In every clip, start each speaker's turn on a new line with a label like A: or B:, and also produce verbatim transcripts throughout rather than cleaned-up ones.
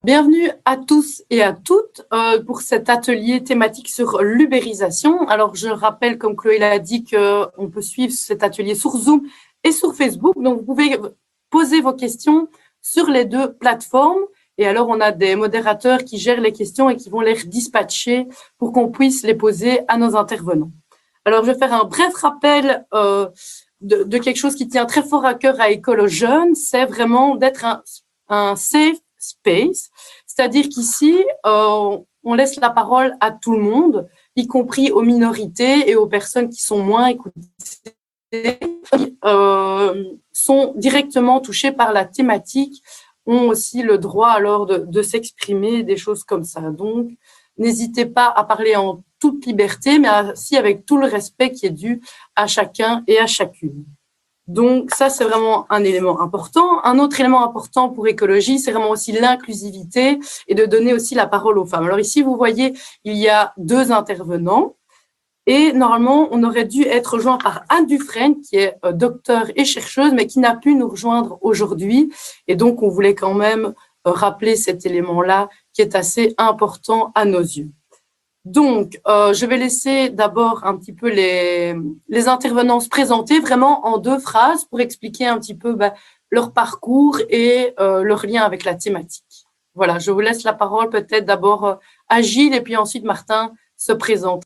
A: Bienvenue à tous et à toutes euh, pour cet atelier thématique sur l'ubérisation. Alors, je rappelle, comme Chloé l'a dit, qu'on peut suivre cet atelier sur Zoom et sur Facebook. Donc, vous pouvez poser vos questions sur les deux plateformes. Et alors, on a des modérateurs qui gèrent les questions et qui vont les dispatcher pour qu'on puisse les poser à nos intervenants. Alors, je vais faire un bref rappel euh, de, de quelque chose qui tient très fort à cœur à École aux jeunes. C'est vraiment d'être un, un safe space, c'est-à-dire qu'ici, euh, on laisse la parole à tout le monde, y compris aux minorités et aux personnes qui sont moins écoutées, euh, sont directement touchées par la thématique, ont aussi le droit alors de, de s'exprimer, des choses comme ça. Donc, n'hésitez pas à parler en toute liberté, mais aussi avec tout le respect qui est dû à chacun et à chacune. Donc, ça, c'est vraiment un élément important. Un autre élément important pour écologie, c'est vraiment aussi l'inclusivité et de donner aussi la parole aux femmes. Alors ici, vous voyez, il y a deux intervenants et normalement, on aurait dû être rejoint par Anne Dufresne, qui est euh, docteure et chercheuse, mais qui n'a pu nous rejoindre aujourd'hui. Et donc, on voulait quand même euh, rappeler cet élément-là qui est assez important à nos yeux. Donc, euh, je vais laisser d'abord un petit peu les, les intervenants se présenter vraiment en deux phrases pour expliquer un petit peu bah, leur parcours et euh, leur lien avec la thématique. Voilà, je vous laisse la parole peut-être d'abord euh, à Gilles et puis ensuite Martin se présente.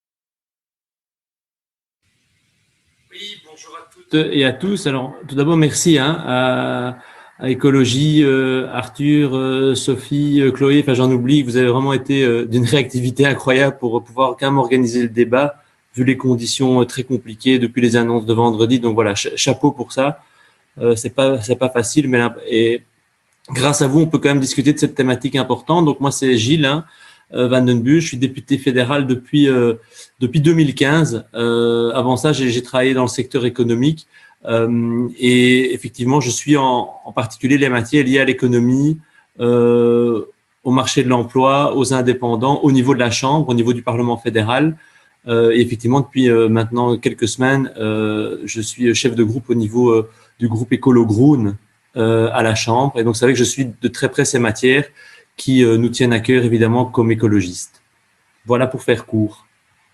B: Oui, bonjour à toutes et à tous. Alors, tout d'abord, merci hein, à, à Écologie, euh, Arthur, euh, Sophie, euh, Chloé, enfin j'en oublie, vous avez vraiment été euh, d'une réactivité incroyable pour pouvoir quand même organiser le débat, vu les conditions euh, très compliquées depuis les annonces de vendredi. Donc voilà, ch chapeau pour ça. Euh, c'est pas c'est pas facile, mais et grâce à vous, on peut quand même discuter de cette thématique importante. Donc moi, c'est Gilles hein, euh, Van den Busch, je suis député fédéral depuis euh, depuis deux mille quinze. Euh, avant ça, j'ai travaillé dans le secteur économique. Euh, et effectivement, je suis en, en particulier les matières liées à l'économie, euh, au marché de l'emploi, aux indépendants, au niveau de la Chambre, au niveau du Parlement fédéral. Euh, et effectivement, depuis euh, maintenant quelques semaines, euh, je suis chef de groupe au niveau euh, du groupe Écolo Groen euh, à la Chambre. Et donc, c'est vrai que je suis de très près ces matières qui euh, nous tiennent à cœur, évidemment, comme écologistes. Voilà pour faire court.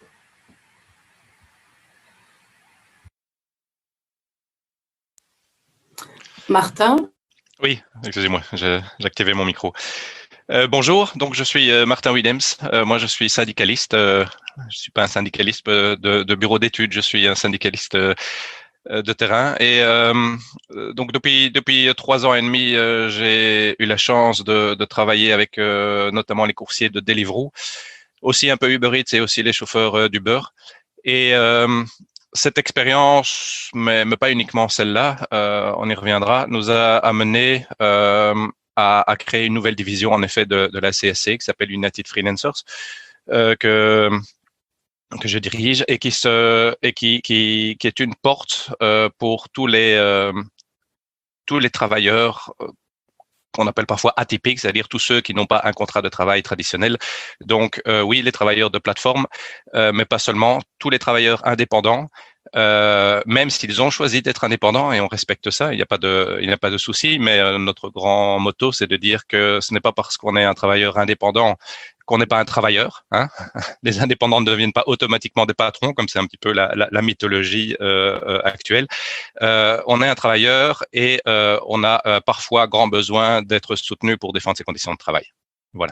A: Martin.
C: Oui, excusez-moi, j'ai activé mon micro. Euh, bonjour, donc je suis euh, Martin Williams. Euh, moi, je suis syndicaliste. Euh, je suis pas un syndicaliste de, de bureau d'études, je suis un syndicaliste euh, de terrain. Et euh, donc depuis depuis trois ans et demi, euh, j'ai eu la chance de, de travailler avec euh, notamment les coursiers de Deliveroo, aussi un peu Uber Eats et aussi les chauffeurs euh, d'Uber. Et euh, cette expérience, mais, mais pas uniquement celle-là, euh, on y reviendra, nous a amené euh, à, à créer une nouvelle division en effet de, de la C S C qui s'appelle United Freelancers, euh, que que je dirige et qui se et qui qui qui est une porte euh, pour tous les euh, tous les travailleurs euh, qu'on appelle parfois atypiques, c'est-à-dire tous ceux qui n'ont pas un contrat de travail traditionnel. Donc euh, oui, les travailleurs de plateforme, euh, mais pas seulement, tous les travailleurs indépendants, euh, même s'ils ont choisi d'être indépendants, et on respecte ça, il n'y a pas de, il n'y a pas de souci, mais euh, notre grand motto, c'est de dire que ce n'est pas parce qu'on est un travailleur indépendant qu'on n'est pas un travailleur. Hein. Les indépendants ne deviennent pas automatiquement des patrons, comme c'est un petit peu la, la, la mythologie euh, euh, actuelle. Euh, on est un travailleur et euh, on a euh, parfois grand besoin d'être soutenu pour défendre ses conditions de travail. Voilà.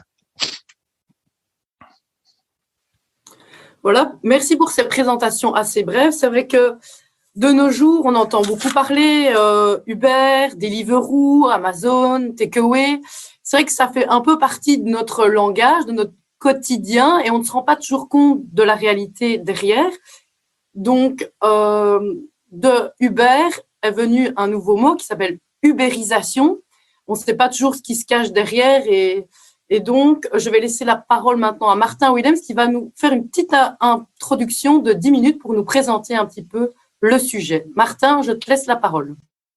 A: Voilà, merci pour cette présentation assez brève. C'est vrai que de nos jours, on entend beaucoup parler euh, Uber, Deliveroo, Amazon, Takeaway. C'est vrai que ça fait un peu partie de notre langage, de notre quotidien, et on ne se rend pas toujours compte de la réalité derrière. Donc, euh, de Uber est venu un nouveau mot qui s'appelle ubérisation. On ne sait pas toujours ce qui se cache derrière, et, et donc, je vais laisser la parole maintenant à Martin Williams qui va nous faire une petite introduction de dix minutes pour nous présenter un petit peu le sujet. Martin, je te laisse la parole.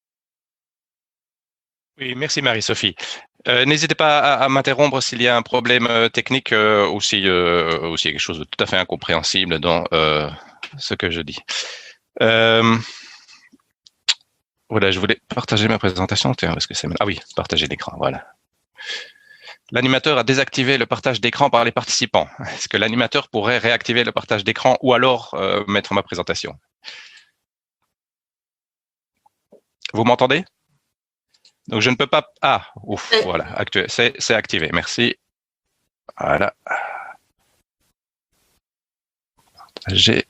C: Oui, merci Marie-Sophie. Euh, N'hésitez pas à, à m'interrompre s'il y a un problème euh, technique euh, ou s'il euh, ou s'il y a quelque chose de tout à fait incompréhensible dans euh, ce que je dis. Euh, voilà, je voulais partager ma présentation. Tiens, parce que c'est ah oui, partager l'écran. Voilà. L'animateur a désactivé le partage d'écran par les participants. Est-ce que l'animateur pourrait réactiver le partage d'écran ou alors euh, mettre ma présentation? Vous m'entendez? Donc, je ne peux pas… Ah, ouf, voilà, c'est activé, merci. Voilà. J'ai…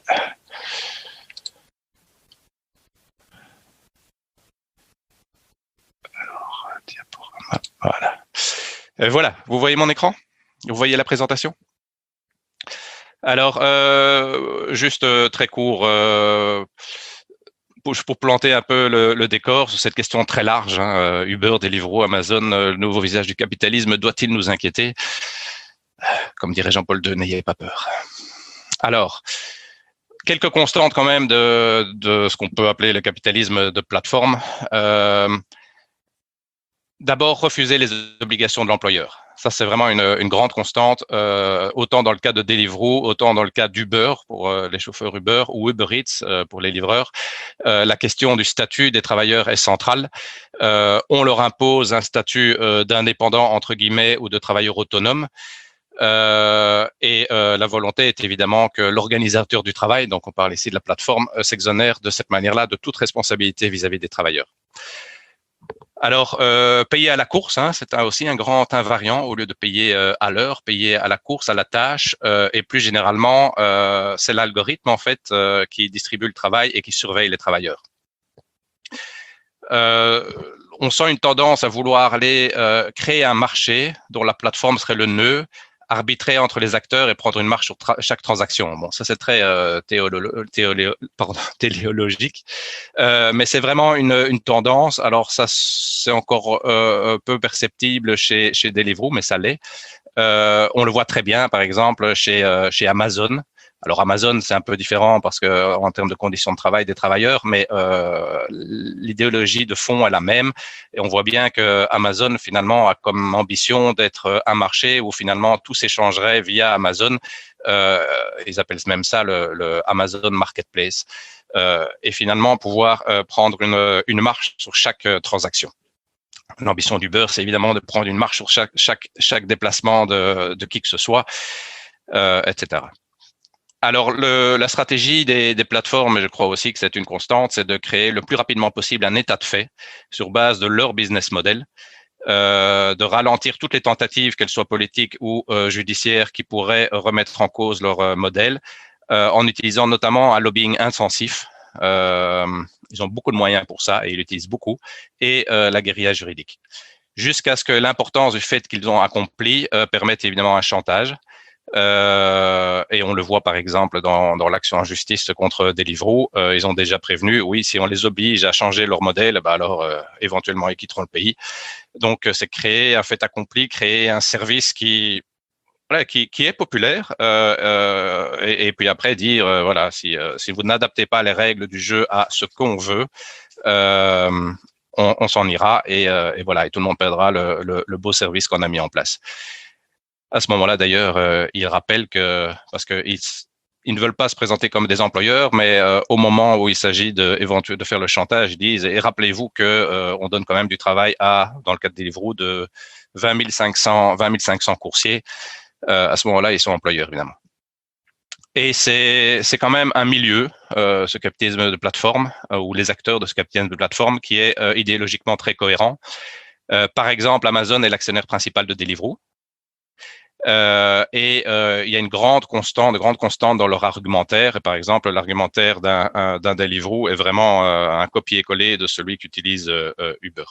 C: Alors, diaporama, voilà. Euh, voilà, vous voyez mon écran? Vous voyez la présentation? Alors, euh, juste euh, très court, euh, pour, pour planter un peu le, le décor sur cette question très large, hein, Uber, Deliveroo, Amazon, euh, le nouveau visage du capitalisme, doit-il nous inquiéter? Comme dirait Jean-Paul deux, n'ayez pas peur. Alors, quelques constantes quand même de, de ce qu'on peut appeler le capitalisme de plateforme. Euh, D'abord, refuser les obligations de l'employeur. Ça, c'est vraiment une, une grande constante, euh, autant dans le cas de Deliveroo, autant dans le cas d'Uber pour euh, les chauffeurs Uber ou Uber Eats euh, pour les livreurs. Euh, la question du statut des travailleurs est centrale. Euh, on leur impose un statut euh, d'indépendant, entre guillemets, ou de travailleur autonome. Euh, et euh, la volonté est évidemment que l'organisateur du travail, donc on parle ici de la plateforme, euh, s'exonère de cette manière-là de toute responsabilité vis-à-vis des travailleurs. Alors, euh, payer à la course, hein, c'est aussi un grand invariant au lieu de payer euh, à l'heure, payer à la course, à la tâche, euh, et plus généralement, euh, c'est l'algorithme en fait euh, qui distribue le travail et qui surveille les travailleurs. Euh, on sent une tendance à vouloir aller euh, créer un marché dont la plateforme serait le nœud, arbitrer entre les acteurs et prendre une marche sur tra chaque transaction. Bon, ça c'est très euh, théolo théolo pardon, téléologique, euh, mais c'est vraiment une, une tendance. Alors ça c'est encore euh, peu perceptible chez, chez Deliveroo, mais ça l'est. Euh, on le voit très bien, par exemple, chez, euh, chez Amazon. Alors Amazon, c'est un peu différent parce que en termes de conditions de travail des travailleurs, mais euh, l'idéologie de fond est la même. Et on voit bien que Amazon finalement a comme ambition d'être un marché où finalement tout s'échangerait via Amazon. Euh, ils appellent même ça le, le Amazon Marketplace. Euh, et finalement pouvoir euh, prendre une, une marche sur chaque euh, transaction. L'ambition d'Uber, c'est évidemment de prendre une marche sur chaque, chaque, chaque déplacement de, de qui que ce soit, euh, et cetera. Alors, le, la stratégie des, des plateformes, et je crois aussi que c'est une constante, c'est de créer le plus rapidement possible un état de fait sur base de leur business model, euh, de ralentir toutes les tentatives, qu'elles soient politiques ou euh, judiciaires, qui pourraient remettre en cause leur euh, modèle, euh, en utilisant notamment un lobbying intensif. Euh, ils ont beaucoup de moyens pour ça et ils l'utilisent beaucoup, et euh, la guérilla juridique. Jusqu'à ce que l'importance du fait qu'ils ont accompli euh, permette évidemment un chantage. Euh, et on le voit par exemple dans, dans l'action en justice contre Deliveroo, euh, ils ont déjà prévenu, oui, si on les oblige à changer leur modèle, bah alors euh, éventuellement ils quitteront le pays. Donc c'est créer un fait accompli, créer un service qui voilà, qui, qui est populaire, euh, euh, et, et puis après dire euh, voilà, si, euh, si vous n'adaptez pas les règles du jeu à ce qu'on veut, euh, on, on s'en ira et, euh, et voilà, et tout le monde perdra le, le, le beau service qu'on a mis en place. À ce moment-là, d'ailleurs, euh, ils rappellent que, parce qu'ils ils ne veulent pas se présenter comme des employeurs, mais euh, au moment où il s'agit de, de faire le chantage, ils disent, et rappelez-vous que euh, on donne quand même du travail à, dans le cas de Deliveroo, de vingt mille cinq cents coursiers. Euh, à ce moment-là, ils sont employeurs, évidemment. Et c'est c'est quand même un milieu, euh, ce capitalisme de plateforme, euh, ou les acteurs de ce capitalisme de plateforme, qui est euh, idéologiquement très cohérent. Euh, par exemple, Amazon est l'actionnaire principal de Deliveroo. Euh, et euh, il y a une grande constante, de grande constante dans leur argumentaire. Et par exemple, l'argumentaire d'un d'un Deliveroo est vraiment euh, un copier-coller de celui qu'utilise euh, Uber.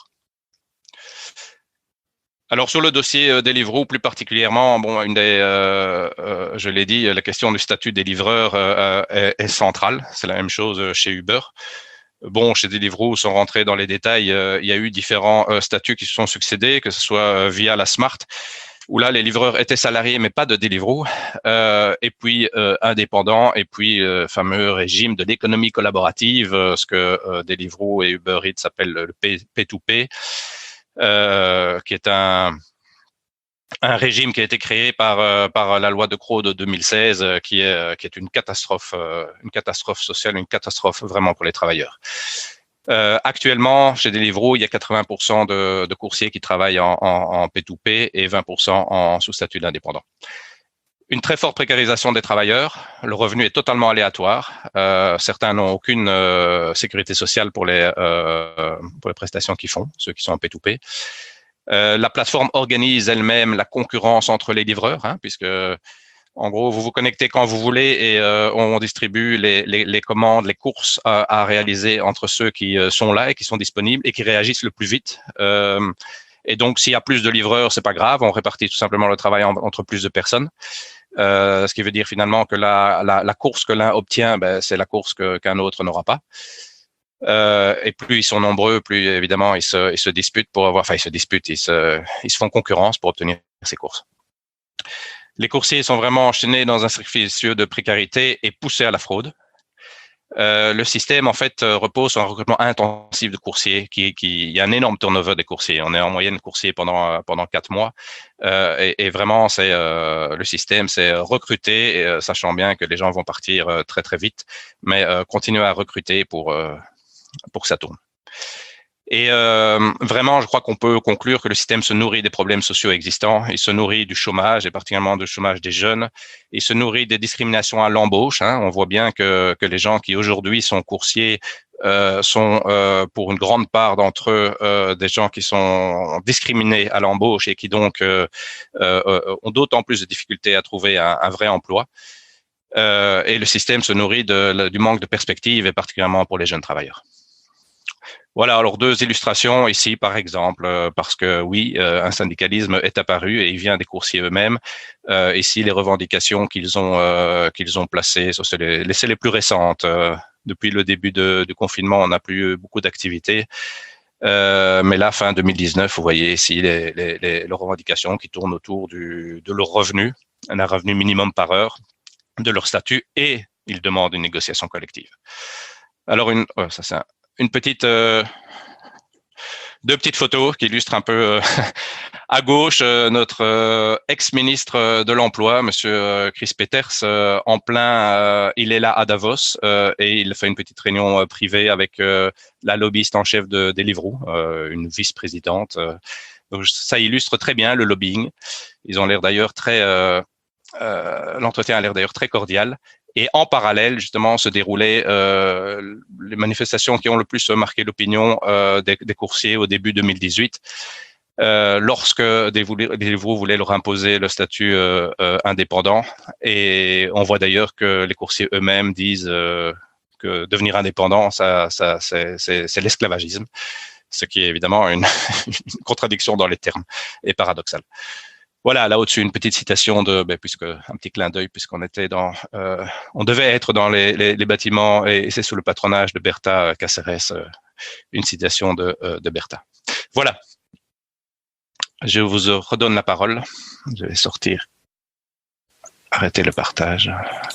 C: Alors sur le dossier euh, Deliveroo plus particulièrement, bon, une des, euh, euh, je l'ai dit, la question du statut des livreurs euh, est, est centrale. C'est la même chose chez Uber. Bon, chez Deliveroo, sans rentrer dans les détails, euh, il y a eu différents euh, statuts qui se sont succédés, que ce soit euh, via la Smart, où là les livreurs étaient salariés mais pas de Deliveroo, euh, et puis euh, indépendants, et puis euh, fameux régime de l'économie collaborative, euh, ce que euh, Deliveroo et Uber Eats s'appellent le P deux P, euh, qui est un un régime qui a été créé par euh, par la loi de Crowe de deux mille seize, euh, qui est qui est une catastrophe, euh, une catastrophe sociale, une catastrophe vraiment pour les travailleurs. Euh, actuellement, chez Deliveroo, il y a quatre-vingts pour cent de, de coursiers qui travaillent en, en, en P deux P et vingt pour cent en sous statut d'indépendant. Une très forte précarisation des travailleurs. Le revenu est totalement aléatoire. Euh, certains n'ont aucune euh, sécurité sociale pour les, euh, pour les prestations qu'ils font, ceux qui sont en P deux P. Euh, la plateforme organise elle-même la concurrence entre les livreurs, hein, puisque en gros, vous vous connectez quand vous voulez et euh, on distribue les, les, les commandes, les courses à, à réaliser entre ceux qui euh, sont là et qui sont disponibles et qui réagissent le plus vite. Euh, et donc, s'il y a plus de livreurs, c'est pas grave, on répartit tout simplement le travail en, entre plus de personnes. Euh, ce qui veut dire finalement que la, la, la course que l'un obtient, ben, c'est la course que, qu'un autre n'aura pas. Euh, et plus ils sont nombreux, plus évidemment ils se, ils se disputent pour avoir, enfin ils se disputent, ils se, ils se font concurrence pour obtenir ces courses. Les coursiers sont vraiment enchaînés dans un cercle vicieux de précarité et poussés à la fraude. Euh, le système, en fait, repose sur un recrutement intensif de coursiers. Qui, qui, il y a un énorme turnover des coursiers. On est en moyenne coursier pendant pendant quatre mois, euh, et, et vraiment, c'est euh, le système, c'est recruter, et, euh, sachant bien que les gens vont partir euh, très très vite, mais euh, continuer à recruter pour euh, pour que ça tourne. Et euh, vraiment, je crois qu'on peut conclure que le système se nourrit des problèmes sociaux existants. Il se nourrit du chômage, et particulièrement du chômage des jeunes. Il se nourrit des discriminations à l'embauche. Hein. On voit bien que, que les gens qui aujourd'hui sont coursiers euh, sont, euh, pour une grande part d'entre eux, euh, des gens qui sont discriminés à l'embauche et qui donc euh, euh, ont d'autant plus de difficultés à trouver un, un vrai emploi. Euh, et le système se nourrit de, du manque de perspective, et particulièrement pour les jeunes travailleurs. Voilà, alors deux illustrations ici, par exemple, euh, parce que oui, euh, un syndicalisme est apparu et il vient des coursiers eux-mêmes. Euh, ici, les revendications qu'ils ont euh, qu'ils ont placées, c'est les, les, les plus récentes. Euh, depuis le début de, du confinement, on n'a plus eu beaucoup d'activités. Euh, mais là, fin deux mille dix-neuf, vous voyez ici les, les, les, les revendications qui tournent autour du, de leur revenu, un revenu minimum par heure, de leur statut, et ils demandent une négociation collective. Alors, une, oh, ça c'est un, une petite, euh, deux petites photos qui illustrent un peu euh, à gauche euh, notre euh, ex-ministre de l'Emploi, Monsieur euh, Chris Peters, euh, en plein, euh, il est là à Davos euh, et il fait une petite réunion euh, privée avec euh, la lobbyiste en chef de Deliveroo, euh, une vice-présidente. Euh, donc ça illustre très bien le lobbying. Ils ont l'air d'ailleurs très, euh, euh, l'entretien a l'air d'ailleurs très cordial. Et en parallèle, justement, se déroulaient euh, les manifestations qui ont le plus marqué l'opinion euh, des, des coursiers au début deux mille dix-huit, euh, lorsque Deliveroo voulait leur imposer le statut euh, euh, indépendant. Et on voit d'ailleurs que les coursiers eux-mêmes disent euh, que devenir indépendant, ça, ça, c'est, c'est, c'est l'esclavagisme, ce qui est évidemment une, une contradiction dans les termes et paradoxal. Voilà, là au-dessus, une petite citation de, ben, puisque un petit clin d'œil, puisqu'on était dans, euh, on devait être dans les, les, les bâtiments, et, et c'est sous le patronage de Bertha Cáceres, euh, une citation de, euh, de Bertha. Voilà. Je vous redonne la parole. Je vais sortir. Arrêtez le partage.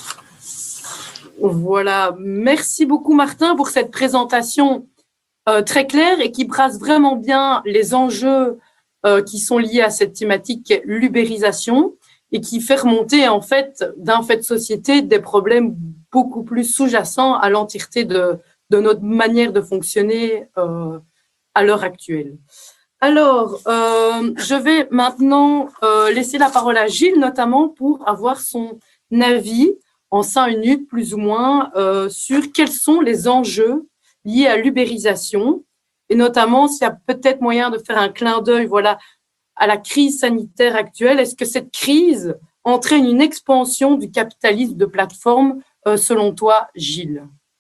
A: Voilà. Merci beaucoup, Martin, pour cette présentation euh, très claire et qui brasse vraiment bien les enjeux Euh, qui sont liés à cette thématique l'ubérisation et qui fait remonter en fait d'un fait de société des problèmes beaucoup plus sous-jacents à l'entièreté de, de notre manière de fonctionner euh, à l'heure actuelle. Alors, euh, je vais maintenant euh, laisser la parole à Gilles, notamment pour avoir son avis en cinq minutes plus ou moins euh, sur quels sont les enjeux liés à l'ubérisation. Et notamment, s'il y a peut-être moyen de faire un clin d'œil, voilà, à la crise sanitaire actuelle. Est-ce que cette crise entraîne une expansion du capitalisme de plateforme, euh, selon toi, Gilles?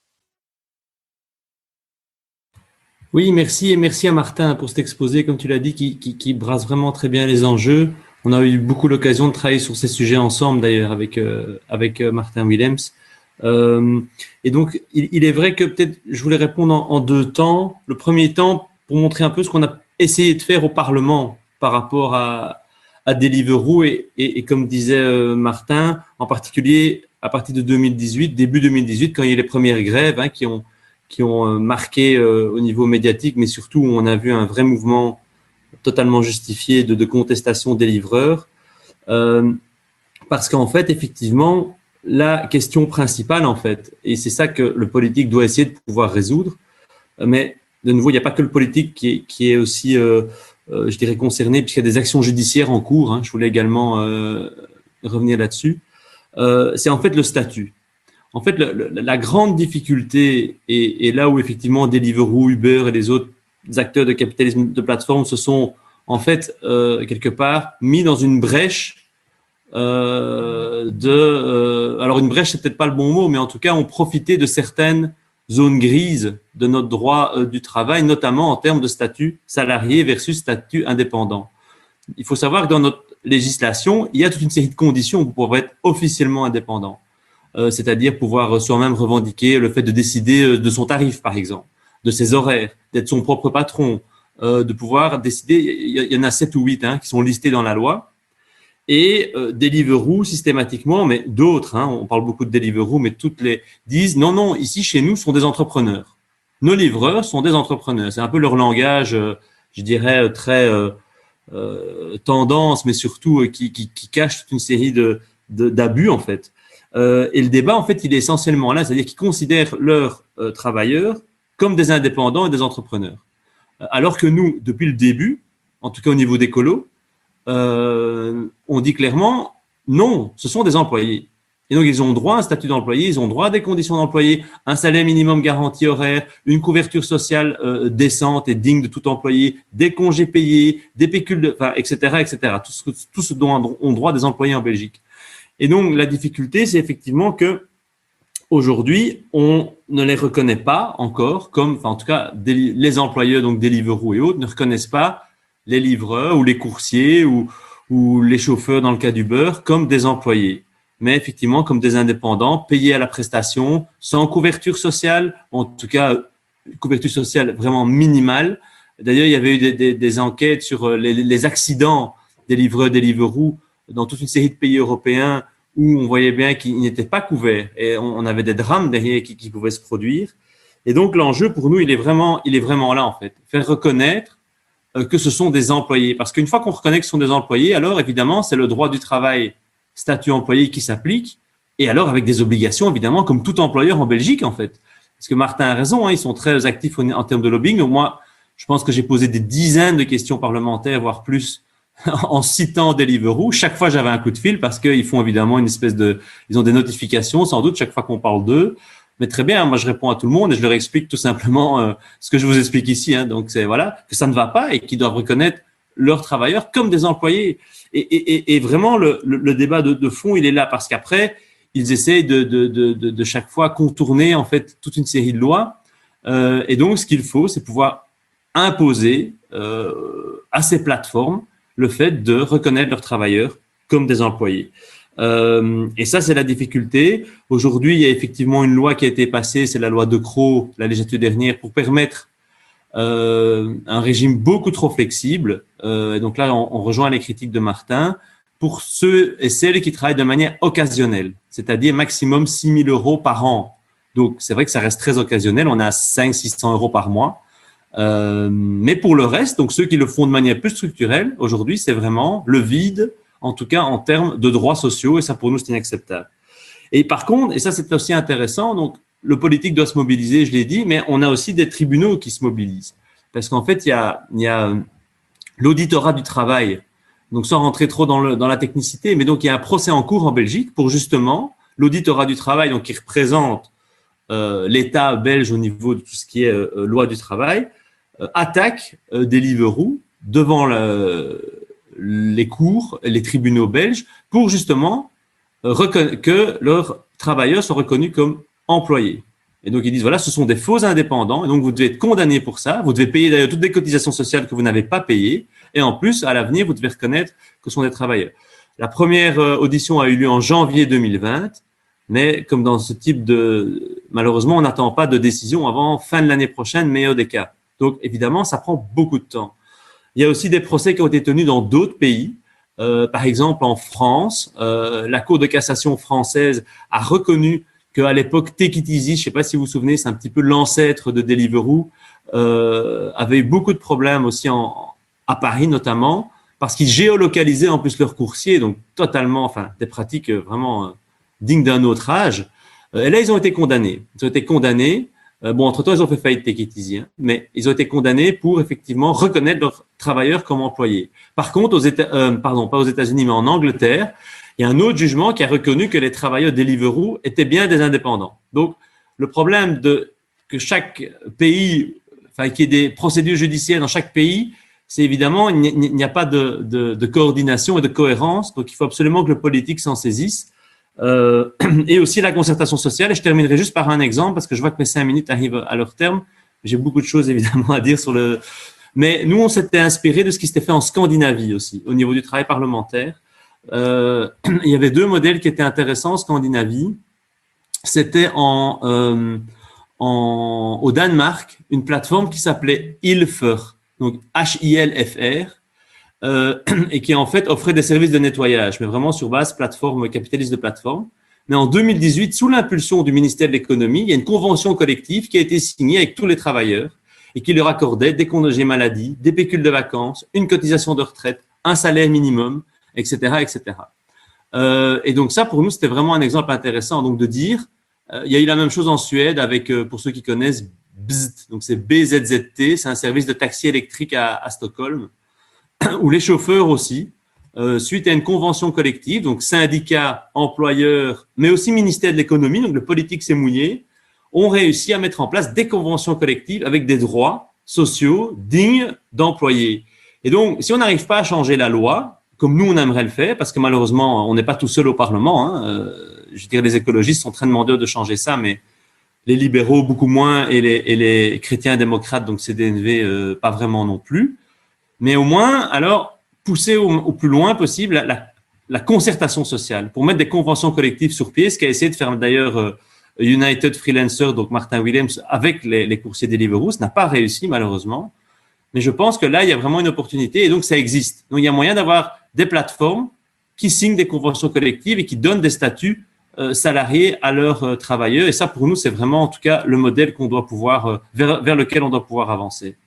B: Oui, merci et merci à Martin pour cet exposé, comme tu l'as dit, qui, qui, qui brasse vraiment très bien les enjeux. On a eu beaucoup l'occasion de travailler sur ces sujets ensemble, d'ailleurs, avec euh, avec euh, Martin Willems. Euh, et donc, il, il est vrai que peut-être je voulais répondre en, en deux temps. Le premier temps, pour montrer un peu ce qu'on a essayé de faire au Parlement par rapport à, à Deliveroo et, et, et comme disait euh, Martin, en particulier à partir de deux mille dix-huit, début deux mille dix-huit, quand il y a eu les premières grèves hein, qui ont, qui ont euh, marqué euh, au niveau médiatique, mais surtout où on a vu un vrai mouvement totalement justifié de, de contestation des livreurs. Euh, parce qu'en fait, effectivement, la question principale, en fait, et c'est ça que le politique doit essayer de pouvoir résoudre, mais de nouveau, il n'y a pas que le politique qui est, qui est aussi, euh, euh, je dirais, concerné, puisqu'il y a des actions judiciaires en cours. Hein, je voulais également euh, revenir là-dessus. Euh, c'est en fait le statut. En fait, le, le, la grande difficulté, et, et là où effectivement Deliveroo, Uber et les autres acteurs de capitalisme de plateforme se sont en fait euh, quelque part mis dans une brèche euh, de, euh, alors une brèche c'est peut-être pas le bon mot, mais en tout cas ont profité de certaines zones grises de notre droit euh, du travail, notamment en termes de statut salarié versus statut indépendant. Il faut savoir que dans notre législation, il y a toute une série de conditions pour être officiellement indépendant. Euh, c'est-à-dire pouvoir soi-même revendiquer le fait de décider de son tarif, par exemple, de ses horaires, d'être son propre patron, euh, de pouvoir décider, il y, y en a sept ou huit hein, qui sont listés dans la loi, et euh, Deliveroo systématiquement, mais d'autres, hein, on parle beaucoup de Deliveroo, mais toutes les disent non, non, ici chez nous, ce sont des entrepreneurs. Nos livreurs sont des entrepreneurs. C'est un peu leur langage, euh, je dirais, très euh, euh, tendance, mais surtout euh, qui, qui, qui cache toute une série de, de, d'abus, en fait. Euh, et le débat, en fait, il est essentiellement là, c'est-à-dire qu'ils considèrent leurs euh, travailleurs comme des indépendants et des entrepreneurs. Euh, alors que nous, depuis le début, en tout cas au niveau des colos, euh, on dit clairement non, ce sont des employés. Et donc, ils ont droit à un statut d'employé, ils ont droit à des conditions d'employé, un salaire minimum garanti horaire, une couverture sociale euh, décente et digne de tout employé, des congés payés, des pécules, de, enfin, et cetera, et cetera. Tout ce, tout ce dont ont droit des employés en Belgique. Et donc, la difficulté, c'est effectivement que aujourd'hui, on ne les reconnaît pas encore comme, enfin, en tout cas, des, les employeurs, donc Deliveroo et autres, ne reconnaissent pas les livreurs ou les coursiers ou, ou les chauffeurs, dans le cas du beurre, comme des employés, mais effectivement comme des indépendants, payés à la prestation, sans couverture sociale, en tout cas, couverture sociale vraiment minimale. D'ailleurs, il y avait eu des, des, des enquêtes sur les, les accidents des livreurs Deliveroo dans toute une série de pays européens où on voyait bien qu'ils n'étaient pas couverts et on, on avait des drames derrière qui, qui pouvaient se produire. Et donc, l'enjeu pour nous, il est vraiment, il est vraiment là, en fait. Faire reconnaître euh, que ce sont des employés. Parce qu'une fois qu'on reconnaît que ce sont des employés, alors, évidemment, c'est le droit du travail, statut employé qui s'applique. Et alors, avec des obligations, évidemment, comme tout employeur en Belgique, en fait. Parce que Martin a raison, hein, ils sont très actifs en, en termes de lobbying. Donc, moi, je pense que j'ai posé des dizaines de questions parlementaires, voire plus, en citant Deliveroo. Chaque fois, j'avais un coup de fil parce qu'ils font évidemment une espèce de, ils ont des notifications, sans doute, chaque fois qu'on parle d'eux. Mais très bien, moi, je réponds à tout le monde et je leur explique tout simplement euh, ce que je vous explique ici. Hein. Donc, c'est voilà, que ça ne va pas et qu'ils doivent reconnaître leurs travailleurs comme des employés. Et, et, et vraiment, le, le, le débat de, de fond, il est là parce qu'après, ils essayent de, de, de, de, de chaque fois contourner, en fait, toute une série de lois. Euh, et donc, ce qu'il faut, c'est pouvoir imposer euh, à ces plateformes le fait de reconnaître leurs travailleurs comme des employés. Euh, et ça, c'est la difficulté. Aujourd'hui, il y a effectivement une loi qui a été passée, c'est la loi de Croo, la législature dernière, pour permettre euh, un régime beaucoup trop flexible. Euh, et donc là, on, on rejoint les critiques de Martin, pour ceux et celles qui travaillent de manière occasionnelle, c'est-à-dire maximum six mille euros par an. Donc, c'est vrai que ça reste très occasionnel, on a cinq cents à six cents euros par mois. Euh, mais pour le reste, donc ceux qui le font de manière plus structurelle, aujourd'hui, c'est vraiment le vide, en tout cas en termes de droits sociaux, et ça pour nous, c'est inacceptable. Et par contre, et ça c'est aussi intéressant, donc le politique doit se mobiliser, je l'ai dit, mais on a aussi des tribunaux qui se mobilisent. Parce qu'en fait, il y a, il y a l'auditorat du travail, donc sans rentrer trop dans, le, dans la technicité, mais donc il y a un procès en cours en Belgique pour justement l'auditorat du travail, donc qui représente euh, l'État belge au niveau de tout ce qui est euh, loi du travail, Euh, attaque euh, Deliveroo devant le, les cours, les tribunaux belges, pour justement euh, que leurs travailleurs soient reconnus comme employés. Et donc, ils disent, voilà, ce sont des faux indépendants, et donc vous devez être condamnés pour ça, vous devez payer d'ailleurs toutes les cotisations sociales que vous n'avez pas payées, et en plus, à l'avenir, vous devez reconnaître que ce sont des travailleurs. La première euh, audition a eu lieu en janvier deux mille vingt, mais comme dans ce type de… Malheureusement, on n'attend pas de décision avant fin de l'année prochaine, meilleur des cas. Donc, évidemment, ça prend beaucoup de temps. Il y a aussi des procès qui ont été tenus dans d'autres pays. Euh, par exemple, en France, euh, la Cour de cassation française a reconnu qu'à l'époque, Take It Easy, je ne sais pas si vous vous souvenez, c'est un petit peu l'ancêtre de Deliveroo, euh, avait eu beaucoup de problèmes aussi en, à Paris notamment, parce qu'ils géolocalisaient en plus leurs coursiers, donc totalement, enfin, des pratiques vraiment dignes d'un autre âge. Et là, ils ont été condamnés. Ils ont été condamnés Euh, bon, entre-temps, ils ont fait faillite, Take It Easy, hein, mais ils ont été condamnés pour effectivement reconnaître leurs travailleurs comme employés. Par contre, aux États, euh, pardon, pas aux États-Unis, mais en Angleterre, il y a un autre jugement qui a reconnu que les travailleurs Deliveroo étaient bien des indépendants. Donc, le problème de que chaque pays, enfin, qu'il y ait des procédures judiciaires dans chaque pays, c'est évidemment, il n'y a pas de, de, de coordination et de cohérence. Donc, il faut absolument que le politique s'en saisisse. Euh, et aussi la concertation sociale. Et je terminerai juste par un exemple, parce que je vois que mes cinq minutes arrivent à leur terme. J'ai beaucoup de choses, évidemment, à dire sur le… Mais nous, on s'était inspiré de ce qui s'était fait en Scandinavie aussi, au niveau du travail parlementaire. Euh, il y avait deux modèles qui étaient intéressants en Scandinavie. C'était en, euh, en, au Danemark, une plateforme qui s'appelait Ilfer, donc H I L F R, euh, et qui en fait offrait des services de nettoyage, mais vraiment sur base plateforme capitaliste de plateforme. Mais en deux mille dix-huit, sous l'impulsion du ministère de l'Économie, il y a une convention collective qui a été signée avec tous les travailleurs et qui leur accordait des congés maladie, des pécules de vacances, une cotisation de retraite, un salaire minimum, et cetera, et cetera. Euh, et donc ça, pour nous, c'était vraiment un exemple intéressant. Donc de dire, euh, il y a eu la même chose en Suède avec, euh, pour ceux qui connaissent, B Z T. Donc c'est B Z Z T, c'est un service de taxi électrique à, à Stockholm, où les chauffeurs aussi, euh, suite à une convention collective, donc syndicats, employeurs, mais aussi ministère de l'économie, donc le politique s'est mouillé, ont réussi à mettre en place des conventions collectives avec des droits sociaux dignes d'employés. Et donc, si on n'arrive pas à changer la loi, comme nous on aimerait le faire, parce que malheureusement on n'est pas tout seul au Parlement, hein, euh, je dirais les écologistes sont très demandeurs de changer ça, mais les libéraux beaucoup moins et les, et les chrétiens démocrates, donc C D N V, euh, pas vraiment non plus. Mais au moins, alors, pousser au, au plus loin possible la, la, la concertation sociale pour mettre des conventions collectives sur pied, ce qu'a essayé de faire d'ailleurs euh, United Freelancer, donc Martin Williams, avec les, les coursiers Deliveroo. Ça n'a pas réussi, malheureusement. Mais je pense que là, il y a vraiment une opportunité et donc ça existe. Donc, il y a moyen d'avoir des plateformes qui signent des conventions collectives et qui donnent des statuts euh, salariés à leurs euh, travailleurs. Et ça, pour nous, c'est vraiment, en tout cas, le modèle qu'on doit pouvoir, euh, vers, vers lequel on doit pouvoir avancer.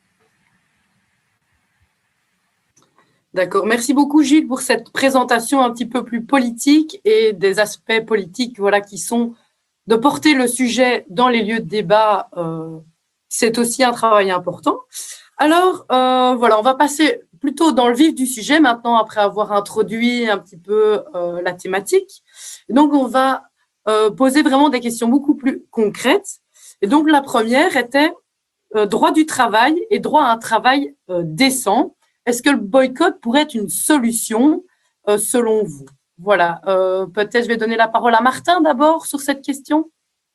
A: D'accord. Merci beaucoup, Gilles, pour cette présentation un petit peu plus politique et des aspects politiques, voilà, qui sont de porter le sujet dans les lieux de débat. Euh, c'est aussi un travail important. Alors, euh, voilà, on va passer plutôt dans le vif du sujet maintenant, après avoir introduit un petit peu euh, la thématique. Et donc, on va euh, poser vraiment des questions beaucoup plus concrètes. Et donc, la première était euh, droit du travail et droit à un travail euh, décent. Est-ce que le boycott pourrait être une solution euh, selon vous? Voilà, euh, peut-être je vais donner la parole à Martin d'abord sur cette question.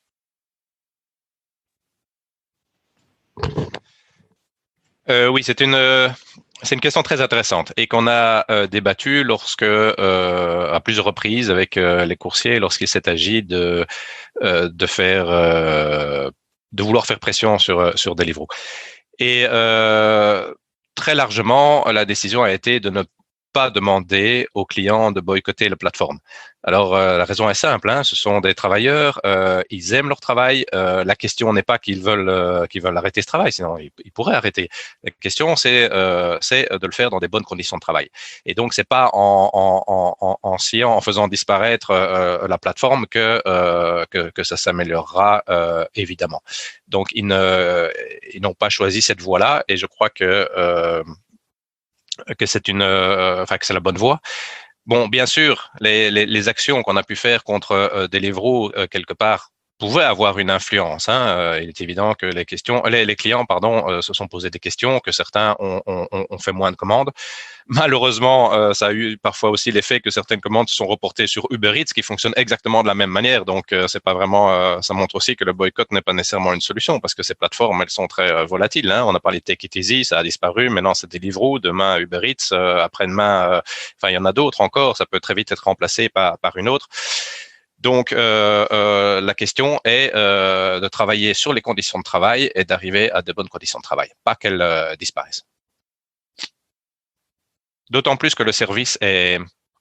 C: Euh, oui, c'est une, euh, c'est une question très intéressante et qu'on a euh, débattu lorsque, euh, à plusieurs reprises avec euh, les coursiers, lorsqu'il s'est agi de, euh, de faire, euh, de vouloir faire pression sur, sur Deliveroo. Et euh, très largement, la décision a été de ne pas demander aux clients de boycotter la plateforme. Alors, euh, la raison est simple, hein, ce sont des travailleurs, euh, ils aiment leur travail. Euh, la question n'est pas qu'ils veulent euh, qu'ils veulent arrêter ce travail, sinon ils, ils pourraient arrêter. La question, c'est euh, c'est de le faire dans des bonnes conditions de travail. Et donc, c'est pas en en en en sciant, en faisant disparaître euh, la plateforme que euh, que, que ça s'améliorera euh, évidemment. Donc, ils ne ils n'ont pas choisi cette voie-là, et je crois que euh, que c'est une, euh, enfin que c'est la bonne voie. Bon, bien sûr, les, les, les actions qu'on a pu faire contre euh, Deliveroo euh, quelque part pouvaient avoir une influence. Hein. Euh, il est évident que les questions, les, les clients, pardon, euh, se sont posés des questions, que certains ont, ont, ont fait moins de commandes. Malheureusement, euh, ça a eu parfois aussi l'effet que certaines commandes sont reportées sur Uber Eats, qui fonctionne exactement de la même manière. Donc, euh, c'est pas vraiment. Euh, ça montre aussi que le boycott n'est pas nécessairement une solution, parce que ces plateformes, elles sont très euh, volatiles. Hein. On a parlé de Take It Easy, ça a disparu. Maintenant, c'est Deliveroo. Demain, Uber Eats. Euh, après-demain, euh, enfin, il y en a d'autres encore. Ça peut très vite être remplacé par par une autre. Donc, euh, euh, la question est euh, de travailler sur les conditions de travail et d'arriver à de bonnes conditions de travail, pas qu'elles euh, disparaissent. D'autant plus que le service est,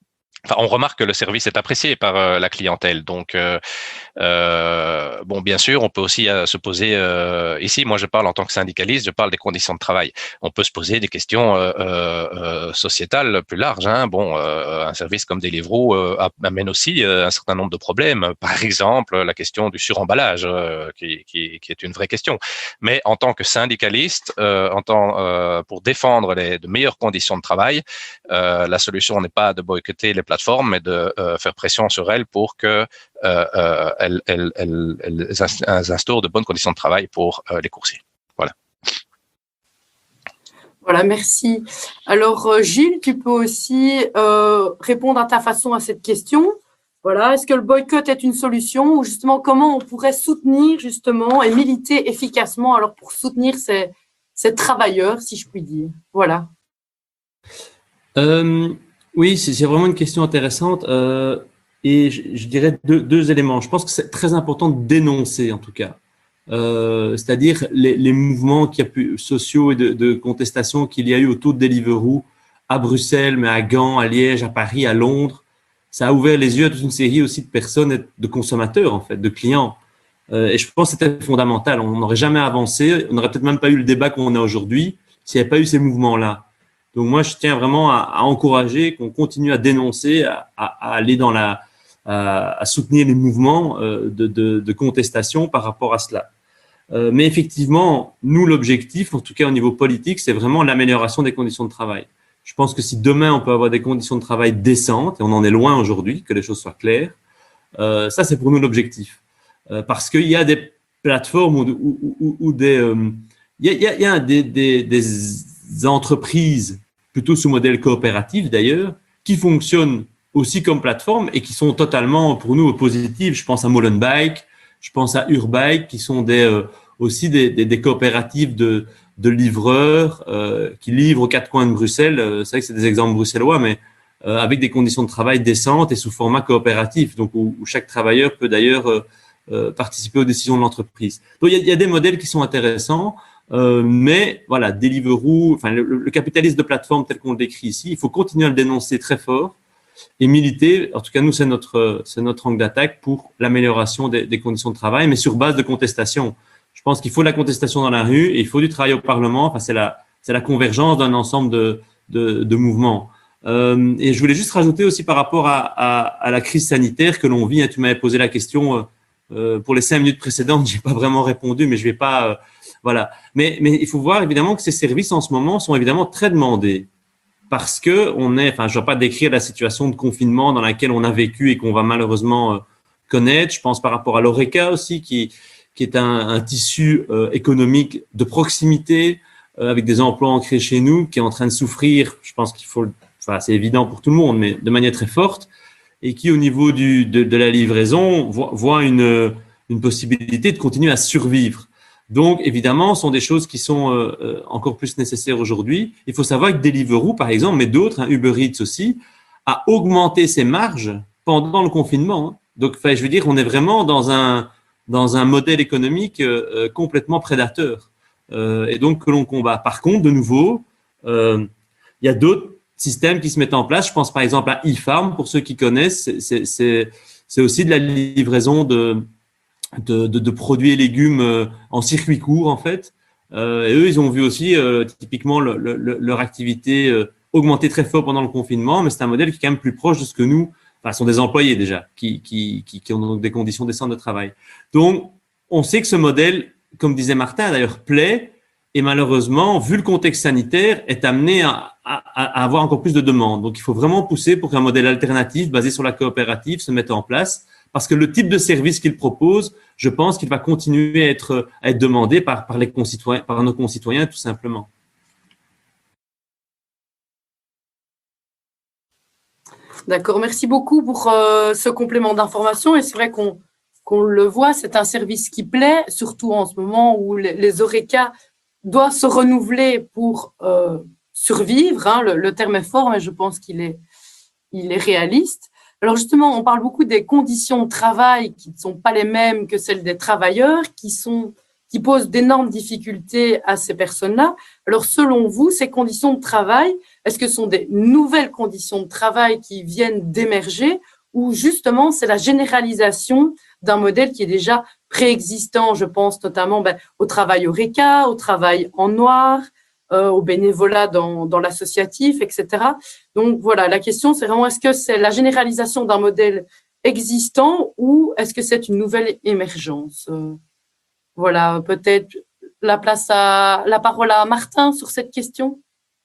C: Enfin, on remarque que le service est apprécié par euh, la clientèle. Donc, euh, euh, bon, bien sûr, on peut aussi euh, se poser. Euh, ici, moi, je parle en tant que syndicaliste, je parle des conditions de travail. On peut se poser des questions euh, euh, sociétales plus larges. Hein. Bon, euh, un service comme Deliveroo euh, amène aussi euh, un certain nombre de problèmes. Par exemple, la question du suremballage, euh, qui, qui, qui est une vraie question. Mais en tant que syndicaliste, euh, en tant, euh, pour défendre les de meilleures conditions de travail, euh, la solution n'est pas de boycotter les plateformes, mais de euh, faire pression sur elles pour que euh, euh, elles, elles, elles, elles instaurent de bonnes conditions de travail pour euh, les coursiers. Voilà.
A: Voilà, merci. Alors, euh, Gilles, tu peux aussi euh, répondre à ta façon à cette question. Voilà, est-ce que le boycott est une solution ou justement comment on pourrait soutenir justement et militer efficacement alors pour soutenir ces, ces travailleurs, si je puis dire. Voilà.
B: Euh, oui, c'est vraiment une question intéressante euh, et je, je dirais deux, deux éléments. Je pense que c'est très important de dénoncer en tout cas, euh, c'est-à-dire les, les mouvements qu'il y a pu, sociaux et de, de contestation qu'il y a eu autour de Deliveroo à Bruxelles, mais à Gand, à Liège, à Paris, à Londres. Ça a ouvert les yeux à toute une série aussi de personnes, de consommateurs en fait, de clients. Euh, et je pense que c'était fondamental. On n'aurait jamais avancé, on n'aurait peut-être même pas eu le débat qu'on a aujourd'hui s'il n'y avait pas eu ces mouvements-là. Donc moi, je tiens vraiment à, à encourager qu'on continue à dénoncer, à, à, à aller dans la, à, à soutenir les mouvements euh, de, de, de contestation par rapport à cela. Euh, mais effectivement, nous, l'objectif, en tout cas au niveau politique, c'est vraiment l'amélioration des conditions de travail. Je pense que si demain on peut avoir des conditions de travail décentes, et on en est loin aujourd'hui, que les choses soient claires, euh, ça c'est pour nous l'objectif. Euh, parce qu'il y a des plateformes ou, ou, ou, ou des, euh, il y a, il y a des, des, des entreprises plutôt sous modèle coopératif d'ailleurs, qui fonctionnent aussi comme plateforme et qui sont totalement pour nous positives. Je pense à Molenbeek, je pense à Urbike, qui sont des, euh, aussi des, des, des coopératives de, de livreurs euh, qui livrent aux quatre coins de Bruxelles. Euh, c'est vrai que c'est des exemples bruxellois, mais euh, avec des conditions de travail décentes et sous format coopératif, donc où, où chaque travailleur peut d'ailleurs euh, euh, participer aux décisions de l'entreprise. Donc il y a, il y a des modèles qui sont intéressants. Euh, mais voilà, Deliveroo, enfin le, le capitalisme de plateforme tel qu'on le décrit ici, il faut continuer à le dénoncer très fort et militer. En tout cas, nous c'est notre c'est notre angle d'attaque pour l'amélioration des, des conditions de travail, mais sur base de contestation. Je pense qu'il faut de la contestation dans la rue et il faut du travail au Parlement. Enfin, c'est la c'est la convergence d'un ensemble de de, de mouvements. Euh, et je voulais juste rajouter aussi par rapport à à, à la crise sanitaire que l'on vit. Tu m'avais posé la question euh, pour les cinq minutes précédentes, j'ai pas vraiment répondu, mais je vais pas euh, Voilà. Mais, mais il faut voir évidemment que ces services en ce moment sont évidemment très demandés parce que on est, enfin, je ne vais pas décrire la situation de confinement dans laquelle on a vécu et qu'on va malheureusement euh, connaître. Je pense par rapport à l'Horeca aussi, qui, qui est un, un tissu euh, économique de proximité euh, avec des emplois ancrés chez nous, qui est en train de souffrir. Je pense qu'il faut, enfin, c'est évident pour tout le monde, mais de manière très forte, et qui au niveau du, de, de la livraison voit, voit une, une possibilité de continuer à survivre. Donc, évidemment, ce sont des choses qui sont euh, encore plus nécessaires aujourd'hui. Il faut savoir que Deliveroo, par exemple, mais d'autres, hein, Uber Eats aussi, a augmenté ses marges pendant le confinement. Hein. Donc, enfin, je veux dire, on est vraiment dans un, dans un modèle économique euh, complètement prédateur euh, et donc que l'on combat. Par contre, de nouveau, euh, il y a d'autres systèmes qui se mettent en place. Je pense par exemple à eFarm, pour ceux qui connaissent, c'est, c'est, c'est aussi de la livraison de De, de, de produits et légumes euh, en circuit court en fait. Euh, et eux, ils ont vu aussi euh, typiquement le, le, leur activité euh, augmenter très fort pendant le confinement, mais c'est un modèle qui est quand même plus proche de ce que nous, enfin, sont des employés déjà, qui, qui, qui, qui ont donc des conditions décentes de travail. Donc, on sait que ce modèle, comme disait Martin d'ailleurs, plaît et malheureusement, vu le contexte sanitaire, est amené à, à, à avoir encore plus de demandes. Donc, il faut vraiment pousser pour qu'un modèle alternatif basé sur la coopérative se mette en place. Parce que le type de service qu'il propose, je pense qu'il va continuer à être, à être demandé par, par, les concitoyens, par nos concitoyens, tout simplement.
A: D'accord, merci beaucoup pour euh, ce complément d'information. Et c'est vrai qu'on qu'on le voit, c'est un service qui plaît, surtout en ce moment où les, les Horeca doivent se renouveler pour euh, survivre. Hein. Le, le terme est fort, mais je pense qu'il est, il est réaliste. Alors justement, on parle beaucoup des conditions de travail qui ne sont pas les mêmes que celles des travailleurs, qui sont, qui posent d'énormes difficultés à ces personnes-là. Alors selon vous, ces conditions de travail, Est-ce que ce sont des nouvelles conditions de travail qui viennent d'émerger ou justement c'est la généralisation d'un modèle qui est déjà préexistant? Je pense notamment ben, au travail au RECA, au travail en noir, euh, au bénévolat dans, dans l'associatif, et cetera. Donc voilà, la question c'est vraiment est-ce que c'est la généralisation d'un modèle existant ou est-ce que c'est une nouvelle émergence? euh, Voilà, peut-être la place à la parole à Martin sur cette question.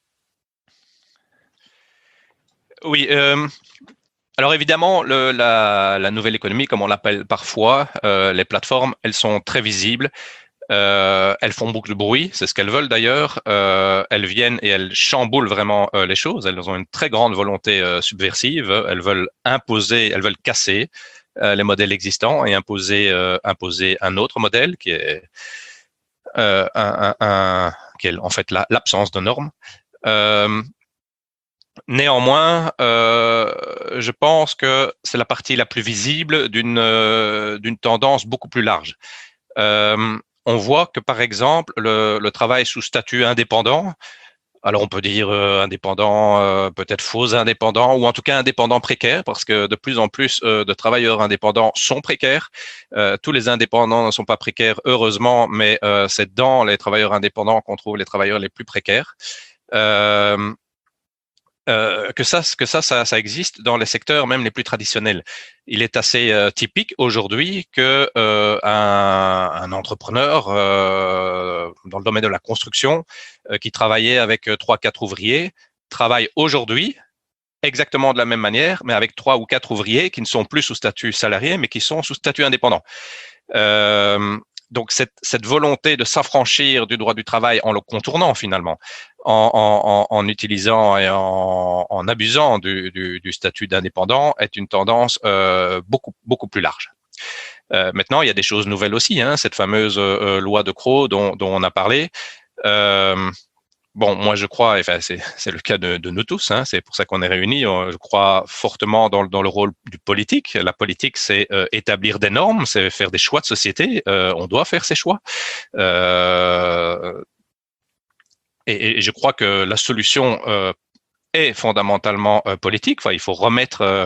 C: Oui, euh, alors évidemment, le, la, la nouvelle économie, comme on l'appelle parfois, euh, les plateformes, elles sont très visibles. Euh, elles font beaucoup de bruit, c'est ce qu'elles veulent d'ailleurs. Euh, elles viennent et elles chamboulent vraiment euh, les choses. Elles ont une très grande volonté euh, subversive. Elles veulent imposer, elles veulent casser euh, les modèles existants et imposer, euh, imposer un autre modèle qui est, euh, un, un, un, qui est en fait la, l'absence de normes. Euh, Néanmoins, euh, je pense que c'est la partie la plus visible d'une euh, d'une tendance beaucoup plus large. Euh, on voit que, par exemple, le, le travail sous statut indépendant, alors on peut dire euh, indépendant, euh, peut-être faux indépendant, ou en tout cas indépendant précaire, parce que de plus en plus euh, de travailleurs indépendants sont précaires. Euh, tous les indépendants ne sont pas précaires, heureusement, mais euh, c'est dans les travailleurs indépendants qu'on trouve les travailleurs les plus précaires. Euh, Euh, que ça, que ça, ça, ça existe dans les secteurs même les plus traditionnels. Il est assez euh, typique aujourd'hui que euh, un, un entrepreneur euh, dans le domaine de la construction euh, qui travaillait avec trois, quatre ouvriers travaille aujourd'hui exactement de la même manière, mais avec trois ou quatre ouvriers qui ne sont plus sous statut salarié, mais qui sont sous statut indépendant. Euh, donc cette, cette volonté de s'affranchir du droit du travail en le contournant finalement, en, en, en utilisant et en, en abusant du, du, du statut d'indépendant est une tendance euh, beaucoup, beaucoup plus large. Euh, maintenant, il y a des choses nouvelles aussi, hein, cette fameuse euh, loi de Crowe dont, dont on a parlé. Euh, Bon, moi je crois, enfin c'est c'est le cas de, de nous tous, hein, c'est pour ça qu'on est réunis. Je crois fortement dans, dans le rôle du politique. La politique, c'est euh, établir des normes, c'est faire des choix de société. Euh, on doit faire ces choix. Euh, et, et je crois que la solution euh, est fondamentalement euh, politique. Enfin, il faut remettre euh,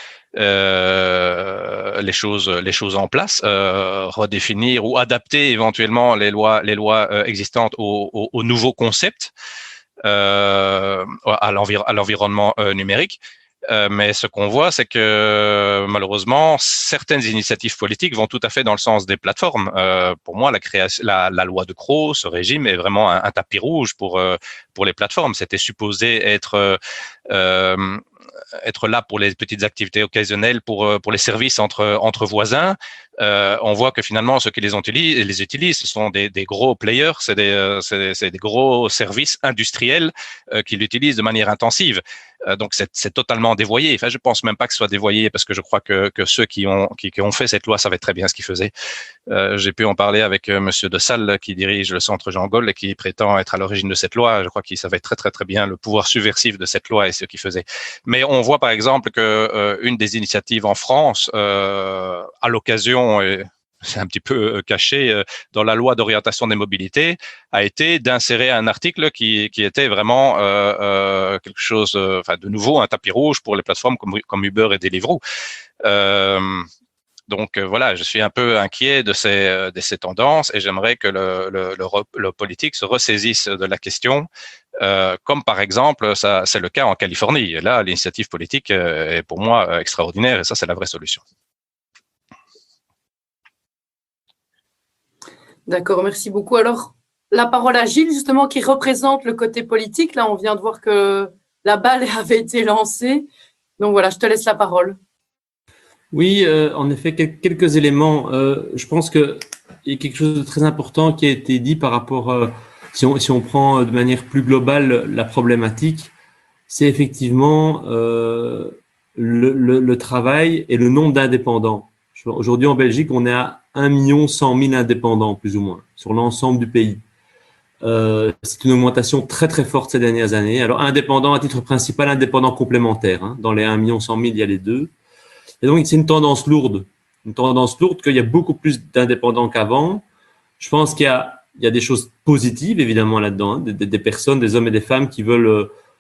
C: Euh, les choses, les choses en place, euh, redéfinir ou adapter éventuellement les lois, les lois euh, existantes aux, aux, aux nouveaux concepts, euh, à, l'envir à l'environnement euh, numérique. Euh, mais ce qu'on voit, c'est que malheureusement, certaines initiatives politiques vont tout à fait dans le sens des plateformes. Euh, pour moi, la, création, la, la loi de Crowe, ce régime est vraiment un, un tapis rouge pour euh, pour les plateformes. C'était supposé être euh, être là pour les petites activités occasionnelles, pour pour les services entre entre voisins. Euh, on voit que finalement, ceux qui les utilisent, les utilisent, ce sont des, des gros players, c'est des, c'est, c'est des gros services industriels euh, qui l'utilisent de manière intensive. Euh, donc, c'est, c'est totalement dévoyé. Enfin, je pense même pas que ce soit dévoyé parce que je crois que, que ceux qui ont, qui, qui ont fait cette loi savaient très bien ce qu'ils faisaient. Euh, j'ai pu en parler avec euh, Monsieur De Salle qui dirige le centre Jean Gaulle et qui prétend être à l'origine de cette loi. Je crois qu'il savait très, très, très bien le pouvoir subversif de cette loi et ce qu'il faisait. Mais on voit par exemple que euh, une des initiatives en France, euh, à l'occasion, et c'est un petit peu caché dans la loi d'orientation des mobilités, a été d'insérer un article qui, qui était vraiment euh, euh, quelque chose, euh, enfin de nouveau, un tapis rouge pour les plateformes comme, comme Uber et Deliveroo. Euh, donc euh, voilà, je suis un peu inquiet de ces, de ces tendances et j'aimerais que le, le, le, le politique se ressaisisse de la question. Euh, comme par exemple, ça, c'est le cas en Californie. Et là, l'initiative politique est pour moi extraordinaire et ça, c'est la vraie solution.
A: D'accord, merci beaucoup. Alors, la parole à Gilles, justement, qui représente le côté politique. Là, on vient de voir que la balle avait été lancée. Donc voilà, je te laisse la parole.
B: Oui, euh, en effet, quelques éléments. Euh, je pense qu'il y a quelque chose de très important qui a été dit par rapport, euh, si, on, si on prend de manière plus globale la problématique, c'est effectivement euh, le, le, le travail et le nombre d'indépendants. Aujourd'hui, en Belgique, on est à un million cent mille indépendants, plus ou moins, sur l'ensemble du pays. Euh, c'est une augmentation très, très forte ces dernières années. Alors, indépendant à titre principal, indépendant complémentaire. Hein. Dans les un million cent mille, il y a les deux. Et donc, c'est une tendance lourde. Une tendance lourde qu'il y a beaucoup plus d'indépendants qu'avant. Je pense qu'il y a, il y a des choses positives, évidemment, là-dedans. Hein. Des, des personnes, des hommes et des femmes qui veulent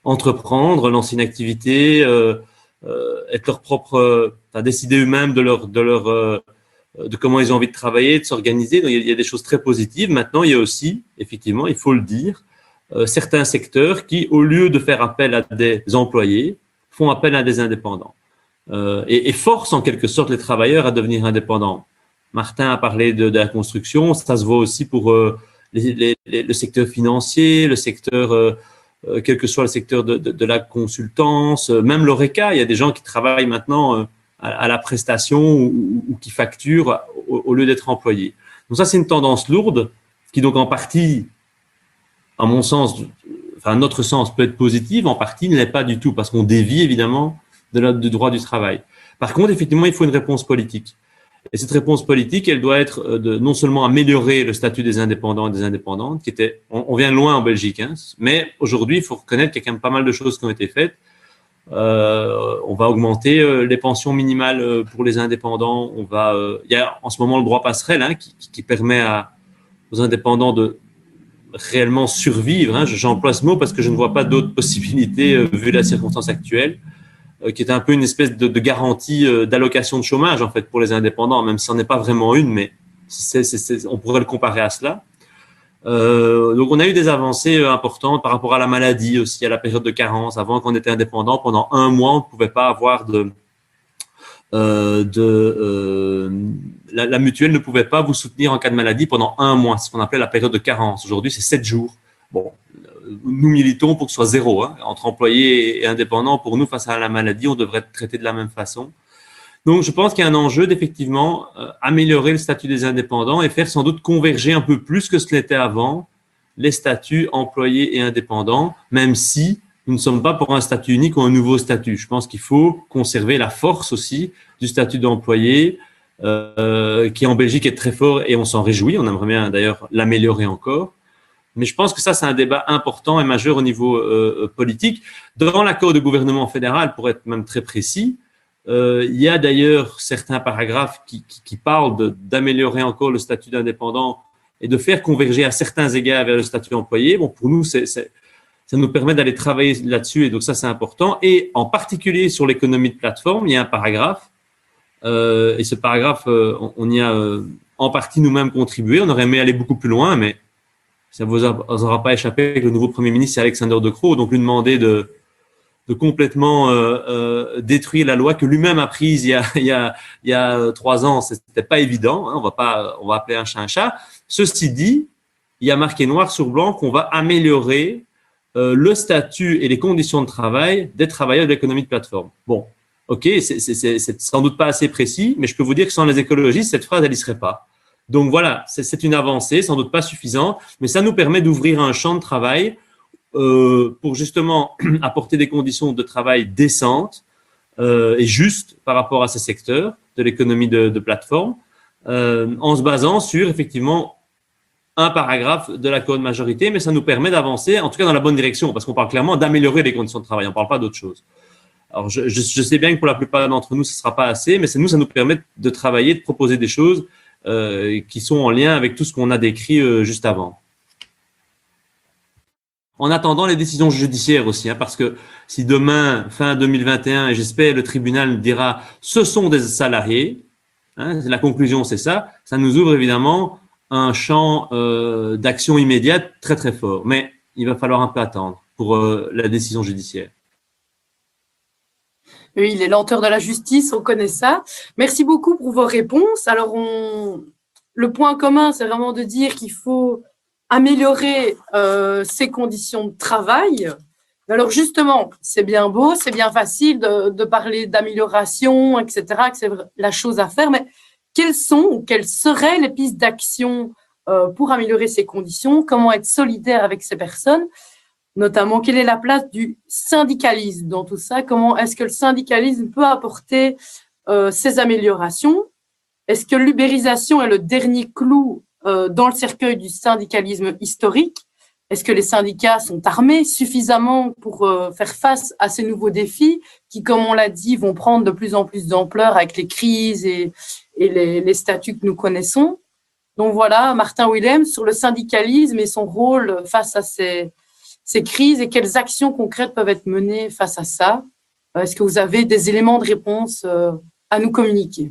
B: entreprendre, lancer une activité, euh, euh, être leur propre, euh, enfin, décider eux-mêmes de leur, de leur, euh, de comment ils ont envie de travailler, de s'organiser. Donc, il y a des choses très positives. Maintenant, il y a aussi, effectivement, il faut le dire, euh, certains secteurs qui, au lieu de faire appel à des employés, font appel à des indépendants euh, et, et forcent en quelque sorte les travailleurs à devenir indépendants. Martin a parlé de, de la construction, ça se voit aussi pour euh, les, les, les, le secteur financier, le secteur, euh, euh, quel que soit le secteur de, de, de la consultance, euh, même l'ORECA. Il y a des gens qui travaillent maintenant euh, à, à la prestation ou, ou qui facturent au, au lieu d'être employés. Donc ça, c'est une tendance lourde qui donc en partie, à mon sens, enfin à notre sens, peut être positive, en partie ne l'est pas du tout parce qu'on dévie évidemment de la, du droit du travail. Par contre, effectivement, il faut une réponse politique. Et cette réponse politique, elle doit être de non seulement améliorer le statut des indépendants et des indépendantes, qui était, on, on vient de loin en Belgique, hein, mais aujourd'hui, il faut reconnaître qu'il y a quand même pas mal de choses qui ont été faites. Euh, on va augmenter euh, les pensions minimales pour les indépendants. On va, euh, il y a en ce moment le droit passerelle hein, qui, qui permet à, aux indépendants de réellement survivre. Hein. J'emploie ce mot parce que je ne vois pas d'autres possibilités euh, vu la circonstance actuelle. Qui est un peu une espèce de, de garantie euh, d'allocation de chômage en fait pour les indépendants, même si ce n'en est pas vraiment une, mais c'est, c'est, c'est, on pourrait le comparer à cela. Euh, donc on a eu des avancées euh, importantes par rapport à la maladie aussi, à la période de carence. Avant, quand on était indépendant, pendant un mois, on ne pouvait pas avoir de, euh, de euh, la, la mutuelle ne pouvait pas vous soutenir en cas de maladie pendant un mois, c'est ce qu'on appelait la période de carence. Aujourd'hui, c'est sept jours. Bon. Nous militons pour que ce soit zéro, hein. Entre employés et indépendants, pour nous, face à la maladie, on devrait être traité de la même façon. Donc, je pense qu'il y a un enjeu d'effectivement euh, améliorer le statut des indépendants et faire sans doute converger un peu plus que ce l'était avant les statuts employés et indépendants, même si nous ne sommes pas pour un statut unique ou un nouveau statut. Je pense qu'il faut conserver la force aussi du statut d'employé, euh, qui en Belgique est très fort et on s'en réjouit. On aimerait bien d'ailleurs l'améliorer encore. Mais je pense que ça, c'est un débat important et majeur au niveau euh, politique. Dans l'accord de gouvernement fédéral, pour être même très précis, euh, il y a d'ailleurs certains paragraphes qui, qui, qui parlent de, d'améliorer encore le statut d'indépendant et de faire converger à certains égards vers le statut employé. Bon, pour nous, c'est, c'est, ça nous permet d'aller travailler là-dessus et donc ça, c'est important. Et en particulier sur l'économie de plateforme, il y a un paragraphe euh, et ce paragraphe, euh, on, on y a euh, en partie nous-mêmes contribué. On aurait aimé aller beaucoup plus loin, mais ça ne vous aura pas échappé que le nouveau Premier ministre, c'est Alexander De Croo, donc lui demander de, de complètement euh, euh, détruire la loi que lui-même a prise il y a, il y a, il y a trois ans. C'était pas évident, hein, on va pas, on va appeler un chat un chat. Ceci dit, il y a marqué noir sur blanc qu'on va améliorer euh, le statut et les conditions de travail des travailleurs de l'économie de plateforme. Bon, ok, c'est, c'est, c'est, c'est sans doute pas assez précis, mais je peux vous dire que sans les écologistes, cette phrase, elle n'y serait pas. Donc voilà, c'est une avancée, sans doute pas suffisante, mais ça nous permet d'ouvrir un champ de travail euh, pour justement apporter des conditions de travail décentes euh, et justes par rapport à ces secteurs de l'économie de, de plateforme, euh, en se basant sur effectivement un paragraphe de l'accord de majorité, mais ça nous permet d'avancer, en tout cas dans la bonne direction, parce qu'on parle clairement d'améliorer les conditions de travail, on ne parle pas d'autre chose. Alors je, je, je sais bien que pour la plupart d'entre nous, ce ne sera pas assez, mais c'est nous, ça nous permet de travailler, de proposer des choses Euh, qui sont en lien avec tout ce qu'on a décrit euh, juste avant. En attendant les décisions judiciaires aussi, hein, parce que si demain, fin deux mille vingt et un, et j'espère le tribunal dira ce sont des salariés, hein, la conclusion c'est ça, ça nous ouvre évidemment un champ euh, d'action immédiate très très fort. Mais il va falloir un peu attendre pour euh, la décision judiciaire.
A: Oui, les lenteurs de la justice, on connaît ça. Merci beaucoup pour vos réponses. Alors, on... le point commun, c'est vraiment de dire qu'il faut améliorer euh, ces conditions de travail. Alors, justement, c'est bien beau, c'est bien facile de, de parler d'amélioration, et cetera, que c'est la chose à faire, mais quelles sont ou quelles seraient les pistes d'action euh, pour améliorer ces conditions? Comment être solidaire avec ces personnes? Notamment, quelle est la place du syndicalisme dans tout ça? Comment est-ce que le syndicalisme peut apporter euh, ces améliorations? Est-ce que l'ubérisation est le dernier clou euh, dans le cercueil du syndicalisme historique? Est-ce que les syndicats sont armés suffisamment pour euh, faire face à ces nouveaux défis qui, comme on l'a dit, vont prendre de plus en plus d'ampleur avec les crises et, et les, les statuts que nous connaissons? Donc voilà, Martin Willems sur le syndicalisme et son rôle face à ces ces crises et quelles actions concrètes peuvent être menées face à ça? Est-ce que vous avez des éléments de réponse à nous communiquer?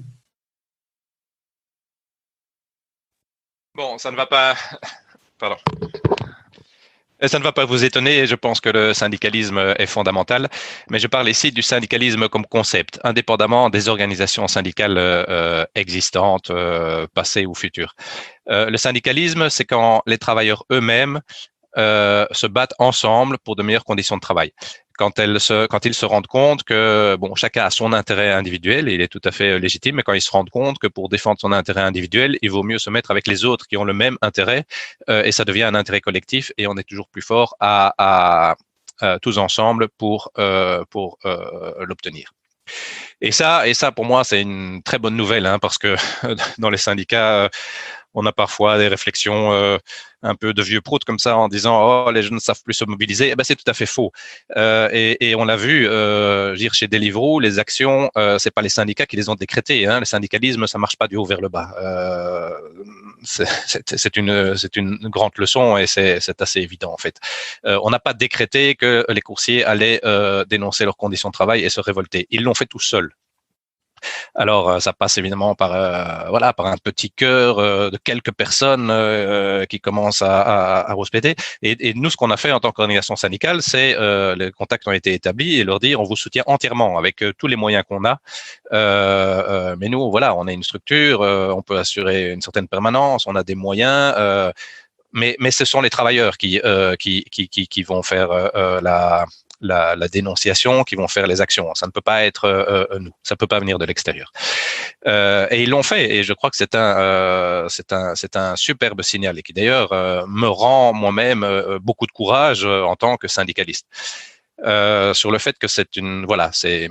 C: Bon, ça ne va pas… Pardon. Ça ne va pas vous étonner, je pense que le syndicalisme est fondamental, mais je parle ici du syndicalisme comme concept, indépendamment des organisations syndicales euh, existantes, euh, passées ou futures. Euh, le syndicalisme, c'est quand les travailleurs eux-mêmes euh, se battent ensemble pour de meilleures conditions de travail. Quand, elles se, quand ils se rendent compte que bon, chacun a son intérêt individuel, et il est tout à fait légitime, mais quand ils se rendent compte que pour défendre son intérêt individuel, il vaut mieux se mettre avec les autres qui ont le même intérêt, euh, et ça devient un intérêt collectif, et on est toujours plus fort à, à, à tous ensemble pour, euh, pour euh, l'obtenir. Et ça, et ça, pour moi, c'est une très bonne nouvelle, hein, parce que dans les syndicats, on a parfois des réflexions euh, un peu de vieux proutes comme ça en disant oh les jeunes ne savent plus se mobiliser. Eh ben c'est tout à fait faux. Euh, et, et on l'a vu, euh, dire chez Deliveroo, les actions, euh, c'est pas les syndicats qui les ont décrétées. Hein. Le syndicalisme, ça marche pas du haut vers le bas. Euh, c'est une c'est une grande leçon et c'est c'est assez évident en fait. Euh, on n'a pas décrété que les coursiers allaient euh, dénoncer leurs conditions de travail et se révolter. Ils l'ont fait tout seuls. Alors, ça passe évidemment par euh, voilà par un petit cœur euh, de quelques personnes euh, qui commencent à, à, à respecter. Et, et nous, ce qu'on a fait en tant qu'organisation syndicale, c'est euh, les contacts ont été établis et leur dire on vous soutient entièrement avec euh, tous les moyens qu'on a. Euh, euh, mais nous, voilà, on est une structure, euh, on peut assurer une certaine permanence, on a des moyens. Euh, mais, mais ce sont les travailleurs qui euh, qui, qui, qui qui vont faire euh, la La, la dénonciation, qui vont faire les actions. Ça ne peut pas être euh, nous, ça ne peut pas venir de l'extérieur. Euh, et ils l'ont fait, et je crois que c'est un, euh, c'est un, c'est un superbe signal, et qui d'ailleurs euh, me rend moi-même euh, beaucoup de courage euh, en tant que syndicaliste. Euh, sur le fait que c'est une, voilà, c'est,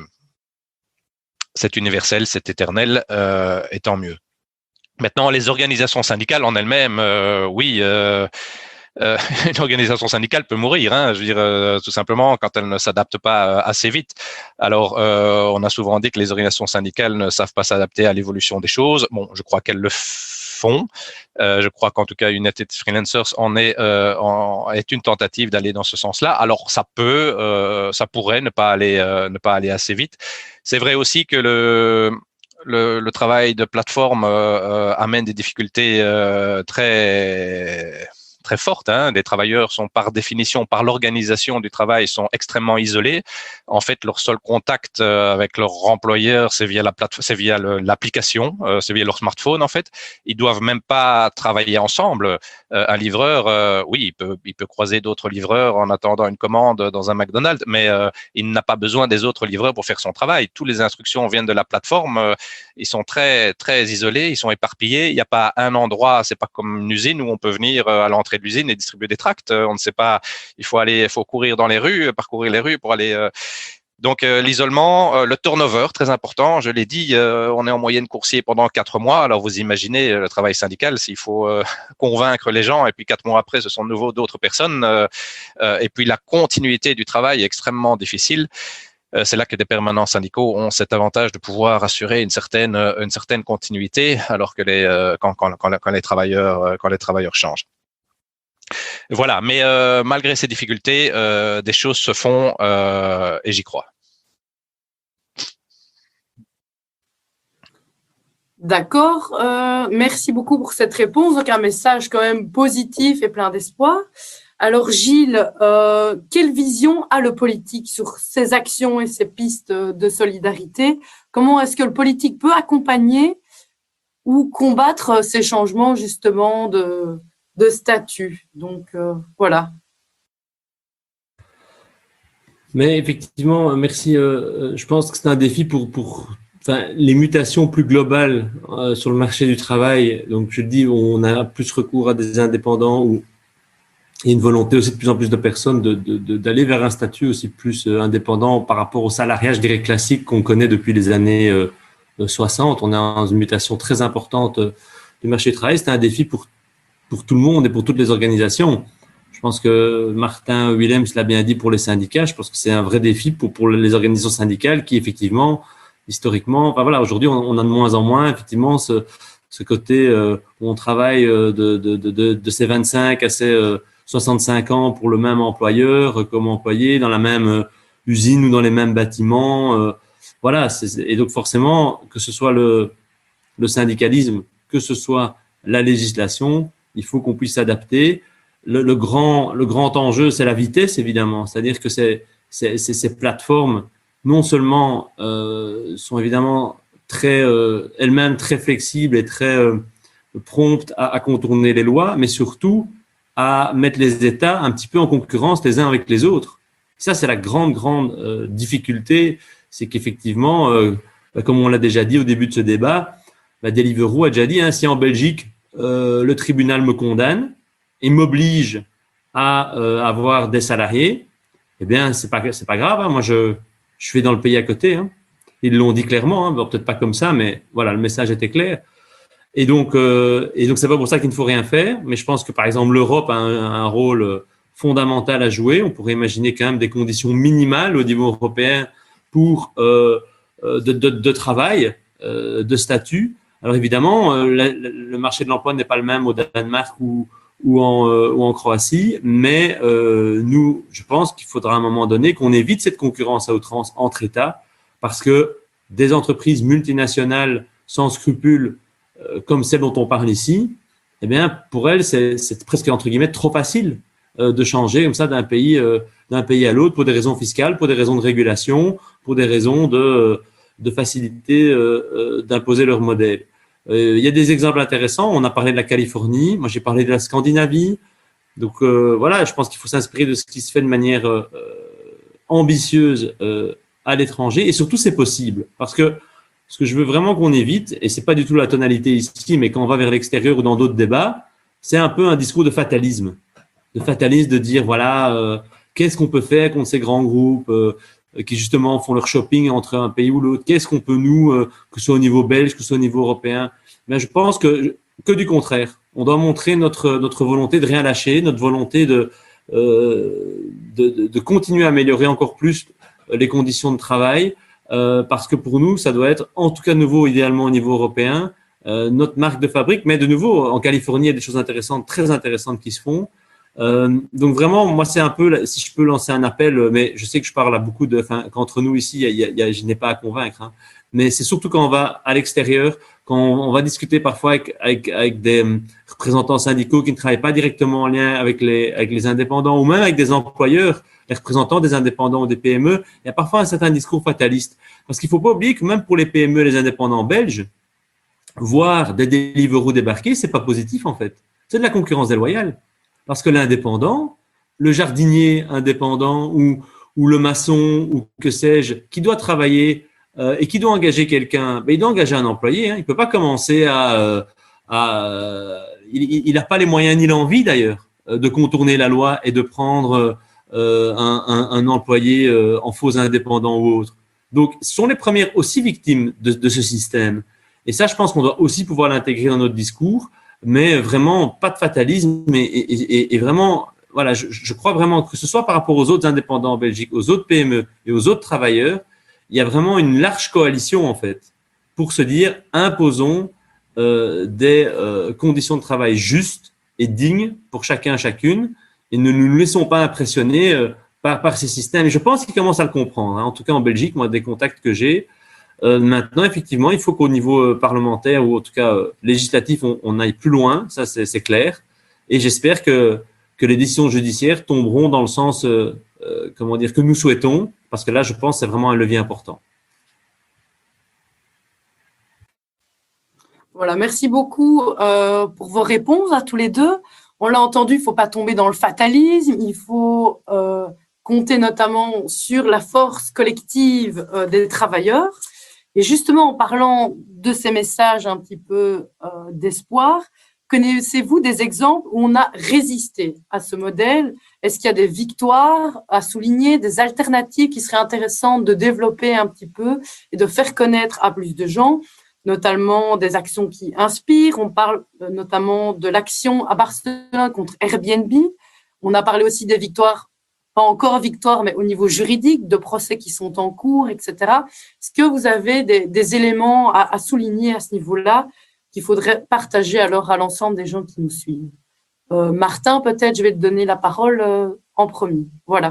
C: c'est universel, c'est éternel, euh, et tant mieux. Maintenant, les organisations syndicales en elles-mêmes, euh, oui, euh, Euh, une organisation syndicale peut mourir, hein, je veux dire, euh, tout simplement quand elle ne s'adapte pas euh, assez vite. Alors, euh, on a souvent dit que les organisations syndicales ne savent pas s'adapter à l'évolution des choses. Bon, je crois qu'elles le font. Euh, je crois qu'en tout cas, United Freelancers en est, euh, en, est une tentative d'aller dans ce sens-là. Alors, ça peut, euh, ça pourrait ne pas aller, euh, ne pas aller assez vite. C'est vrai aussi que le Le, le travail de plateforme euh, amène des difficultés euh, très très forte. Hein. Les travailleurs sont par définition, par l'organisation du travail, sont extrêmement isolés. En fait, leur seul contact euh, avec leur employeur, c'est via la plateforme, c'est via l'application, euh, c'est via leur smartphone. En fait, ils doivent même pas travailler ensemble. Euh, un livreur, euh, oui, il peut, il peut croiser d'autres livreurs en attendant une commande dans un McDonald's, mais euh, il n'a pas besoin des autres livreurs pour faire son travail. Toutes les instructions viennent de la plateforme. Euh, ils sont très, très isolés, ils sont éparpillés. Il n'y a pas un endroit, c'est pas comme une usine où on peut venir à l'entrée de l'usine et distribuer des tracts. On ne sait pas, il faut aller, il faut courir dans les rues, parcourir les rues pour aller. Euh, donc euh, l'isolement, euh, le turnover, très important. Je l'ai dit, euh, on est en moyenne coursier pendant quatre mois. Alors vous imaginez le travail syndical, s'il faut euh, convaincre les gens et puis quatre mois après, ce sont de nouveau d'autres personnes. Euh, euh, et puis la continuité du travail est extrêmement difficile. C'est là que des permanents syndicaux ont cet avantage de pouvoir assurer une certaine, une certaine continuité, alors que les, quand, quand, quand, quand les travailleurs, quand les travailleurs changent. Voilà, mais euh, malgré ces difficultés, euh, des choses se font euh, et j'y crois.
A: D'accord, euh, merci beaucoup pour cette réponse. Donc un message quand même positif et plein d'espoir. Alors Gilles, euh, quelle vision a le politique sur ces actions et ces pistes de solidarité? Comment est-ce que le politique peut accompagner ou combattre ces changements justement de, de statut? Donc euh, voilà.
B: Mais effectivement, merci. Euh, je pense que c'est un défi pour, pour enfin, les mutations plus globales euh, sur le marché du travail. Donc je dis, on a plus recours à des indépendants ou il y a une volonté aussi de plus en plus de personnes de, de, de, d'aller vers un statut aussi plus euh, indépendant par rapport au salariat, je dirais, classique qu'on connaît depuis les années euh, soixante. On est dans une mutation très importante euh, du marché du travail. C'est un défi pour, pour tout le monde et pour toutes les organisations. Je pense que Martin Willems l'a bien dit pour les syndicats. Je pense que c'est un vrai défi pour, pour les organisations syndicales qui, effectivement, historiquement, enfin voilà, aujourd'hui, on, on a de moins en moins, effectivement, ce, ce côté euh, où on travaille euh, de, de, de, de, de ses vingt-cinq à ses... Euh, soixante-cinq ans pour le même employeur comme employé dans la même usine ou dans les mêmes bâtiments. Euh, voilà. Et donc forcément, que ce soit le, le syndicalisme, que ce soit la législation, il faut qu'on puisse s'adapter. Le, le grand, le grand enjeu, c'est la vitesse, évidemment. C'est-à-dire que c'est, c'est, c'est, ces plateformes, non seulement euh, sont évidemment très, euh, elles-mêmes très flexibles et très euh, promptes à, à contourner les lois, mais surtout à mettre les États un petit peu en concurrence les uns avec les autres. Ça, c'est la grande, grande euh, difficulté, c'est qu'effectivement, euh, comme on l'a déjà dit au début de ce débat, bah, Deliveroo a déjà dit, hein, si en Belgique, euh, le tribunal me condamne et m'oblige à euh, avoir des salariés, eh bien, c'est pas, c'est pas grave, hein, moi, je, je fais dans le pays à côté. Hein. Ils l'ont dit clairement, hein, bon, peut-être pas comme ça, mais voilà, le message était clair. Et donc, euh, et donc, c'est pas pour ça qu'il ne faut rien faire, mais je pense que, par exemple, l'Europe a un, un rôle fondamental à jouer. On pourrait imaginer quand même des conditions minimales au niveau européen pour euh, de, de, de travail, euh, de statut. Alors évidemment, euh, le, le marché de l'emploi n'est pas le même au Danemark ou, ou, en, euh, ou en Croatie, mais euh, nous, je pense qu'il faudra à un moment donné qu'on évite cette concurrence à outrance entre États, parce que des entreprises multinationales sans scrupules, euh, comme celles dont on parle ici, eh bien, pour elles, c'est, c'est presque entre guillemets trop facile euh, de changer comme ça d'un pays, euh, d'un pays à l'autre pour des raisons fiscales, pour des raisons de régulation, pour des raisons de de facilité euh, euh, d'imposer leur modèle. Euh, il y a des exemples intéressants. On a parlé de la Californie. Moi, j'ai parlé de la Scandinavie. Donc, euh, voilà, je pense qu'il faut s'inspirer de ce qui se fait de manière euh, ambitieuse euh, à l'étranger. Et surtout, c'est possible. Parce que ce que je veux vraiment qu'on évite, et c'est pas du tout la tonalité ici, mais quand on va vers l'extérieur ou dans d'autres débats, c'est un peu un discours de fatalisme. De fatalisme, de dire, voilà, euh, qu'est-ce qu'on peut faire contre ces grands groupes euh, qui justement font leur shopping entre un pays ou l'autre. Qu'est-ce qu'on peut nous, euh, que ce soit au niveau belge, que ce soit au niveau européen, mais je pense que que du contraire. On doit montrer notre notre volonté de rien lâcher, notre volonté de euh, de, de, de continuer à améliorer encore plus les conditions de travail, euh, parce que pour nous, ça doit être en tout cas de nouveau, idéalement au niveau européen, euh, notre marque de fabrique. Mais de nouveau, en Californie, il y a des choses intéressantes, très intéressantes qui se font. Euh, donc vraiment, moi, c'est un peu, si je peux lancer un appel, mais je sais que je parle à beaucoup de, enfin, qu'entre nous ici, il y a, il y a, je n'ai pas à convaincre, hein, mais c'est surtout quand on va à l'extérieur, quand on, on va discuter parfois avec, avec, avec des représentants syndicaux qui ne travaillent pas directement en lien avec les, avec les indépendants ou même avec des employeurs, les représentants des indépendants ou des P M E, il y a parfois un certain discours fataliste. Parce qu'il faut pas oublier que même pour les P M E, les indépendants belges, voir des Deliveroo débarquer, c'est pas positif en fait. C'est de la concurrence déloyale. Parce que l'indépendant, le jardinier indépendant ou, ou le maçon ou que sais-je, qui doit travailler euh, et qui doit engager quelqu'un, ben, il doit engager un employé. Hein. Il peut pas commencer à… à il n'a pas les moyens ni l'envie d'ailleurs de contourner la loi et de prendre euh, un, un, un employé euh, en faux indépendant ou autre. Donc, ce sont les premières aussi victimes de, de ce système. Et ça, je pense qu'on doit aussi pouvoir l'intégrer dans notre discours. Mais vraiment pas de fatalisme et, et, et, et vraiment, voilà, je, je crois vraiment que ce soit par rapport aux autres indépendants en Belgique, aux autres P M E et aux autres travailleurs, il y a vraiment une large coalition en fait pour se dire imposons euh, des euh, conditions de travail justes et dignes pour chacun chacune et ne nous laissons pas impressionner euh, par, par ces systèmes. Et je pense qu'ils commencent à le comprendre. Hein. En tout cas en Belgique, moi des contacts que j'ai. Euh, maintenant, effectivement, il faut qu'au niveau euh, parlementaire ou en tout cas euh, législatif, on, on aille plus loin, ça c'est, c'est clair. Et j'espère que que les décisions judiciaires tomberont dans le sens, euh, euh, comment dire, que nous souhaitons, parce que là, je pense, que c'est vraiment un levier important.
A: Voilà, merci beaucoup euh, pour vos réponses à tous les deux. On l'a entendu, il ne faut pas tomber dans le fatalisme, il faut euh, compter notamment sur la force collective euh, des travailleurs. Et justement, en parlant de ces messages un petit peu euh, d'espoir, connaissez-vous des exemples où on a résisté à ce modèle? Est-ce qu'il y a des victoires à souligner, des alternatives qui seraient intéressantes de développer un petit peu et de faire connaître à plus de gens, notamment des actions qui inspirent? On parle notamment de l'action à Barcelone contre Airbnb. On a parlé aussi des victoires, pas encore victoires, mais au niveau juridique, de procès qui sont en cours, et cetera. Est-ce que vous avez des, des éléments à, à souligner à ce niveau-là qu'il faudrait partager alors à l'ensemble des gens qui nous suivent? Euh, Martin, peut-être, je vais te donner la parole euh, en premier. Voilà.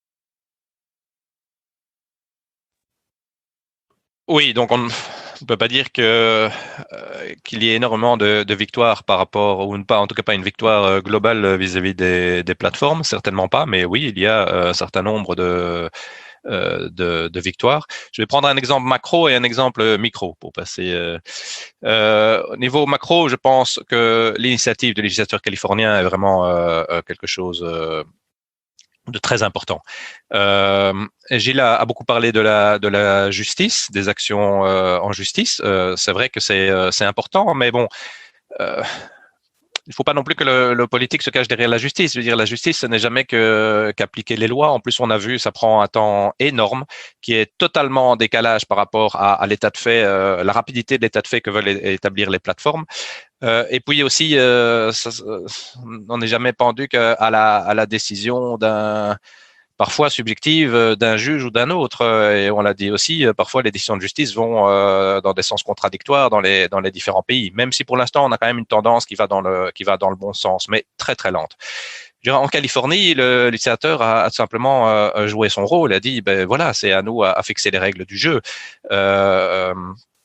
C: Oui, donc on ne peut pas dire que euh, qu'il y ait énormément de, de victoires par rapport, ou pas, en tout cas pas une victoire euh, globale vis-à-vis des, des plateformes, certainement pas, mais oui, il y a euh, un certain nombre de, euh, de, de victoires. Je vais prendre un exemple macro et un exemple micro pour passer. Euh, euh, au niveau macro, je pense que l'initiative du législateur californien est vraiment euh, quelque chose euh, de très important. Euh, Gilles a, a beaucoup parlé de la de la justice, des actions euh, en justice. Euh, c'est vrai que c'est euh, c'est important, mais bon. Euh, il ne faut pas non plus que le, le politique se cache derrière la justice. Je veux dire, la justice, ce n'est jamais que qu'appliquer les lois. En plus, on a vu, ça prend un temps énorme, qui est totalement en décalage par rapport à, à l'état de fait, euh, la rapidité de l'état de fait que veulent établir les plateformes. Euh, et puis aussi, euh, ça, on n'est jamais pendu qu'à la, à la décision d'un parfois subjective d'un juge ou d'un autre. Et on l'a dit aussi, parfois les décisions de justice vont euh, dans des sens contradictoires dans les dans les différents pays. Même si pour l'instant on a quand même une tendance qui va dans le qui va dans le bon sens, mais très très lente. En Californie, le législateur a, a simplement euh, joué son rôle. Il a dit, ben voilà, c'est à nous à, à fixer les règles du jeu. Euh,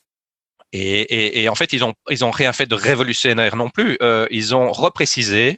C: et, et, et en fait, ils ont ils ont rien fait de révolutionnaire non plus. Euh, ils ont reprécisé.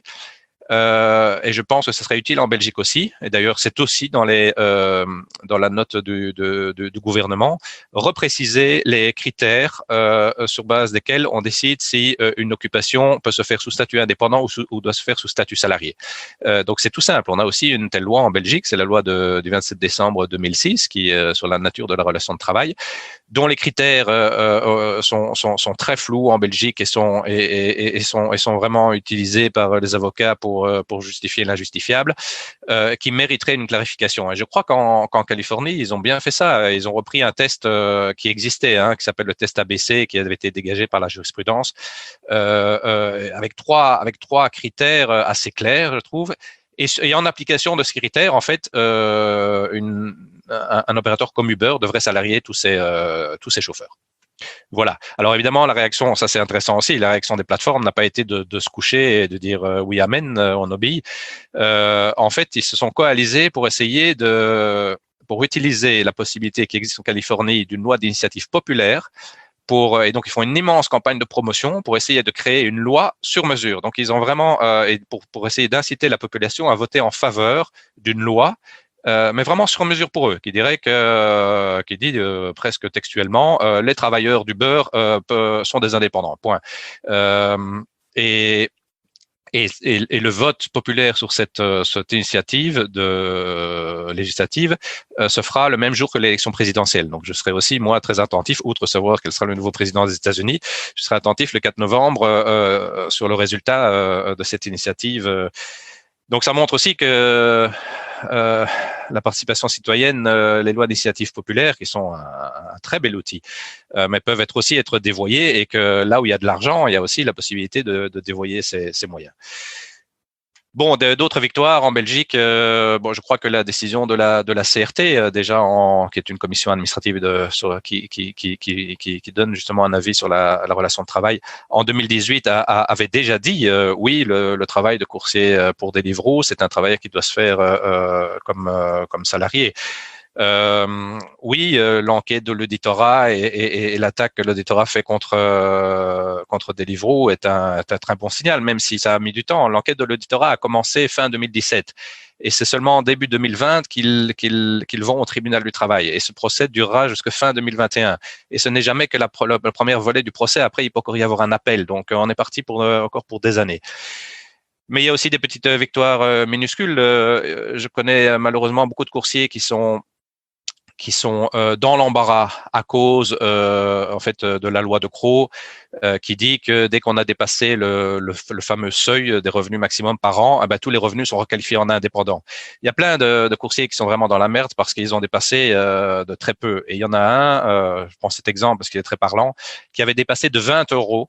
C: Euh, et je pense que ce serait utile en Belgique aussi. Et d'ailleurs, c'est aussi dans les euh, dans la note du, du, du gouvernement, repréciser les critères euh, sur base desquels on décide si euh, une occupation peut se faire sous statut indépendant ou, sous, ou doit se faire sous statut salarié. Euh, donc c'est tout simple. On a aussi une telle loi en Belgique, c'est la loi de, du vingt-sept décembre deux mille six, qui est euh, sur la nature de la relation de travail, dont les critères euh, euh, sont, sont, sont très flous en Belgique et sont, et, et, et, sont, et sont vraiment utilisés par les avocats pour, pour justifier l'injustifiable, euh, qui mériterait une clarification. Et je crois qu'en, qu'en Californie, ils ont bien fait ça. Ils ont repris un test euh, qui existait, hein, qui s'appelle le test A B C, qui avait été dégagé par la jurisprudence, euh, euh, avec trois, avec trois critères assez clairs, je trouve. Et, et en application de ces critères, en fait, euh, une, un, un opérateur comme Uber devrait salarier tous ses, euh, tous ses chauffeurs. Voilà. Alors évidemment, la réaction, ça c'est intéressant aussi, la réaction des plateformes n'a pas été de, de se coucher et de dire euh, oui, amen, euh, on obéit. Euh, en fait, ils se sont coalisés pour essayer de, pour utiliser la possibilité qui existe en Californie d'une loi d'initiative populaire. Pour, et donc, ils font une immense campagne de promotion pour essayer de créer une loi sur mesure. Donc, ils ont vraiment, euh, et pour, pour essayer d'inciter la population à voter en faveur d'une loi, euh, mais vraiment sur mesure pour eux, qui dirait que, euh, qui dit euh, presque textuellement, euh, les travailleurs du beurre euh, peut, sont des indépendants. Point. Euh, et Et, et, et le vote populaire sur cette, cette initiative de, euh, législative euh, se fera le même jour que l'élection présidentielle. Donc, je serai aussi, moi, très attentif, outre savoir quel sera le nouveau président des États-Unis, je serai attentif le quatre novembre euh, sur le résultat euh, de cette initiative. Donc, ça montre aussi que euh, la participation citoyenne, euh, les lois d'initiative populaire, qui sont un, un très bel outil, euh, mais peuvent être aussi être dévoyées, et que là où il y a de l'argent, il y a aussi la possibilité de, de dévoyer ces, ces moyens. Bon, d'autres victoires en Belgique. Euh, bon, je crois que la décision de la de la C R T, euh, déjà en, qui est une commission administrative de sur, qui, qui qui qui qui qui donne justement un avis sur la, la relation de travail, en deux mille dix-huit a, a, avait déjà dit euh, oui, le, le travail de coursier pour Deliveroo, c'est un travail qui doit se faire euh, comme euh, comme salarié. Euh, oui, euh, l'enquête de l'auditorat et, et, et l'attaque que l'auditorat fait contre euh, contre Deliveroo est un, est un très bon signal, même si ça a mis du temps. L'enquête de l'auditorat a commencé fin deux mille dix-sept, et c'est seulement en début deux mille vingt qu'ils qu'ils qu'ils vont au tribunal du travail. Et ce procès durera jusqu'à fin deux mille vingt et un. Et ce n'est jamais que la, la, la première volet du procès. Après, il peut encore y avoir un appel. Donc, on est parti pour euh, encore pour des années. Mais il y a aussi des petites victoires euh, minuscules. Euh, je connais malheureusement beaucoup de coursiers qui sont qui sont euh, dans l'embarras à cause euh, en fait de la loi de Croo, euh, qui dit que dès qu'on a dépassé le, le, le fameux seuil des revenus maximum par an, eh ben, tous les revenus sont requalifiés en indépendants. Il y a plein de, de coursiers qui sont vraiment dans la merde parce qu'ils ont dépassé euh, de très peu. Et il y en a un, euh, je prends cet exemple parce qu'il est très parlant, qui avait dépassé de vingt euros.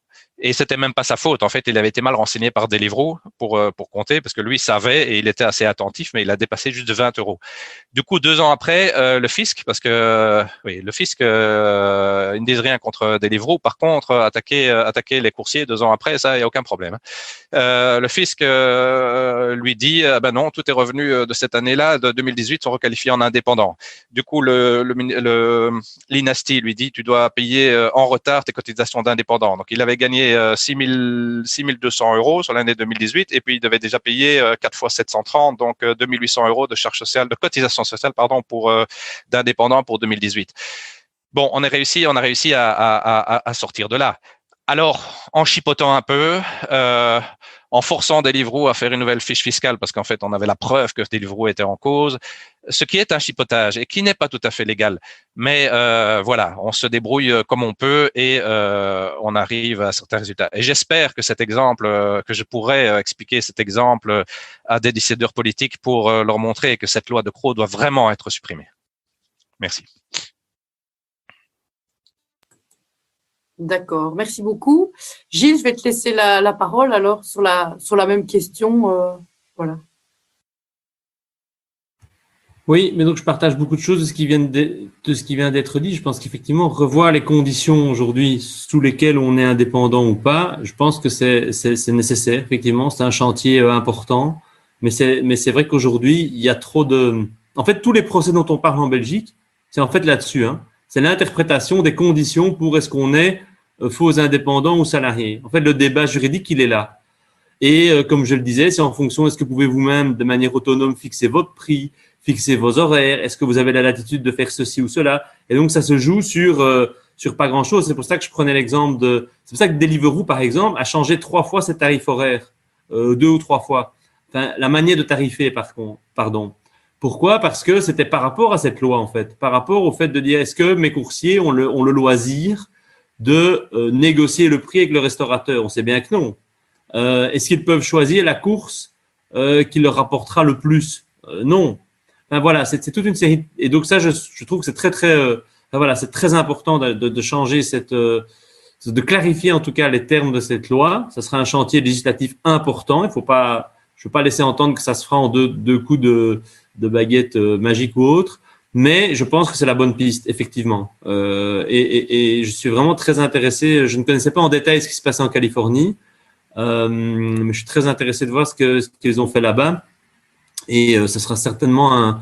C: Et c'était même pas sa faute. En fait, il avait été mal renseigné par Deliveroo pour, euh, pour compter, parce que lui savait et il était assez attentif, mais il a dépassé juste de vingt euros. Du coup, deux ans après, euh, le fisc, parce que euh, oui, le fisc, euh, ils ne disent rien contre Deliveroo. Par contre, attaquer, euh, attaquer les coursiers deux ans après, ça, il n'y a aucun problème. Euh, le fisc euh, lui dit, euh, ben non, tous tes revenus de cette année-là, de deux mille dix-huit, sont requalifiés en indépendants. Du coup, le, le, le l'INASTI lui dit, tu dois payer en retard tes cotisations d'indépendants. Donc, il avait gagné six mille deux cents euros sur l'année deux mille dix-huit et puis il devait déjà payer quatre fois sept cent trente, donc deux mille huit cents euros de charges sociales, de cotisations sociales, pardon, pour euh, d'indépendants pour deux mille dix-huit. Bon, on a réussi, on a réussi à, à, à, à sortir de là. Alors, en chipotant un peu, euh, en forçant Deliveroo à faire une nouvelle fiche fiscale, parce qu'en fait, on avait la preuve que Deliveroo était en cause, ce qui est un chipotage et qui n'est pas tout à fait légal. Mais euh, voilà, on se débrouille comme on peut et euh, on arrive à certains résultats. Et j'espère que cet exemple, euh, que je pourrais euh, expliquer cet exemple à des décideurs politiques pour euh, leur montrer que cette loi de Croo doit vraiment être supprimée. Merci.
A: D'accord, merci beaucoup. Gilles, je vais te laisser la, la parole alors sur la, sur la même question. Euh, voilà.
B: Oui, mais donc je partage beaucoup de choses de ce qui vient de, de ce qui vient d'être dit. Je pense qu'effectivement, revoir les conditions aujourd'hui sous lesquelles on est indépendant ou pas, je pense que c'est, c'est, c'est nécessaire. Effectivement, c'est un chantier important. Mais c'est, mais c'est vrai qu'aujourd'hui, il y a trop de… En fait, tous les procès dont on parle en Belgique, c'est en fait là-dessus, hein. C'est l'interprétation des conditions pour est-ce qu'on est faux indépendant ou salarié. En fait, le débat juridique, il est là. Et euh, comme je le disais, c'est en fonction, est-ce que vous pouvez vous-même, de manière autonome, fixer votre prix, fixer vos horaires, est-ce que vous avez la latitude de faire ceci ou cela. Et donc, ça se joue sur euh, sur pas grand-chose. C'est pour ça que je prenais l'exemple de… C'est pour ça que Deliveroo, par exemple, a changé trois fois ses tarifs horaires, euh, deux ou trois fois. Enfin, la manière de tarifer, par contre, pardon. Pourquoi? Parce que c'était par rapport à cette loi, en fait, par rapport au fait de dire est-ce que mes coursiers ont le, ont le loisir de euh, négocier le prix avec le restaurateur? On sait bien que non. Euh, est-ce qu'ils peuvent choisir la course euh, qui leur rapportera le plus? euh, Non. Enfin, voilà, c'est, c'est toute une série. Et donc ça, je, je trouve que c'est très, très, euh, enfin, voilà, c'est très important de, de, de changer cette, euh, de clarifier en tout cas les termes de cette loi. Ça sera un chantier législatif important. Il faut pas, je ne veux pas laisser entendre que ça se fera en deux, deux coups de de baguette euh, magique ou autre, mais je pense que c'est la bonne piste, effectivement. Euh, et, et, et je suis vraiment très intéressé. Je ne connaissais pas en détail ce qui se passait en Californie, euh, mais je suis très intéressé de voir ce, que, ce qu'ils ont fait là-bas. Et euh, ce sera certainement un,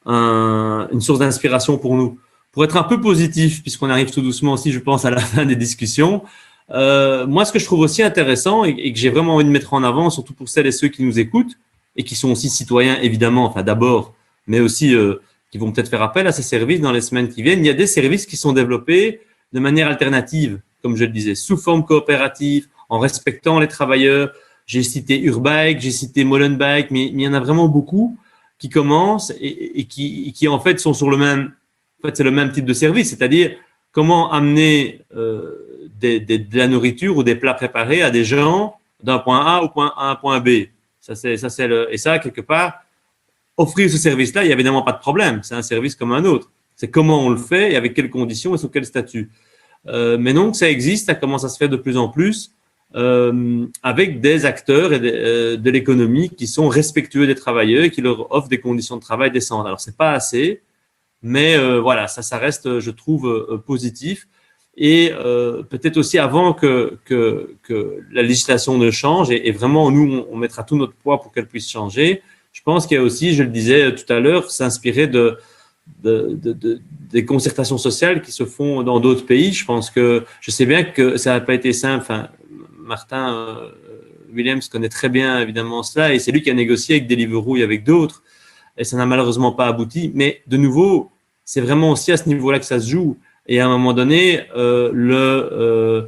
B: un, une source d'inspiration pour nous. Pour être un peu positif, puisqu'on arrive tout doucement aussi, je pense, à la fin des discussions, euh, moi, ce que je trouve aussi intéressant et, et que j'ai vraiment envie de mettre en avant, surtout pour celles et ceux qui nous écoutent, et qui sont aussi citoyens, évidemment, enfin d'abord, mais aussi euh, qui vont peut-être faire appel à ces services dans les semaines qui viennent. Il y a des services qui sont développés de manière alternative, comme je le disais, sous forme coopérative, en respectant les travailleurs. J'ai cité Urbike, j'ai cité Molenbike, mais, mais il y en a vraiment beaucoup qui commencent et, et, qui, et qui, en fait, sont sur le même… En fait, c'est le même type de service, c'est-à-dire comment amener euh, des, des, de la nourriture ou des plats préparés à des gens d'un point A au point A à un point B. Ça, c'est, ça, c'est le, et ça, quelque part, offrir ce service-là, il n'y a évidemment pas de problème. C'est un service comme un autre. C'est comment on le fait et avec quelles conditions et sous quel statut. Euh, mais donc, ça existe, ça commence à se faire de plus en plus euh, avec des acteurs et des, euh, de l'économie qui sont respectueux des travailleurs et qui leur offrent des conditions de travail décentes. Alors, c'est pas assez, mais euh, voilà, ça, ça reste, je trouve, euh, positif. Et euh, peut-être aussi avant que, que, que la législation ne change, et, et vraiment, nous, on, on mettra tout notre poids pour qu'elle puisse changer. Je pense qu'il y a aussi, je le disais tout à l'heure, s'inspirer de, de, de, de, des concertations sociales qui se font dans d'autres pays. Je pense que, je sais bien que ça n'a pas été simple. Enfin, Martin euh, Williams connaît très bien, évidemment, cela, et c'est lui qui a négocié avec Deliveroo et avec d'autres, et ça n'a malheureusement pas abouti. Mais de nouveau, c'est vraiment aussi à ce niveau-là que ça se joue. Et à un moment donné, euh, le, euh,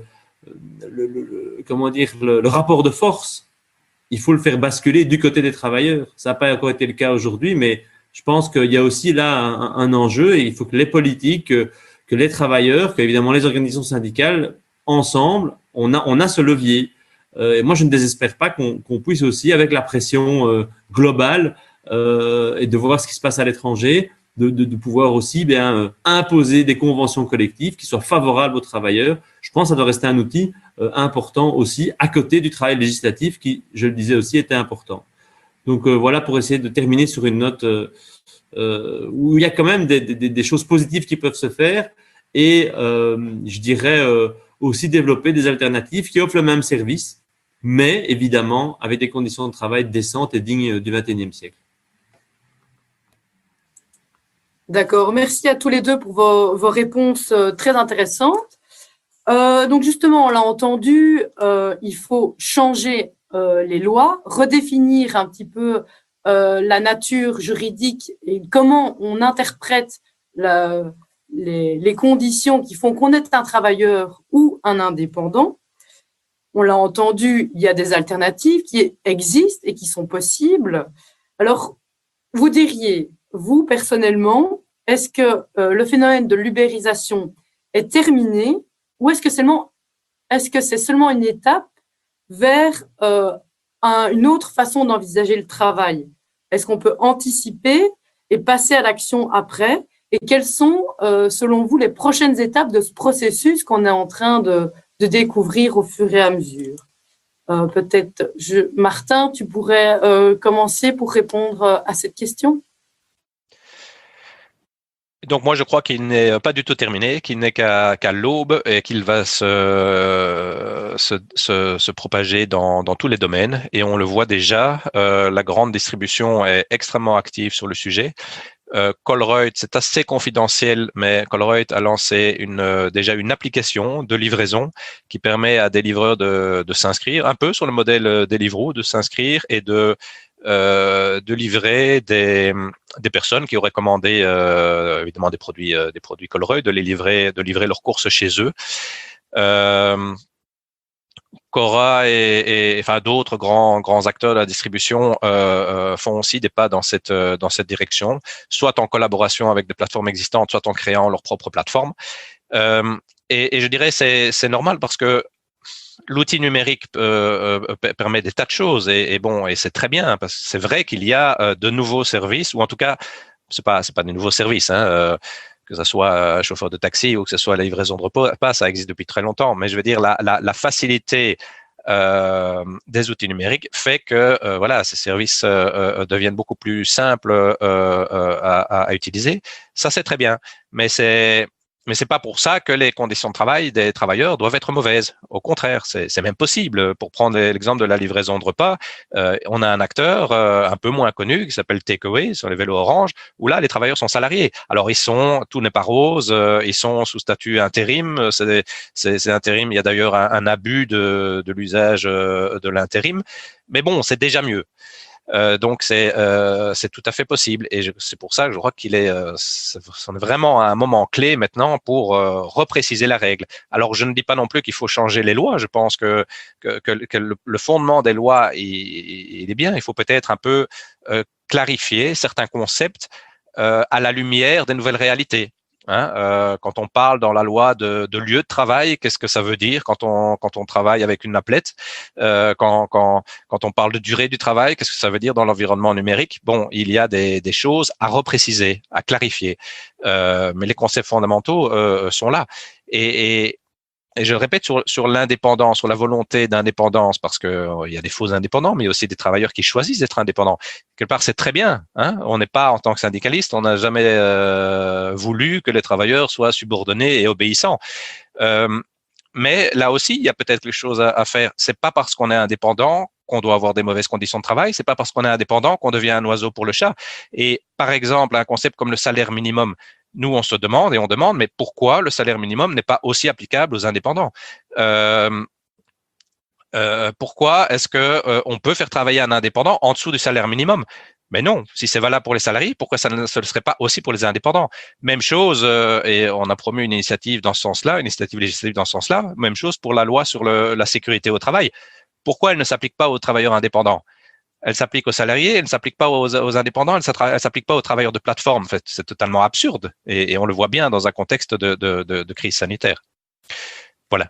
B: le, le, le, comment dire, le, le rapport de force, il faut le faire basculer du côté des travailleurs. Ça n'a pas encore été le cas aujourd'hui, mais je pense qu'il y a aussi là un, un enjeu et il faut que les politiques, que, que les travailleurs, que évidemment les organisations syndicales, ensemble, on a, on a ce levier. Euh, et moi, je ne désespère pas qu'on, qu'on puisse aussi, avec la pression euh, globale euh, et de voir ce qui se passe à l'étranger, De, de, de pouvoir aussi bien euh, imposer des conventions collectives qui soient favorables aux travailleurs. Je je pense que ça doit rester un outil euh, important aussi à côté du travail législatif qui, je le disais aussi, était important. Donc euh, voilà pour essayer de terminer sur une note euh, euh, où il y a quand même des, des, des choses positives qui peuvent se faire et euh, je dirais euh, aussi développer des alternatives qui offrent le même service, mais évidemment avec des conditions de travail décentes et dignes du vingt et unième siècle.
A: D'accord, merci à tous les deux pour vos, vos réponses euh, très intéressantes. Euh, donc justement, on l'a entendu, euh, il faut changer euh, les lois, redéfinir un petit peu euh, la nature juridique et comment on interprète la, les, les conditions qui font qu'on est un travailleur ou un indépendant. On l'a entendu, il y a des alternatives qui existent et qui sont possibles. Alors, vous diriez, vous, personnellement, est-ce que euh, le phénomène de l'ubérisation est terminé ou est-ce que, seulement, est-ce que c'est seulement une étape vers euh, un, une autre façon d'envisager le travail? Est-ce qu'on peut anticiper et passer à l'action après? Et quelles sont, euh, selon vous, les prochaines étapes de ce processus qu'on est en train de, de découvrir au fur et à mesure? euh, Peut-être, je, Martin, tu pourrais euh, commencer pour répondre à cette question?
C: Donc moi je crois qu'il n'est pas du tout terminé, qu'il n'est qu'à qu'à l'aube et qu'il va se, se, se, se propager dans, dans tous les domaines. Et on le voit déjà, euh, la grande distribution est extrêmement active sur le sujet. Euh, Colruyt, c'est assez confidentiel, mais Colruyt a lancé une, euh, déjà une application de livraison qui permet à des livreurs de, de s'inscrire, un peu sur le modèle Deliveroo, de s'inscrire et de Euh, de livrer des, des personnes qui auraient commandé euh, évidemment des produits euh, des produits Colruyt, de les livrer de livrer leurs courses chez eux. Euh, Cora et, et enfin d'autres grands grands acteurs de la distribution euh, euh, font aussi des pas dans cette euh, dans cette direction, soit en collaboration avec des plateformes existantes, soit en créant leur propre plateforme. Euh, et, et je dirais c'est c'est normal parce que l'outil numérique euh, euh, permet des tas de choses et, et bon et c'est très bien parce que c'est vrai qu'il y a euh, de nouveaux services ou en tout cas c'est pas c'est pas des nouveaux services hein, euh, que ce soit euh, chauffeur de taxi ou que ce soit la livraison de repas, ça existe depuis très longtemps. Mais je veux dire la la, la facilité euh, des outils numériques fait que euh, voilà ces services euh, euh, deviennent beaucoup plus simples euh, euh, à, à utiliser. Ça c'est très bien, mais c'est Mais c'est pas pour ça que les conditions de travail des travailleurs doivent être mauvaises. Au contraire, c'est, c'est même possible. Pour prendre l'exemple de la livraison de repas, euh, on a un acteur euh, un peu moins connu qui s'appelle Takeaway sur les vélos Orange, où là les travailleurs sont salariés. Alors ils sont, tout n'est pas rose, euh, ils sont sous statut intérim. C'est, c'est, c'est intérim. Il y a d'ailleurs un, un abus de, de l'usage euh, de l'intérim, mais bon, c'est déjà mieux. Euh, donc c'est euh, c'est tout à fait possible et je, c'est pour ça que je crois qu'il est euh, c'est, c'est vraiment un moment clé maintenant pour euh, repréciser la règle. Alors je ne dis pas non plus qu'il faut changer les lois. Je pense que que, que, que le, le fondement des lois il, il est bien. Il faut peut-être un peu euh, clarifier certains concepts euh, à la lumière des nouvelles réalités. Hein, euh, quand on parle dans la loi de, de lieu de travail, qu'est-ce que ça veut dire quand on quand on travaille avec une appelette, euh, quand quand quand on parle de durée du travail, qu'est-ce que ça veut dire dans l'environnement numérique? Bon, il y a des des choses à repréciser, à clarifier, euh, mais les concepts fondamentaux euh, sont là. Et, et Et je le répète sur, sur l'indépendance, sur la volonté d'indépendance, parce que euh, il y a des faux indépendants, mais il y a aussi des travailleurs qui choisissent d'être indépendants. Quelque part, c'est très bien. Hein, on n'est pas, en tant que syndicaliste, on n'a jamais euh, voulu que les travailleurs soient subordonnés et obéissants. Euh, mais là aussi, il y a peut-être quelque chose à, à faire. C'est pas parce qu'on est indépendant qu'on doit avoir des mauvaises conditions de travail. C'est pas parce qu'on est indépendant qu'on devient un oiseau pour le chat. Et par exemple, un concept comme le salaire minimum. Nous, on se demande et on demande, mais pourquoi le salaire minimum n'est pas aussi applicable aux indépendants? Euh, euh, pourquoi est-ce que euh, on peut faire travailler un indépendant en dessous du salaire minimum? Mais non, si c'est valable pour les salariés, pourquoi ça ne le serait pas aussi pour les indépendants? Même chose, euh, et on a promu une initiative dans ce sens-là, une initiative législative dans ce sens-là. Même chose pour la loi sur le, la sécurité au travail. Pourquoi elle ne s'applique pas aux travailleurs indépendants? Elle s'applique aux salariés, elle ne s'applique pas aux, aux indépendants, elle ne s'applique pas aux travailleurs de plateforme. En fait, c'est totalement absurde et, et on le voit bien dans un contexte de, de, de, de crise sanitaire. Voilà.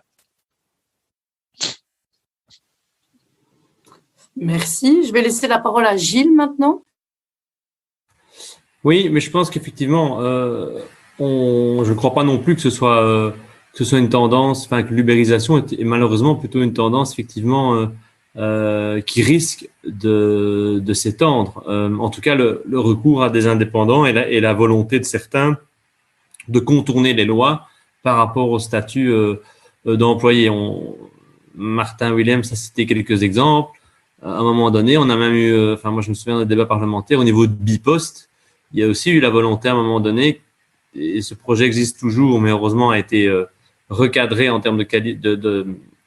A: Merci. Je vais laisser la parole à Gilles maintenant.
B: Oui, mais je pense qu'effectivement, euh, on, je ne crois pas non plus que ce soit euh, que ce soit une tendance, enfin que l'ubérisation est, est malheureusement plutôt une tendance effectivement euh, euh, qui risque de, de s'étendre. Euh, en tout cas, le, le recours à des indépendants et la, et la volonté de certains de contourner les lois par rapport au statut euh, d'employé. On, Martin Williams a cité quelques exemples. À un moment donné, on a même eu, euh, enfin moi je me souviens d'un débat parlementaire au niveau de Bipost. Il y a aussi eu la volonté à un moment donné, et ce projet existe toujours, mais heureusement a été euh, recadré en termes de, quali de, de,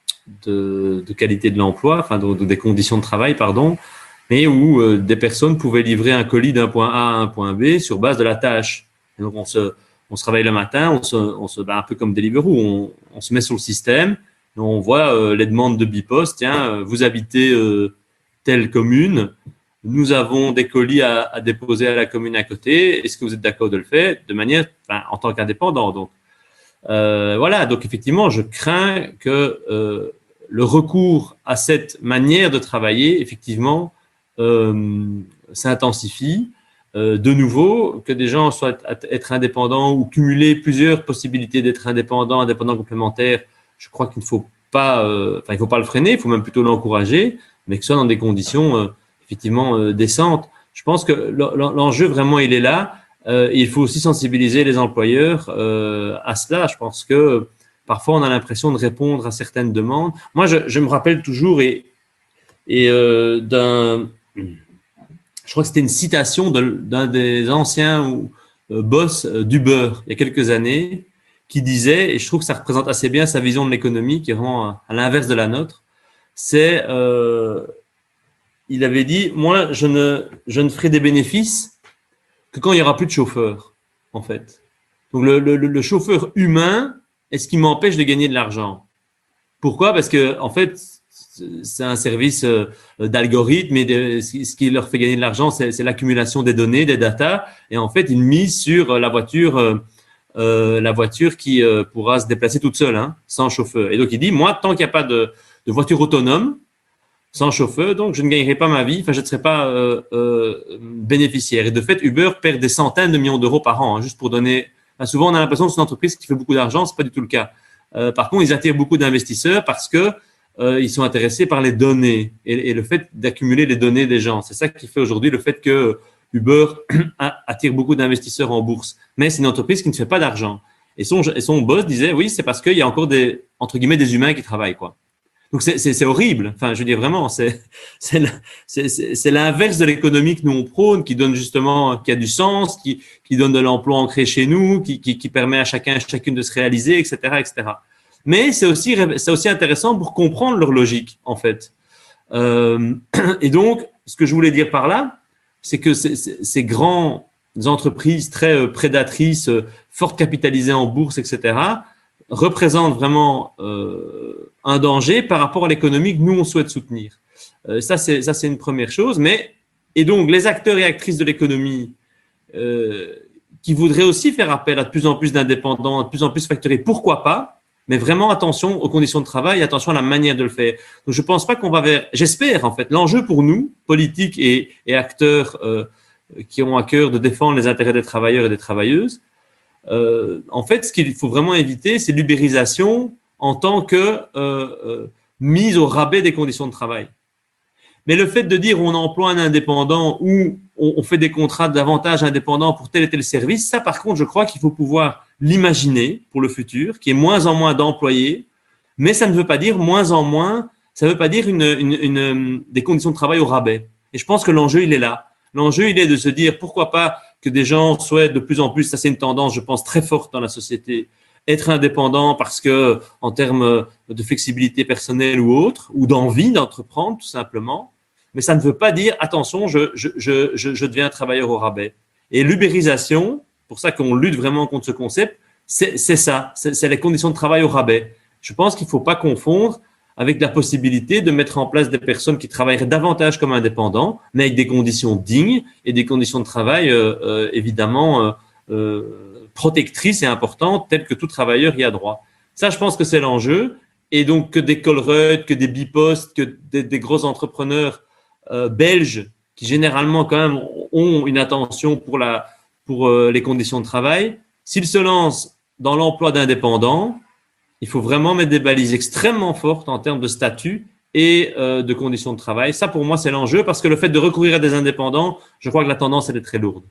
B: de, de qualité de l'emploi, enfin de, de, des conditions de travail, pardon, mais où euh, des personnes pouvaient livrer un colis d'un point A à un point B sur base de la tâche. Et donc on se, on se réveille le matin, on se, on se bat un peu comme Deliveroo, on, on se met sur le système, et on voit euh, les demandes de Bipost. Tiens, euh, vous habitez euh, telle commune, nous avons des colis à, à déposer à la commune à côté. Est-ce que vous êtes d'accord de le faire de manière, enfin, en tant qu'indépendant? Donc, euh, voilà. Donc, effectivement, je crains que euh, le recours à cette manière de travailler, effectivement, euh, s'intensifie. Euh, de nouveau, que des gens soient être indépendants ou cumuler plusieurs possibilités d'être indépendants, indépendants complémentaires. Je crois qu'il ne faut pas, euh, enfin, il faut pas le freiner. Il faut même plutôt l'encourager, mais que ce soit dans des conditions euh, effectivement euh, décente. Je pense que l'enjeu vraiment il est là. Euh, il faut aussi sensibiliser les employeurs euh, à cela. Je pense que parfois on a l'impression de répondre à certaines demandes. Moi, je, je me rappelle toujours et, et euh, d'un, je crois que c'était une citation d'un des anciens euh, boss euh, d'Uber il y a quelques années qui disait, et je trouve que ça représente assez bien sa vision de l'économie qui est vraiment à, à l'inverse de la nôtre, c'est euh, il avait dit, moi, je ne, je ne ferai des bénéfices que quand il y aura plus de chauffeurs, en fait. Donc, le, le, le chauffeur humain est ce qui m'empêche de gagner de l'argent. Pourquoi? Parce que, en fait, c'est un service euh, d'algorithme et de, ce qui leur fait gagner de l'argent, c'est l'accumulation des données, des data. Et en fait, ils misent sur la voiture, euh, euh, la voiture qui euh, pourra se déplacer toute seule, hein, sans chauffeur. Et donc, il dit, moi, tant qu'il n'y a pas de, de voiture autonome, sans chauffeur, donc je ne gagnerai pas ma vie, enfin je ne serai pas euh, euh, bénéficiaire. Et de fait, Uber perd des centaines de millions d'euros par an, hein, juste pour donner. Enfin, souvent, on a l'impression que c'est une entreprise qui fait beaucoup d'argent, c'est pas du tout le cas. Euh, par contre, ils attirent beaucoup d'investisseurs parce que euh, ils sont intéressés par les données et, et le fait d'accumuler les données des gens. C'est ça qui fait aujourd'hui le fait que Uber attire beaucoup d'investisseurs en bourse. Mais c'est une entreprise qui ne fait pas d'argent. Et son, et son boss disait, oui, c'est parce qu'il y a encore des, entre guillemets, des humains qui travaillent, quoi. Donc, c'est horrible. Enfin, je veux dire vraiment, c'est l'inverse de l'économie que nous on prône, qui donne justement, qui a du sens, qui, qui donne de l'emploi ancré chez nous, qui, qui, qui permet à chacun, chacune de se réaliser, et cetera, et cetera. Mais c'est aussi, c'est aussi intéressant pour comprendre leur logique, en fait. Euh, et donc, ce que je voulais dire par là, c'est que ces, ces grandes entreprises très prédatrices, fortes capitalisées en bourse, et cetera, représentent vraiment euh, un danger par rapport à l'économie que nous, on souhaite soutenir. Euh, ça, c'est ça, c'est une première chose. Mais, et donc, les acteurs et actrices de l'économie euh, qui voudraient aussi faire appel à de plus en plus d'indépendants, de plus en plus facturés, pourquoi pas? Mais vraiment, attention aux conditions de travail, attention à la manière de le faire. Donc, je pense pas qu'on va vers… J'espère, en fait, l'enjeu pour nous, politiques et, et acteurs euh, qui ont à cœur de défendre les intérêts des travailleurs et des travailleuses, Euh, en fait, ce qu'il faut vraiment éviter, c'est l'ubérisation en tant que euh, euh, mise au rabais des conditions de travail. Mais le fait de dire on emploie un indépendant ou on, on fait des contrats davantage indépendants pour tel et tel service, ça par contre, je crois qu'il faut pouvoir l'imaginer pour le futur, qu'il y ait moins en moins d'employés, mais ça ne veut pas dire moins en moins, ça ne veut pas dire une, une, une, des conditions de travail au rabais. Et je pense que l'enjeu, il est là. L'enjeu, il est de se dire pourquoi pas que des gens souhaitent de plus en plus, ça c'est une tendance, je pense, très forte dans la société, être indépendant parce que, en termes de flexibilité personnelle ou autre, ou d'envie d'entreprendre, tout simplement. Mais ça ne veut pas dire, attention, je, je, je, je deviens travailleur au rabais. Et l'ubérisation, pour ça qu'on lutte vraiment contre ce concept, c'est ça, c'est les conditions de travail au rabais. Je pense qu'il ne faut pas confondre avec la possibilité de mettre en place des personnes qui travailleraient davantage comme indépendants, mais avec des conditions dignes et des conditions de travail euh, euh, évidemment euh, euh, protectrices et importantes, telles que tout travailleur y a droit. Ça, je pense que c'est l'enjeu. Et donc, que des Colruyt, que des Bipost, que des, des gros entrepreneurs euh, belges qui généralement quand même ont une attention pour, la, pour euh, les conditions de travail, s'ils se lancent dans l'emploi d'indépendants, il faut vraiment mettre des balises extrêmement fortes en termes de statut et euh, de conditions de travail. Ça, pour moi, c'est l'enjeu parce que le fait de recourir à des indépendants, je crois que la tendance, elle est très lourde.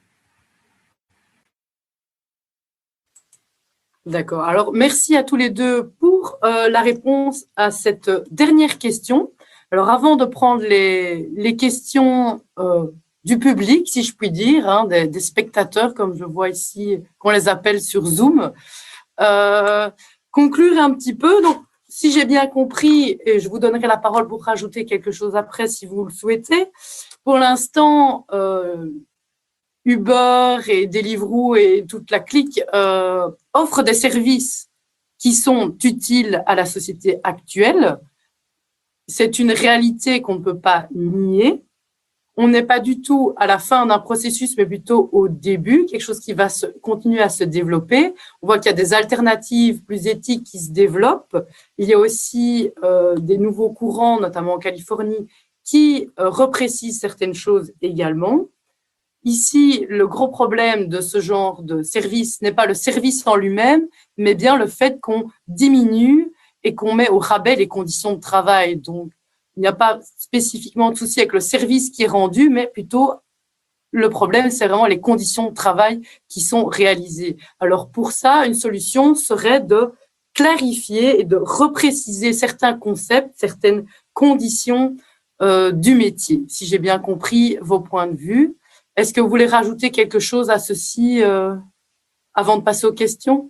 A: D'accord. Alors, merci à tous les deux pour euh, la réponse à cette dernière question. Alors, avant de prendre les, les questions euh, du public, si je puis dire, hein, des, des spectateurs, comme je vois ici, qu'on les appelle sur Zoom, euh, conclure un petit peu. Donc, si j'ai bien compris, et je vous donnerai la parole pour rajouter quelque chose après si vous le souhaitez, pour l'instant, euh, Uber et Deliveroo et toute la clique euh, offrent des services qui sont utiles à la société actuelle. C'est une réalité qu'on ne peut pas nier. On n'est pas du tout à la fin d'un processus, mais plutôt au début, quelque chose qui va se, continuer à se développer. On voit qu'il y a des alternatives plus éthiques qui se développent. Il y a aussi euh, des nouveaux courants, notamment en Californie, qui euh, reprécisent certaines choses également. Ici, le gros problème de ce genre de service n'est pas le service en lui-même, mais bien le fait qu'on diminue et qu'on met au rabais les conditions de travail. Donc, il n'y a pas spécifiquement de souci avec le service qui est rendu, mais plutôt le problème, c'est vraiment les conditions de travail qui sont réalisées. Alors, pour ça, une solution serait de clarifier et de repréciser certains concepts, certaines conditions euh, du métier, si j'ai bien compris vos points de vue. Est-ce que vous voulez rajouter quelque chose à ceci euh, avant de passer aux questions?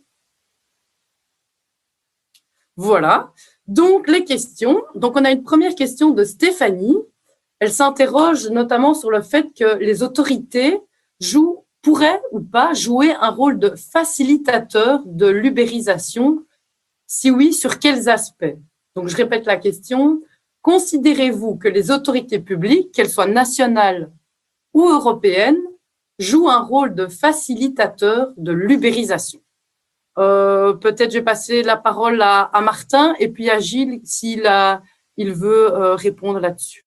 A: Voilà. Donc, les questions. Donc, on a une première question de Stéphanie. Elle s'interroge notamment sur le fait que les autorités jouent, pourraient ou pas jouer un rôle de facilitateur de l'ubérisation. Si oui, sur quels aspects? Donc, je répète la question. Considérez-vous que les autorités publiques, qu'elles soient nationales ou européenne, joue un rôle de facilitateur de l'ubérisation. Euh, peut-être je vais passer la parole à, à Martin et puis à Gilles s'il a, il veut euh, répondre là-dessus.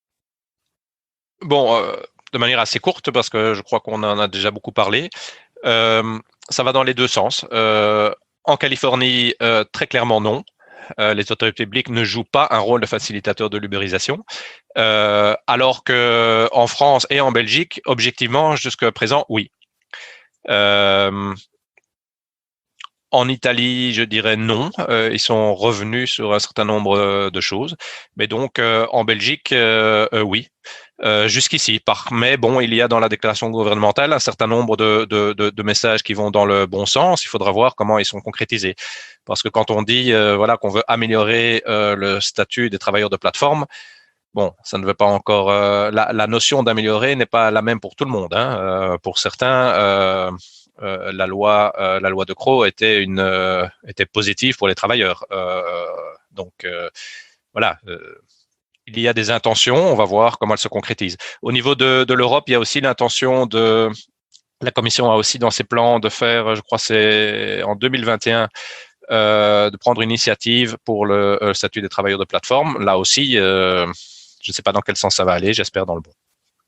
C: Bon, euh, de manière assez courte parce que je crois qu'on en a déjà beaucoup parlé. Euh, ça va dans les deux sens. Euh, en Californie, euh, très clairement non. Euh, les autorités publiques ne jouent pas un rôle de facilitateur de l'ubérisation, euh, alors que en France et en Belgique, objectivement, jusqu'à présent, oui. Euh, en Italie, je dirais non. Euh, ils sont revenus sur un certain nombre de choses, mais donc euh, en Belgique, euh, euh, oui. Euh, jusqu'ici. Par, mais bon, il y a dans la déclaration gouvernementale un certain nombre de, de, de, de messages qui vont dans le bon sens. Il faudra voir comment ils sont concrétisés. Parce que quand on dit euh, voilà qu'on veut améliorer euh, le statut des travailleurs de plateforme, bon, ça ne veut pas encore. Euh, la, la notion d'améliorer n'est pas la même pour tout le monde. Hein. Euh, pour certains, euh, euh, la loi, euh, la loi de Croo était une euh, était positive pour les travailleurs. Euh, donc euh, voilà. Euh, Il y a des intentions, on va voir comment elles se concrétisent. Au niveau de, de l'Europe, il y a aussi l'intention de, la Commission a aussi dans ses plans de faire, je crois c'est en deux mille vingt et un, euh, de prendre une initiative pour le euh, statut des travailleurs de plateforme. Là aussi, euh, je ne sais pas dans quel sens ça va aller, j'espère dans le bon.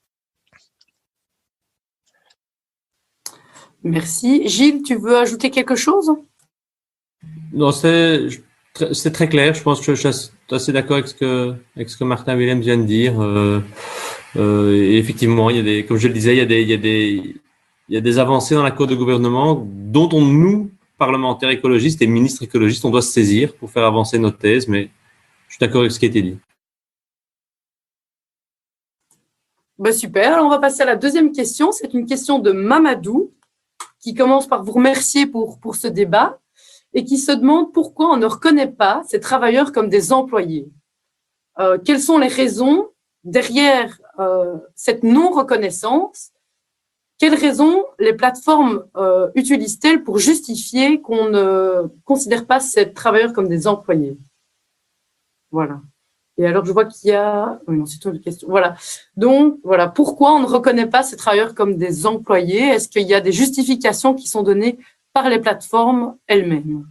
A: Merci. Gilles, tu veux ajouter quelque chose?
B: Non, c'est... C'est très clair. Je pense que je suis assez d'accord avec ce que, avec ce que Martin Williams vient de dire. Euh, euh, et effectivement, il y a des, comme je le disais, il y a des, il y a des, il y a des avancées dans l'accord de gouvernement dont on, nous, parlementaires écologistes et ministres écologistes, on doit se saisir pour faire avancer notre thèse. Mais je suis d'accord avec ce qui a été dit.
A: Ben super. Alors, on va passer à la deuxième question. C'est une question de Mamadou qui commence par vous remercier pour, pour ce débat et qui se demande pourquoi on ne reconnaît pas ces travailleurs comme des employés. Euh, quelles sont les raisons derrière euh, cette non-reconnaissance? Quelles raisons les plateformes euh, utilisent-elles pour justifier qu'on ne considère pas ces travailleurs comme des employés? Voilà. Et alors, je vois qu'il y a… Oui, non, c'est une question. Voilà. Donc, voilà. Pourquoi on ne reconnaît pas ces travailleurs comme des employés? Est-ce qu'il y a des justifications qui sont données par les plateformes elles-mêmes?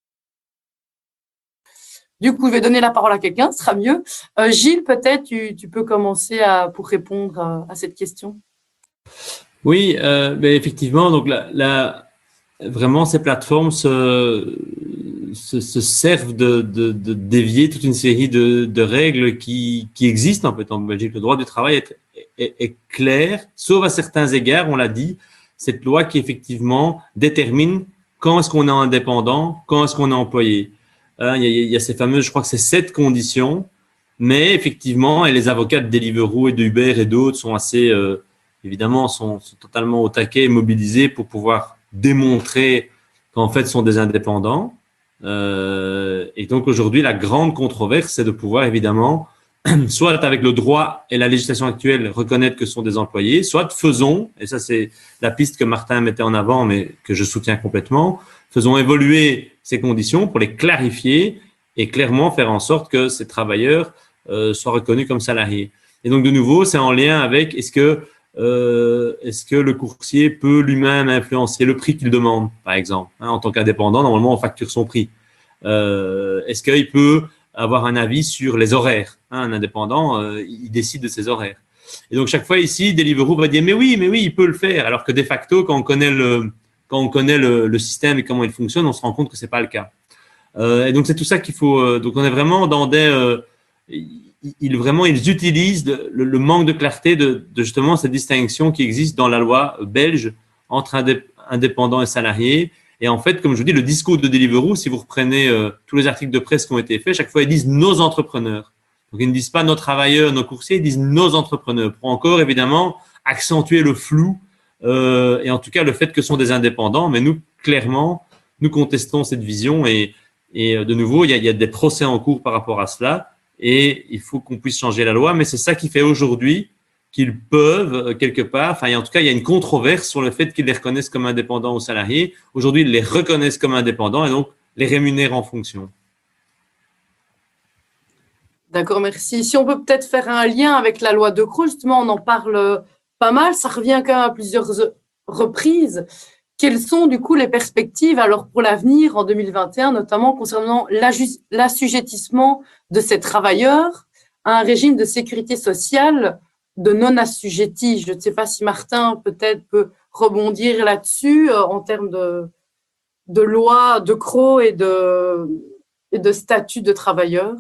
A: Du coup, je vais donner la parole à quelqu'un, ce sera mieux. Euh, Gilles, peut-être, tu, tu peux commencer à, pour répondre à, à cette question.
B: Oui, euh, ben effectivement, donc la, la, vraiment, ces plateformes se, se, se servent de, de, de dévier toute une série de, de règles qui, qui existent en fait en Belgique. Le droit du travail est, est, est clair, sauf à certains égards, on l'a dit, cette loi qui effectivement détermine quand est-ce qu'on est indépendant, quand est-ce qu'on est employé. Hein, il, y a, il y a ces fameuses, je crois que c'est sept conditions, mais effectivement, et les avocats de Deliveroo et de Uber et d'autres sont assez, euh, évidemment, sont, sont totalement au taquet et mobilisés pour pouvoir démontrer qu'en fait, sont des indépendants. Euh, et donc, aujourd'hui, la grande controverse, c'est de pouvoir, évidemment, soit avec le droit et la législation actuelle, reconnaître que ce sont des employés, soit faisons, et ça, c'est la piste que Martin mettait en avant, mais que je soutiens complètement, faisons évoluer ces conditions pour les clarifier et clairement faire en sorte que ces travailleurs euh, soient reconnus comme salariés. Et donc, de nouveau, c'est en lien avec est-ce que Euh, est-ce que le coursier peut lui-même influencer le prix qu'il demande, par exemple, hein, en tant qu'indépendant, normalement, on facture son prix. Euh, est-ce qu'il peut avoir un avis sur les horaires, hein, un indépendant, euh, il décide de ses horaires. Et donc, chaque fois ici, Deliveroo va dire, mais oui, mais oui, il peut le faire. Alors que de facto, quand on connaît le, quand on connaît le, le système et comment il fonctionne, on se rend compte que c'est pas le cas. Euh, et donc, c'est tout ça qu'il faut, euh, donc on est vraiment dans des, euh, ils vraiment ils utilisent le, le manque de clarté de, de justement cette distinction qui existe dans la loi belge entre indépendants et salariés. Et en fait, comme je vous dis, le discours de Deliveroo, si vous reprenez euh, tous les articles de presse qui ont été faits, chaque fois ils disent nos entrepreneurs. Donc ils ne disent pas nos travailleurs, nos coursiers, ils disent nos entrepreneurs pour encore évidemment accentuer le flou euh, et en tout cas le fait que ce sont des indépendants. Mais nous, clairement, nous contestons cette vision et, et de nouveau, il y, a, il y a des procès en cours par rapport à cela. Et il faut qu'on puisse changer la loi, mais c'est ça qui fait aujourd'hui qu'ils peuvent, quelque part, enfin, en tout cas, il y a une controverse sur le fait qu'ils les reconnaissent comme indépendants aux salariés. Aujourd'hui, ils les reconnaissent comme indépendants et donc les rémunèrent en fonction.
A: D'accord, merci. Si on peut peut-être faire un lien avec la loi de Croo, justement, on en parle pas mal, ça revient quand même à plusieurs reprises. Quelles sont du coup les perspectives alors pour l'avenir en deux mille vingt et un, notamment concernant l'assujettissement de ces travailleurs à un régime de sécurité sociale de non-assujettis? Je ne sais pas si Martin peut-être peut rebondir là-dessus euh, en termes de, de loi de Croo et de, et de statut de travailleurs.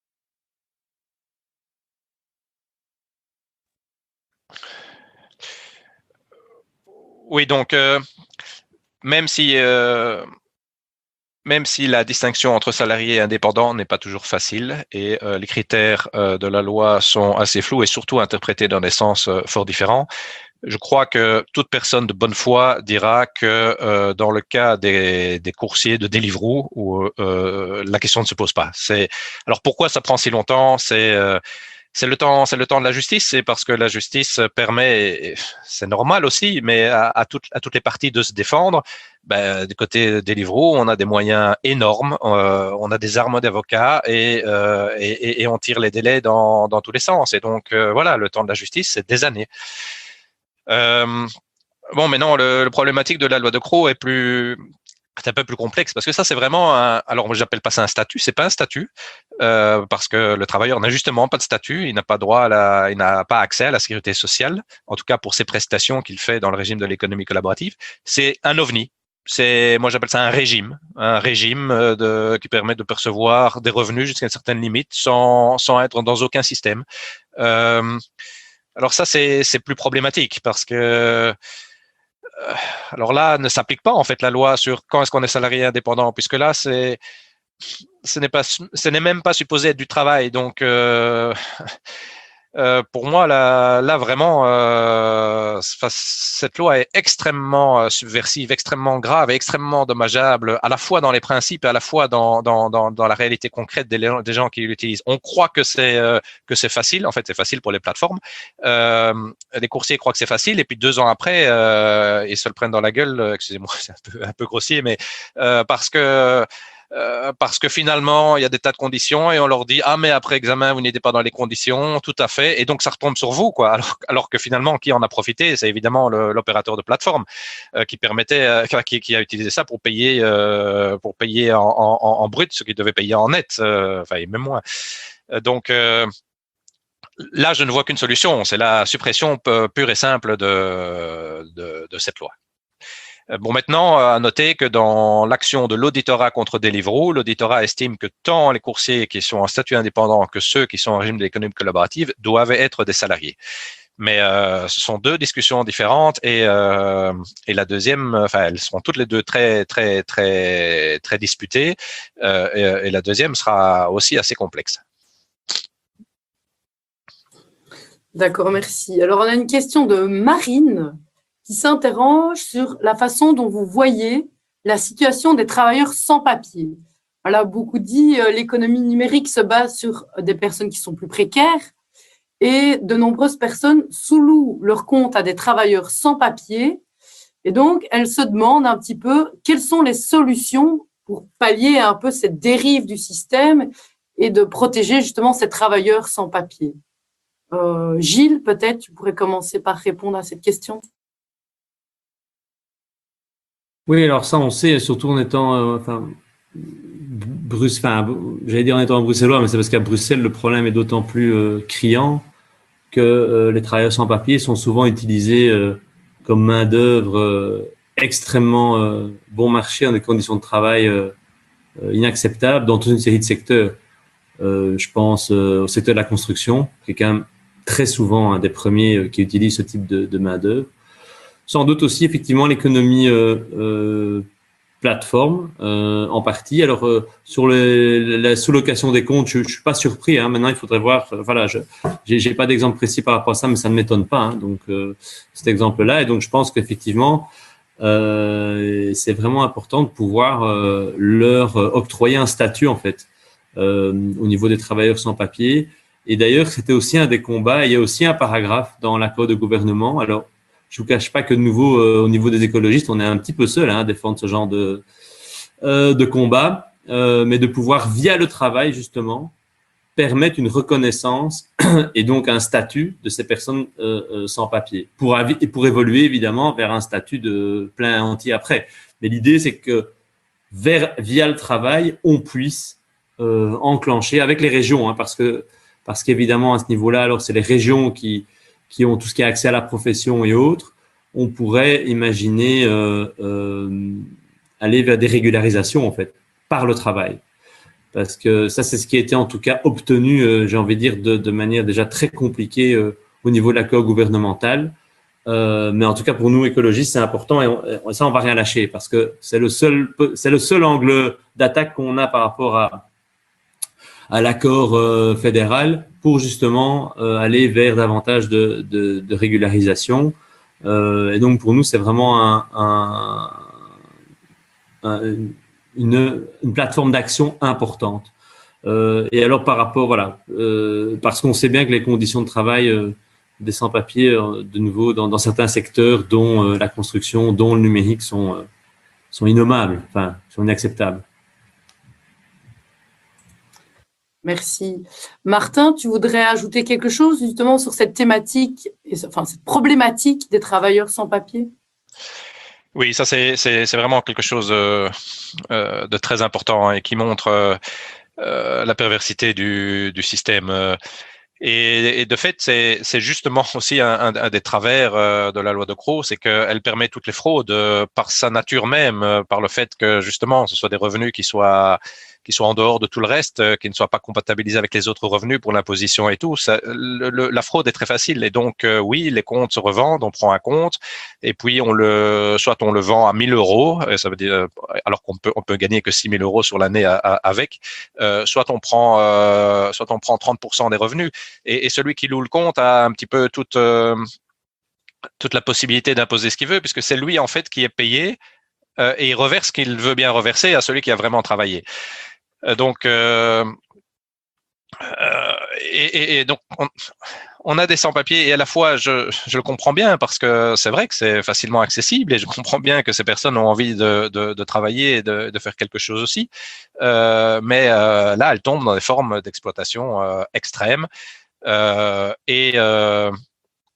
C: Oui, donc euh, même si euh, même si la distinction entre salariés et indépendants n'est pas toujours facile et euh, les critères euh, de la loi sont assez flous et surtout interprétés dans des sens euh, fort différents, je crois que toute personne de bonne foi dira que euh, dans le cas des, des coursiers de Deliveroo, où euh, la question ne se pose pas. C'est alors pourquoi ça prend si longtemps? C'est euh, C'est le temps, c'est le temps de la justice. C'est parce que la justice permet, c'est normal aussi, mais à, à, toutes, à toutes les parties de se défendre. Ben, du côté de Deliveroo, on a des moyens énormes, euh, on a des armes d'avocats et, euh, et, et on tire les délais dans, dans tous les sens. Et donc euh, voilà, le temps de la justice, c'est des années. Euh, bon, maintenant, le, le problématique de la loi de Croo est plus c'est un peu plus complexe parce que ça, c'est vraiment un, alors j'appelle pas ça un statut, c'est pas un statut, euh, parce que le travailleur n'a justement pas de statut, il n'a pas droit à la, il n'a pas accès à la sécurité sociale, en tout cas pour ses prestations qu'il fait dans le régime de l'économie collaborative. C'est un ovni. C'est, moi j'appelle ça un régime, un régime de, qui permet de percevoir des revenus jusqu'à une certaine limite sans, sans être dans aucun système. Euh, alors ça, c'est, c'est plus problématique parce que alors là, ne s'applique pas en fait la loi sur quand est-ce qu'on est salarié indépendant, puisque là, c'est, ce n'est pas, ce n'est même pas supposé être du travail. Donc, euh, euh, pour moi, là, là vraiment, euh, cette loi est extrêmement subversive, extrêmement grave et extrêmement dommageable, à la fois dans les principes et à la fois dans, dans, dans, dans la réalité concrète des, des gens qui l'utilisent. On croit que c'est, euh, que c'est facile. En fait, c'est facile pour les plateformes. Euh, les coursiers croient que c'est facile et puis deux ans après, euh, ils se le prennent dans la gueule. Excusez-moi, c'est un peu, un peu grossier, mais euh, parce que Euh, parce que finalement, il y a des tas de conditions et on leur dit « Ah, mais après examen, vous n'étiez pas dans les conditions. » Tout à fait. Et donc, ça retombe sur vous, quoi. Alors, alors que finalement, qui en a profité? C'est évidemment le, l'opérateur de plateforme euh, qui permettait, euh, qui, qui a utilisé ça pour payer, euh, pour payer en, en, en brut ce qu'il devait payer en net. Euh, enfin, même moins. Donc, euh, là, je ne vois qu'une solution. C'est la suppression pure et simple de, de, de cette loi. Bon, maintenant, à noter que dans l'action de l'auditorat contre Deliveroo, l'auditorat estime que tant les coursiers qui sont en statut indépendant que ceux qui sont en régime d'économie collaborative doivent être des salariés. Mais euh, ce sont deux discussions différentes et, euh, et la deuxième, enfin, elles seront toutes les deux très, très, très, très disputées euh, et, et la deuxième sera aussi assez complexe.
A: D'accord, merci. Alors, on a une question de Marine qui s'interroge sur la façon dont vous voyez la situation des travailleurs sans papier. Elle a beaucoup dit euh, l'économie numérique se base sur des personnes qui sont plus précaires et de nombreuses personnes sous-louent leur compte à des travailleurs sans papier. Et donc, elle se demande un petit peu quelles sont les solutions pour pallier un peu cette dérive du système et de protéger justement ces travailleurs sans papier. Euh, Gilles, peut-être, tu pourrais commencer par répondre à cette question.
B: Oui, alors ça, on sait, surtout en étant, euh, enfin, Bruce, enfin, j'allais dire en étant bruxellois, mais c'est parce qu'à Bruxelles, le problème est d'autant plus euh, criant que euh, les travailleurs sans papier sont souvent utilisés euh, comme main-d'œuvre euh, extrêmement euh, bon marché dans des conditions de travail euh, inacceptables dans toute une série de secteurs. Euh, je pense euh, au secteur de la construction, qui est quand même très souvent un des premiers euh, qui utilise ce type de, de main-d'œuvre. Sans doute aussi effectivement l'économie euh, euh, plateforme euh, en partie. Alors euh, sur le, la sous-location des comptes, je, je suis pas surpris. Hein. Maintenant, il faudrait voir. Euh, voilà, je j'ai, j'ai pas d'exemple précis par rapport à ça, mais ça ne m'étonne pas. Hein. Donc euh, cet exemple-là, et donc je pense qu'effectivement, euh, c'est vraiment important de pouvoir euh, leur octroyer un statut en fait euh, au niveau des travailleurs sans papier. Et d'ailleurs, c'était aussi un des combats. Il y a aussi un paragraphe dans l'accord de gouvernement. Alors je vous cache pas que de nouveau, euh, au niveau des écologistes, on est un petit peu seul hein, à défendre ce genre de, euh, de combat, euh, mais de pouvoir, via le travail, justement, permettre une reconnaissance et donc un statut de ces personnes euh, euh, sans papier, pour, et pour évoluer, évidemment, vers un statut de plein entier après. Mais l'idée, c'est que vers, via le travail, on puisse euh, enclencher avec les régions, hein, parce que parce qu'évidemment, à ce niveau-là, alors c'est les régions qui qui ont tout ce qui est accès à la profession et autres, on pourrait imaginer euh, euh, aller vers des régularisations, en fait, par le travail. Parce que ça, c'est ce qui a été en tout cas obtenu, euh, j'ai envie de dire, de, de manière déjà très compliquée euh, au niveau de l'accord gouvernemental. Euh, mais en tout cas, pour nous, écologistes, c'est important et, on, et ça, on va rien lâcher parce que c'est le seul, c'est le seul angle d'attaque qu'on a par rapport à, à l'accord euh, fédéral pour justement euh, aller vers davantage de, de, de régularisation. Euh, et donc pour nous, c'est vraiment un, un, un, une, une plateforme d'action importante. Euh, et alors par rapport, voilà, euh, parce qu'on sait bien que les conditions de travail euh, des sans-papiers, euh, de nouveau, dans, dans certains secteurs, dont euh, la construction, dont le numérique, sont, euh, sont innommables, enfin, sont inacceptables.
A: Merci. Martin, tu voudrais ajouter quelque chose justement sur cette thématique, enfin cette problématique des travailleurs sans papier?
C: Oui, ça c'est, c'est, c'est vraiment quelque chose euh, euh, de très important et qui montre euh, euh, la perversité du, du système. Euh, Et, et de fait, c'est, c'est justement aussi un, un, un des travers euh, de la loi de Croo, c'est qu'elle permet toutes les fraudes euh, par sa nature même, euh, par le fait que justement, ce soit des revenus qui soient qui soient en dehors de tout le reste, euh, qui ne soient pas comptabilisés avec les autres revenus pour l'imposition et tout. Ça, le, le, la fraude est très facile. Et donc, euh, oui, les comptes se revendent, on prend un compte, et puis on le, soit on le vend à mille euros, et ça veut dire, alors qu'on peut on peut gagner que six mille euros sur l'année à, à, avec, euh, soit on prend euh, soit on prend trente pour cent des revenus. Et, et celui qui loue le compte a un petit peu toute, euh, toute la possibilité d'imposer ce qu'il veut, puisque c'est lui, en fait, qui est payé euh, et il reverse ce qu'il veut bien reverser à celui qui a vraiment travaillé. Euh, donc, euh, euh, et, et, et donc, on, on a des sans-papiers et à la fois, je, je le comprends bien parce que c'est vrai que c'est facilement accessible et je comprends bien que ces personnes ont envie de, de, de travailler et de, de faire quelque chose aussi. Euh, mais euh, là, elles tombent dans des formes d'exploitation euh, extrêmes. Euh, et, euh,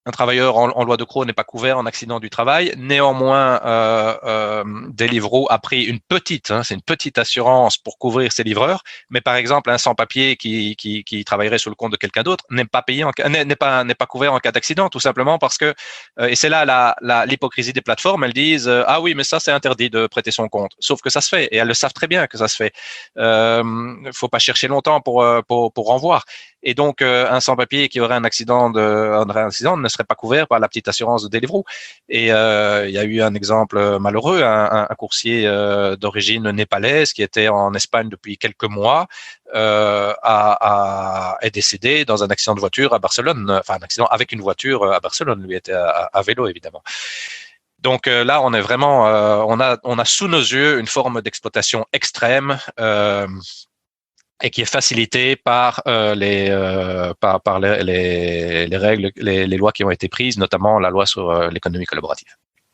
C: un travailleur en, en loi de Croix n'est pas couvert en accident du travail. Néanmoins, euh, euh, Deliveroo a pris une petite, hein, c'est une petite assurance pour couvrir ses livreurs. Mais par exemple, un sans-papier qui, qui, qui travaillerait sur le compte de quelqu'un d'autre n'est pas payé, en, n'est pas n'est pas couvert en cas d'accident, tout simplement parce que euh, et c'est là la, la l'hypocrisie des plateformes. Elles disent euh, ah oui, mais ça c'est interdit de prêter son compte. Sauf que ça se fait et elles le savent très bien que ça se fait. Euh, faut pas chercher longtemps pour pour pour en voir. Et donc, euh, un sans-papier qui aurait un accident, de, un accident ne serait pas couvert par la petite assurance de Deliveroo. Et euh, il y a eu un exemple malheureux, un, un coursier euh, d'origine népalaise qui était en Espagne depuis quelques mois euh, a, a, est décédé dans un accident de voiture à Barcelone. Enfin, un accident avec une voiture à Barcelone. Lui était à, à vélo, évidemment. Donc euh, là, on est vraiment, euh, on a, on a sous nos yeux une forme d'exploitation extrême. Euh, et qui est facilité par euh, les euh, par par les, les, les règles, les, les lois qui ont été prises, notamment la loi sur euh, l'économie collaborative.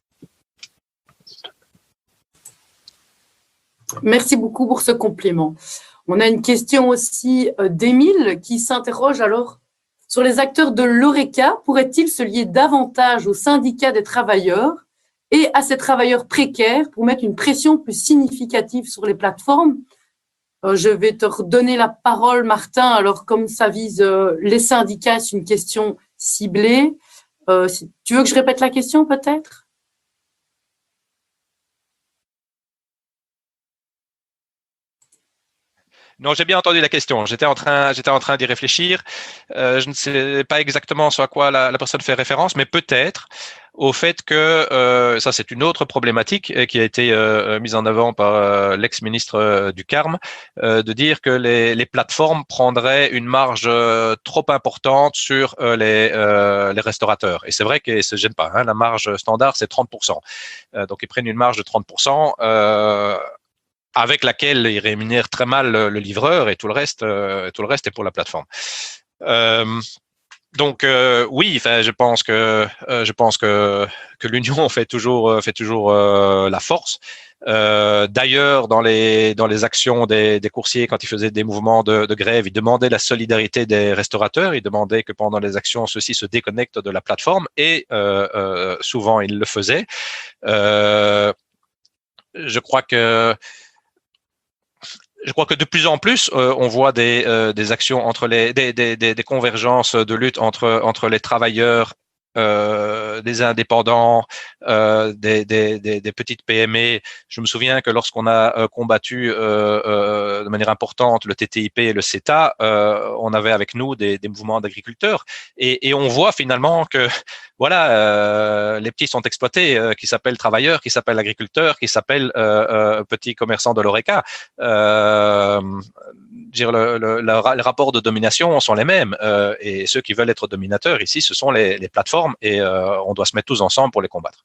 A: Merci beaucoup pour ce complément. On a une question aussi euh, d'Émile qui s'interroge alors sur les acteurs de l'Horeca. Pourraient-ils se lier davantage aux syndicats des travailleurs et à ces travailleurs précaires pour mettre une pression plus significative sur les plateformes? Euh, je vais te redonner la parole, Martin. Alors, comme ça vise euh, les syndicats, c'est une question ciblée. Euh, si, tu veux que je répète la question, peut-être?
C: Non, j'ai bien entendu la question. J'étais en train, j'étais en train d'y réfléchir. Euh, je ne sais pas exactement sur à quoi la, la personne fait référence, mais peut-être au fait que euh, ça, c'est une autre problématique qui a été euh, mise en avant par euh, l'ex-ministre euh, du Carme, euh, de dire que les, les plateformes prendraient une marge euh, trop importante sur euh, les, euh, les restaurateurs. Et c'est vrai qu'ils ne se gênent pas. Hein, la marge standard, c'est trente pour cent. Euh, donc, ils prennent une marge de trente pour cent. Euh, avec laquelle ils rémunèrent très mal le, le livreur et tout le reste, euh, tout le reste est pour la plateforme. Euh, donc euh, oui, enfin, je pense que euh, je pense que que l'union fait toujours fait toujours euh, la force. Euh, d'ailleurs, dans les dans les actions des, des coursiers, quand ils faisaient des mouvements de, de grève, ils demandaient la solidarité des restaurateurs. Ils demandaient que pendant les actions, ceux-ci se déconnectent de la plateforme et euh, euh, souvent ils le faisaient. Euh, je crois que Je crois que de plus en plus, euh, on voit des, euh, des actions entre les, des, des, des convergences de lutte entre, entre les travailleurs, euh, des indépendants, euh, des, des, des, des petites P M E. Je me souviens que lorsqu'on a euh, combattu euh, euh, de manière importante le T T I P et le CETA, euh, on avait avec nous des, des mouvements d'agriculteurs et, et on voit finalement que voilà, euh, les petits sont exploités, euh, qui s'appellent travailleurs, qui s'appellent agriculteurs, qui s'appellent euh, euh, petits commerçants de l'Horeca. Euh, dire le, le, le, les rapports de domination sont les mêmes euh, et ceux qui veulent être dominateurs ici, ce sont les, les plateformes et euh, on doit se mettre tous ensemble pour les combattre.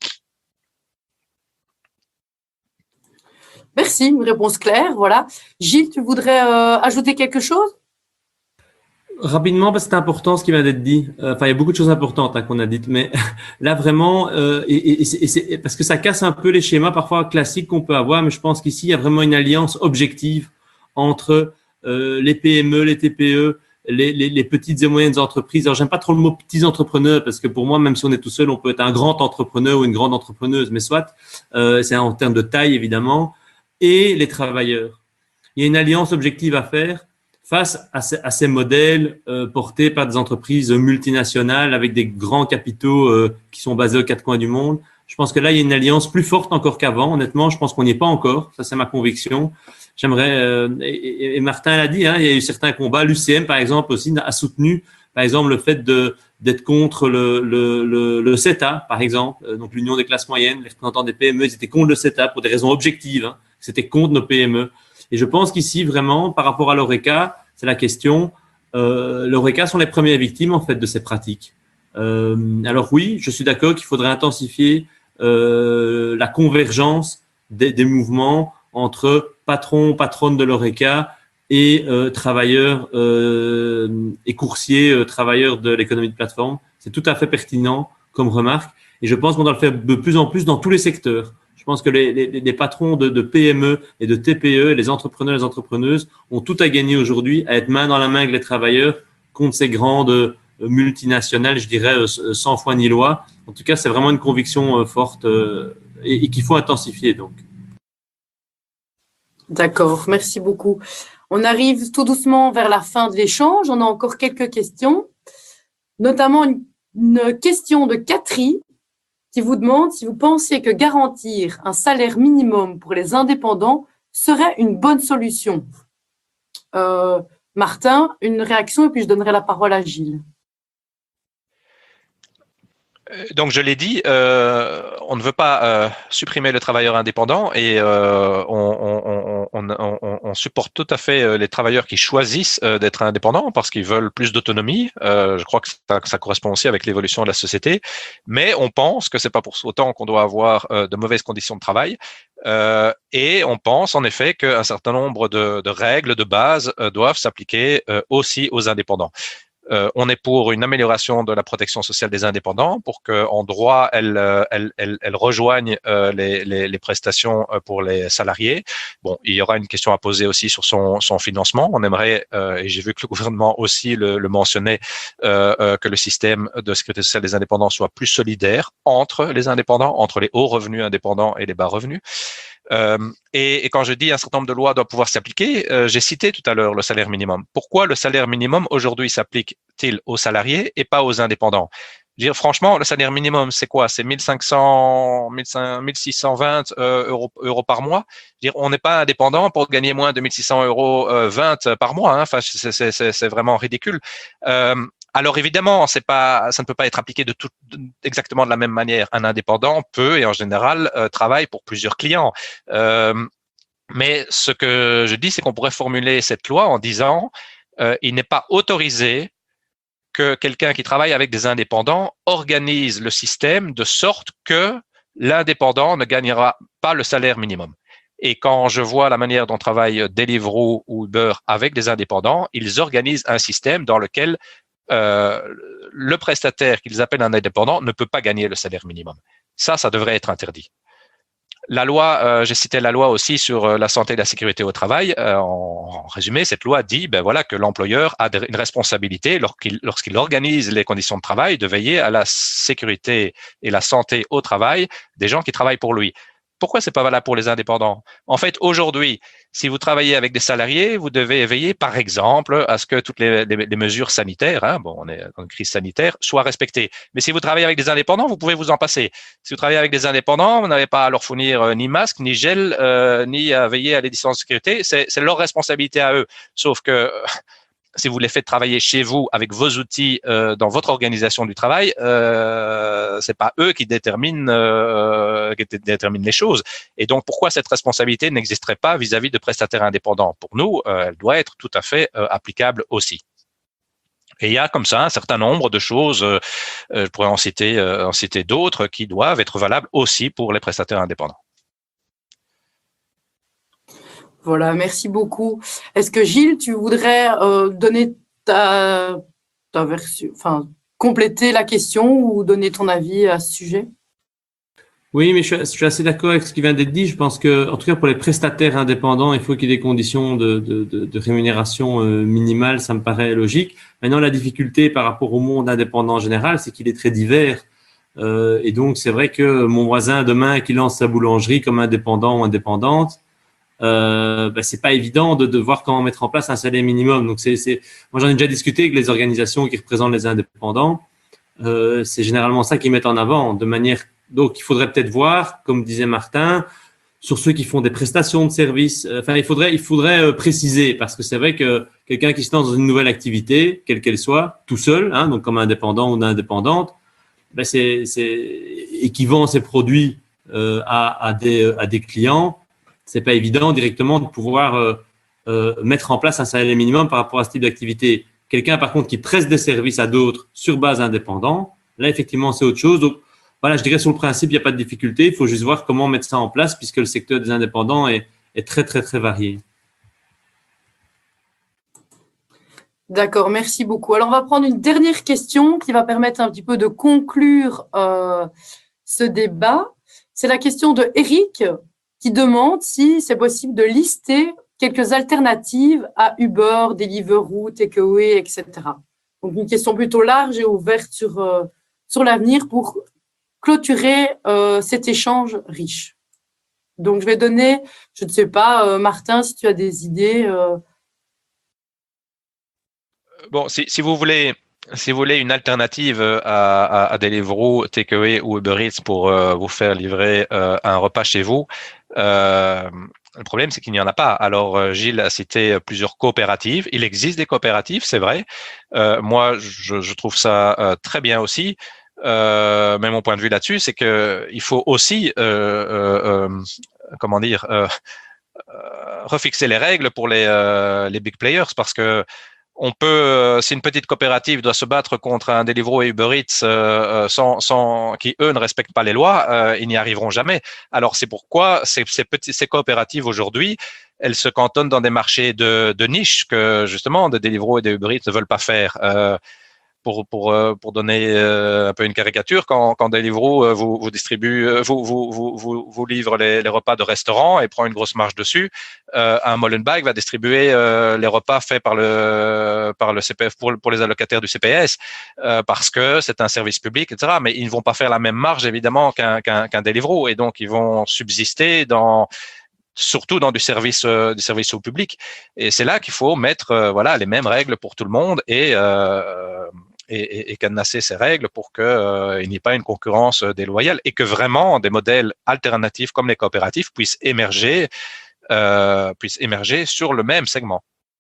A: Merci, une réponse claire. Voilà. Gilles, tu voudrais euh, ajouter quelque chose?
B: Rapidement, parce que c'est important ce qui vient d'être dit. Enfin, il y a beaucoup de choses importantes hein, qu'on a dites, mais là vraiment, euh, et, et, et c'est parce que ça casse un peu les schémas parfois classiques qu'on peut avoir, mais je pense qu'ici il y a vraiment une alliance objective entre euh, les P M E, les T P E, les, les, les petites et moyennes entreprises. Alors, j'aime pas trop le mot petits entrepreneurs parce que pour moi, même si on est tout seul, on peut être un grand entrepreneur ou une grande entrepreneuse, mais soit, euh, c'est en termes de taille évidemment, et les travailleurs. Il y a une alliance objective à faire face à ces, à ces modèles euh, portés par des entreprises multinationales avec des grands capitaux euh, qui sont basés aux quatre coins du monde. Je pense que là, il y a une alliance plus forte encore qu'avant. Honnêtement, je pense qu'on n'y est pas encore. Ça, c'est ma conviction. J'aimerais, euh, et, et Martin l'a dit, hein, il y a eu certains combats. L'U C M, par exemple, aussi a soutenu, par exemple, le fait de d'être contre le, le, le, le CETA, par exemple, euh, donc l'Union des classes moyennes, les représentants des P M E, ils étaient contre le CETA pour des raisons objectives. Hein. C'était contre nos P M E. Et je pense qu'ici, vraiment, par rapport à l'Horeca, c'est la question, euh, l'Horeca sont les premières victimes, en fait, de ces pratiques. Euh, alors oui, je suis d'accord qu'il faudrait intensifier euh, la convergence des, des mouvements entre patrons, patronnes de l'Horeca et euh, travailleurs euh, et coursiers, euh, travailleurs de l'économie de plateforme. C'est tout à fait pertinent comme remarque. Et je pense qu'on doit le faire de plus en plus dans tous les secteurs. Je pense que les, les, les patrons de, de P M E et de T P E, les entrepreneurs et les entrepreneuses ont tout à gagner aujourd'hui à être main dans la main avec les travailleurs contre ces grandes multinationales, je dirais, sans foi ni loi. En tout cas, c'est vraiment une conviction forte et, et qu'il faut intensifier. Donc.
A: D'accord, merci beaucoup. On arrive tout doucement vers la fin de l'échange. On a encore quelques questions, notamment une, une question de Catherine qui vous demande si vous pensez que garantir un salaire minimum pour les indépendants serait une bonne solution. Euh, Martin, une réaction et puis je donnerai la parole à Gilles.
C: Donc, je l'ai dit, euh, on ne veut pas euh, supprimer le travailleur indépendant et euh, on, on, on, on, on supporte tout à fait les travailleurs qui choisissent euh, d'être indépendants parce qu'ils veulent plus d'autonomie. Euh, je crois que ça, que ça correspond aussi avec l'évolution de la société. Mais on pense que c'est pas pour autant qu'on doit avoir euh, de mauvaises conditions de travail. Euh, et on pense en effet qu'un certain nombre de, de règles de base euh, doivent s'appliquer euh, aussi aux indépendants. Euh, on est pour une amélioration de la protection sociale des indépendants pour qu'en droit, elles, elles, elles, elles rejoignent euh, les, les, les prestations pour les salariés. Bon, il y aura une question à poser aussi sur son, son financement. On aimerait, euh, et j'ai vu que le gouvernement aussi le, le mentionnait, euh, euh, que le système de sécurité sociale des indépendants soit plus solidaire entre les indépendants, entre les hauts revenus indépendants et les bas revenus. Euh, et, et quand je dis un certain nombre de lois doivent pouvoir s'appliquer, euh, j'ai cité tout à l'heure le salaire minimum. Pourquoi le salaire minimum aujourd'hui s'applique-t-il aux salariés et pas aux indépendants? Je veux dire, franchement, le salaire minimum, c'est quoi? C'est mille cinq cents, mille six cent vingt euh, euros, euros par mois. Je veux dire, on n'est pas indépendant pour gagner moins de mille six cents euros euh, vingt par mois. Hein. Enfin, c'est, c'est, c'est, c'est vraiment ridicule. Euh, Alors évidemment, c'est pas, ça ne peut pas être appliqué de tout, exactement de la même manière. Un indépendant peut et en général euh, travaille pour plusieurs clients. Euh, mais ce que je dis, c'est qu'on pourrait formuler cette loi en disant euh, il n'est pas autorisé que quelqu'un qui travaille avec des indépendants organise le système de sorte que l'indépendant ne gagnera pas le salaire minimum. Et quand je vois la manière dont travaillent Deliveroo ou Uber avec des indépendants, ils organisent un système dans lequel Euh, le prestataire qu'ils appellent un indépendant ne peut pas gagner le salaire minimum. Ça, ça devrait être interdit. La loi, euh, j'ai cité la loi aussi sur euh, la santé et la sécurité au travail. Euh, en, en résumé, cette loi dit ben voilà, que l'employeur a une responsabilité lorsqu'il, lorsqu'il organise les conditions de travail de veiller à la sécurité et la santé au travail des gens qui travaillent pour lui. Pourquoi c'est pas valable pour les indépendants? En fait, aujourd'hui, si vous travaillez avec des salariés, vous devez veiller, par exemple, à ce que toutes les, les, les mesures sanitaires, hein, bon, on est dans une crise sanitaire, soient respectées. Mais si vous travaillez avec des indépendants, vous pouvez vous en passer. Si vous travaillez avec des indépendants, vous n'avez pas à leur fournir euh, ni masque, ni gel, euh, ni à veiller à les distances de sécurité. C'est, c'est leur responsabilité à eux. Sauf que si vous les faites travailler chez vous avec vos outils euh, dans votre organisation du travail, euh, c'est pas eux qui déterminent, euh, qui déterminent les choses. Et donc, pourquoi cette responsabilité n'existerait pas vis-à-vis de prestataires indépendants? Pour nous, euh, elle doit être tout à fait euh, applicable aussi. Et il y a comme ça un certain nombre de choses, euh, je pourrais en citer, euh, en citer d'autres, qui doivent être valables aussi pour les prestataires indépendants.
A: Voilà, merci beaucoup. Est-ce que Gilles, tu voudrais euh, donner ta, ta version, enfin, compléter la question ou donner ton avis à ce sujet?
B: Oui, mais je suis, je suis assez d'accord avec ce qui vient d'être dit. Je pense que, en tout cas, pour les prestataires indépendants, il faut qu'il y ait des conditions de, de, de, de rémunération euh, minimale. Ça me paraît logique. Maintenant, la difficulté par rapport au monde indépendant en général, c'est qu'il est très divers. Euh, et donc, c'est vrai que mon voisin demain qui lance sa boulangerie comme indépendant ou indépendante, Euh, ben, c'est pas évident de, de voir comment mettre en place un salaire minimum. Donc, c'est, c'est, moi, j'en ai déjà discuté avec les organisations qui représentent les indépendants. Euh, c'est généralement ça qu'ils mettent en avant. De manière, donc, il faudrait peut-être voir, comme disait Martin, sur ceux qui font des prestations de services. Enfin, il faudrait, il faudrait préciser parce que c'est vrai que quelqu'un qui se lance dans une nouvelle activité, quelle qu'elle soit, tout seul, hein, donc comme indépendant ou indépendante, ben c'est, c'est, et qui vend ses produits euh, à, à des, à des clients. C'est pas évident directement de pouvoir euh, euh, mettre en place un salaire minimum par rapport à ce type d'activité. Quelqu'un, par contre, qui preste des services à d'autres sur base indépendante, là, effectivement, c'est autre chose. Donc, voilà, je dirais sur le principe, il n'y a pas de difficulté. Il faut juste voir comment mettre ça en place puisque le secteur des indépendants est, est très, très, très varié.
A: D'accord, merci beaucoup. Alors, on va prendre une dernière question qui va permettre un petit peu de conclure euh, ce débat. C'est la question de Eric qui demande si c'est possible de lister quelques alternatives à Uber, Deliveroo, Takeaway, et cetera. Donc, une question plutôt large et ouverte sur, euh, sur l'avenir pour clôturer euh, cet échange riche. Donc, je vais donner, je ne sais pas, euh, Martin, si tu as des idées. Euh...
C: Bon, si, si vous voulez, si vous voulez une alternative à, à, à Deliveroo, Takeaway ou Uber Eats pour euh, vous faire livrer euh, un repas chez vous, euh, le problème, c'est qu'il n'y en a pas. Alors, Gilles a cité plusieurs coopératives. Il existe des coopératives, c'est vrai. Euh, moi, je, je trouve ça euh, très bien aussi. Euh, mais mon point de vue là-dessus, c'est que il faut aussi, euh, euh, euh, comment dire, euh, euh, refixer les règles pour les, euh, les big players, parce que on peut, euh, si une petite coopérative doit se battre contre un Deliveroo et Uber Eats euh, sans, sans, qui eux ne respectent pas les lois, euh, ils n'y arriveront jamais. Alors c'est pourquoi ces, ces, petits, ces coopératives aujourd'hui, elles se cantonnent dans des marchés de, de niche que justement des Deliveroo et des Uber Eats ne veulent pas faire. Euh, pour pour pour donner un peu une caricature, quand quand Deliveroo vous vous distribue, vous vous vous vous, vous livre les, les repas de restaurant et prend une grosse marge dessus, euh, un Molenbeek va distribuer euh, les repas faits par le par le C P F pour pour les allocataires du C P S euh, parce que c'est un service public, et cetera. Mais ils ne vont pas faire la même marge évidemment qu'un qu'un qu'un Deliveroo, et donc ils vont subsister dans surtout dans du service euh, du service au public. Et c'est là qu'il faut mettre euh, voilà les mêmes règles pour tout le monde et euh, Et, et, et cadenasser ces règles pour qu'il euh, n'y ait pas une concurrence déloyale et que vraiment des modèles alternatifs comme les coopératives puissent émerger, euh, puissent émerger sur le même segment.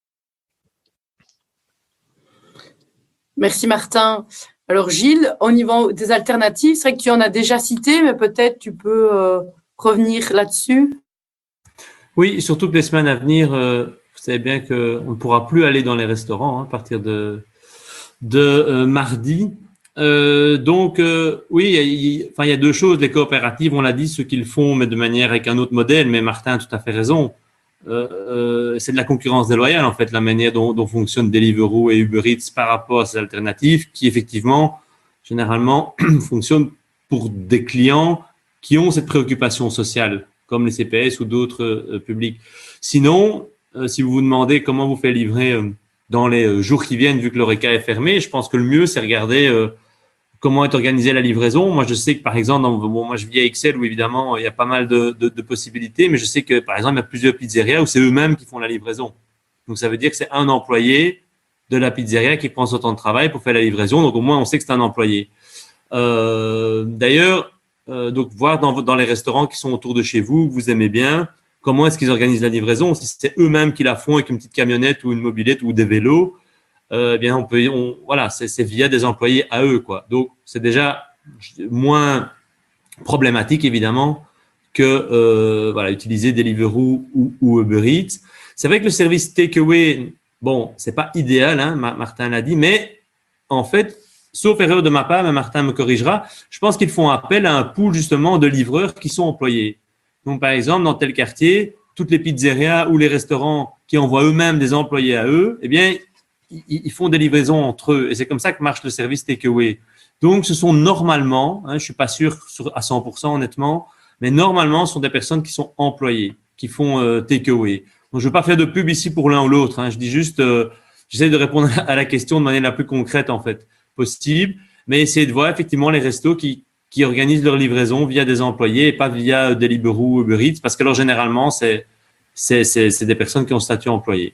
A: Merci Martin. Alors Gilles, au niveau des alternatives, c'est vrai que tu en as déjà cité, mais peut-être tu peux euh, revenir là-dessus.
B: Oui, surtout que les semaines à venir, euh, vous savez bien qu'on ne pourra plus aller dans les restaurants hein, à partir de de euh, mardi. Euh, donc, euh, oui, il y, a, enfin, il y a deux choses. Les coopératives, on l'a dit, ceux qui le font, mais de manière avec un autre modèle. Mais Martin a tout à fait raison. Euh, euh, c'est de la concurrence déloyale, en fait, la manière dont, dont fonctionnent Deliveroo et Uber Eats par rapport à ces alternatives qui, effectivement, généralement, fonctionnent pour des clients qui ont cette préoccupation sociale, comme les C P S ou d'autres euh, publics. Sinon, euh, si vous vous demandez comment vous faites livrer euh, dans les jours qui viennent, vu que l'Horeca est fermé, je pense que le mieux, c'est regarder euh, comment est organisée la livraison. Moi, je sais que, par exemple, dans, bon, moi, je vis à Excel où, évidemment, il y a pas mal de, de, de possibilités, mais je sais que, par exemple, il y a plusieurs pizzerias où c'est eux-mêmes qui font la livraison. Donc, ça veut dire que c'est un employé de la pizzeria qui prend son temps de travail pour faire la livraison. Donc, au moins, on sait que c'est un employé. Euh, d'ailleurs, euh, donc, voir dans, dans les restaurants qui sont autour de chez vous, que vous aimez bien, comment est-ce qu'ils organisent la livraison? Si c'est eux-mêmes qui la font avec une petite camionnette ou une mobilette ou des vélos, euh, eh bien on peut, on, voilà, c'est, c'est via des employés à eux, quoi. Donc c'est déjà moins problématique évidemment que euh, voilà utiliser Deliveroo ou, ou Uber Eats. C'est vrai que le service takeaway, bon, c'est pas idéal, hein, Martin l'a dit, mais en fait, sauf erreur de ma part, mais Martin me corrigera, je pense qu'ils font appel à un pool justement de livreurs qui sont employés. Donc, par exemple, dans tel quartier, toutes les pizzerias ou les restaurants qui envoient eux-mêmes des employés à eux, eh bien, ils, ils font des livraisons entre eux. Et c'est comme ça que marche le service takeaway. Donc, ce sont normalement, hein, je suis pas sûr à cent pour cent honnêtement, mais normalement, ce sont des personnes qui sont employées, qui font euh, takeaway. Donc, je veux pas faire de pub ici pour l'un ou l'autre. Hein. Je dis juste, euh, j'essaie de répondre à la question de manière la plus concrète en fait possible, mais essayer de voir effectivement les restos qui qui organisent leur livraison via des employés et pas via Deliveroo ou Uber Eats, parce que alors généralement, c'est, c'est, c'est, c'est des personnes qui ont statut employé.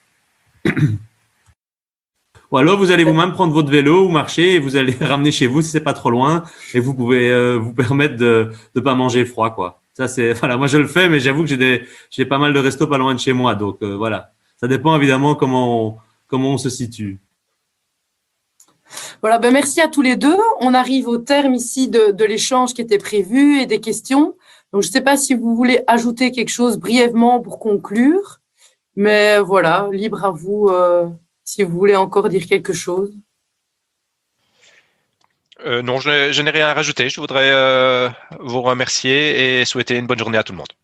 B: Ou alors, vous allez vous-même prendre votre vélo ou marcher et vous allez ramener chez vous si c'est pas trop loin et vous pouvez euh, vous permettre de de pas manger froid, quoi. Ça, c'est, voilà, moi je le fais, mais j'avoue que j'ai des, j'ai pas mal de restos pas loin de chez moi, donc euh, voilà. Ça dépend évidemment comment on, comment on se situe.
A: Voilà, ben merci à tous les deux. On arrive au terme ici de, de l'échange qui était prévu et des questions. Donc, je ne sais pas si vous voulez ajouter quelque chose brièvement pour conclure, mais voilà, libre à vous euh, si vous voulez encore dire quelque chose.
C: Euh, non, je, je n'ai rien à rajouter. Je voudrais euh, vous remercier et souhaiter une bonne journée à tout le monde.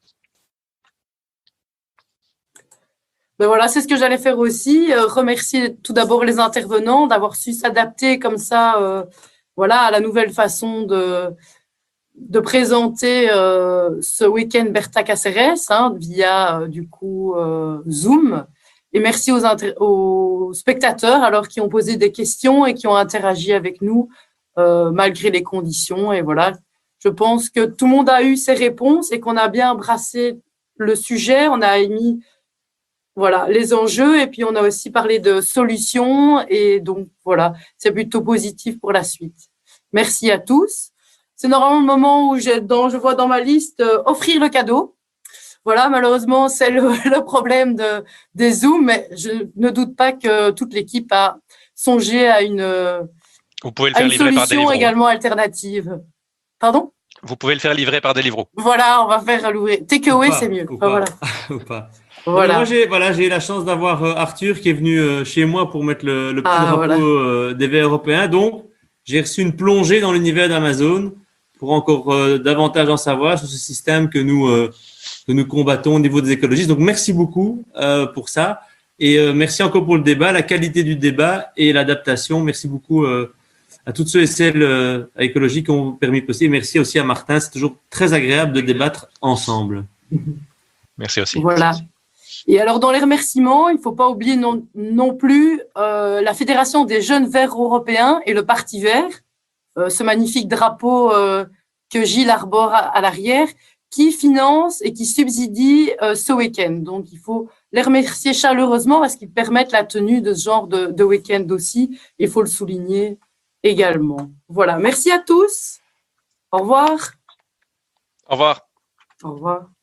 A: Ben voilà, c'est ce que j'allais faire aussi. Euh, remercier tout d'abord les intervenants d'avoir su s'adapter comme ça, euh, voilà, à la nouvelle façon de de présenter euh, ce week-end Berta Cáceres hein, via euh, du coup euh, Zoom. Et merci aux, aux spectateurs alors qui ont posé des questions et qui ont interagi avec nous euh, malgré les conditions. Et voilà, je pense que tout le monde a eu ses réponses et qu'on a bien brassé le sujet. On a émis voilà, les enjeux et puis on a aussi parlé de solutions. Et donc, voilà, c'est plutôt positif pour la suite. Merci à tous. C'est normalement le moment où je, dans, je vois dans ma liste euh, offrir le cadeau. Voilà, malheureusement, c'est le, le problème de, des Zooms, mais je ne doute pas que toute l'équipe a songé à une,
C: Vous pouvez le
A: à
C: faire
A: une
C: livrer par
A: solution
C: Deliveroo.
A: également alternative. Pardon?
C: Vous pouvez le faire livrer par Deliveroo.
A: Voilà, on va faire l'ouvrir. Takeaway, c'est mieux.
B: Ou
A: Enfin,
B: pas.
A: voilà.
B: Ou pas.
A: Voilà.
B: Moi, j'ai voilà, j'ai eu la chance d'avoir euh, Arthur qui est venu euh, chez moi pour mettre le, le petit
A: Ah,
B: drapeau
A: voilà.
B: euh, des verts européens. Donc, j'ai reçu une plongée dans l'univers d'Amazon pour encore euh, davantage en savoir sur ce système que nous euh, que nous combattons au niveau des écologistes. Donc, merci beaucoup euh, pour ça. Et euh, merci encore pour le débat, la qualité du débat et l'adaptation. Merci beaucoup euh, à toutes ceux et celles euh, à écologie qui ont permis de poster. Merci aussi à Martin. C'est toujours très agréable de débattre ensemble.
C: Merci aussi.
A: Voilà. Et alors, dans les remerciements, il ne faut pas oublier non, non plus euh, la Fédération des jeunes verts européens et le Parti vert, euh, ce magnifique drapeau euh, que Gilles arbore à, à l'arrière, qui finance et qui subsidie euh, ce week-end. Donc, il faut les remercier chaleureusement parce qu'ils permettent la tenue de ce genre de, de week-end aussi. Il faut le souligner également. Voilà. Merci à tous. Au revoir.
C: Au revoir.
A: Au revoir.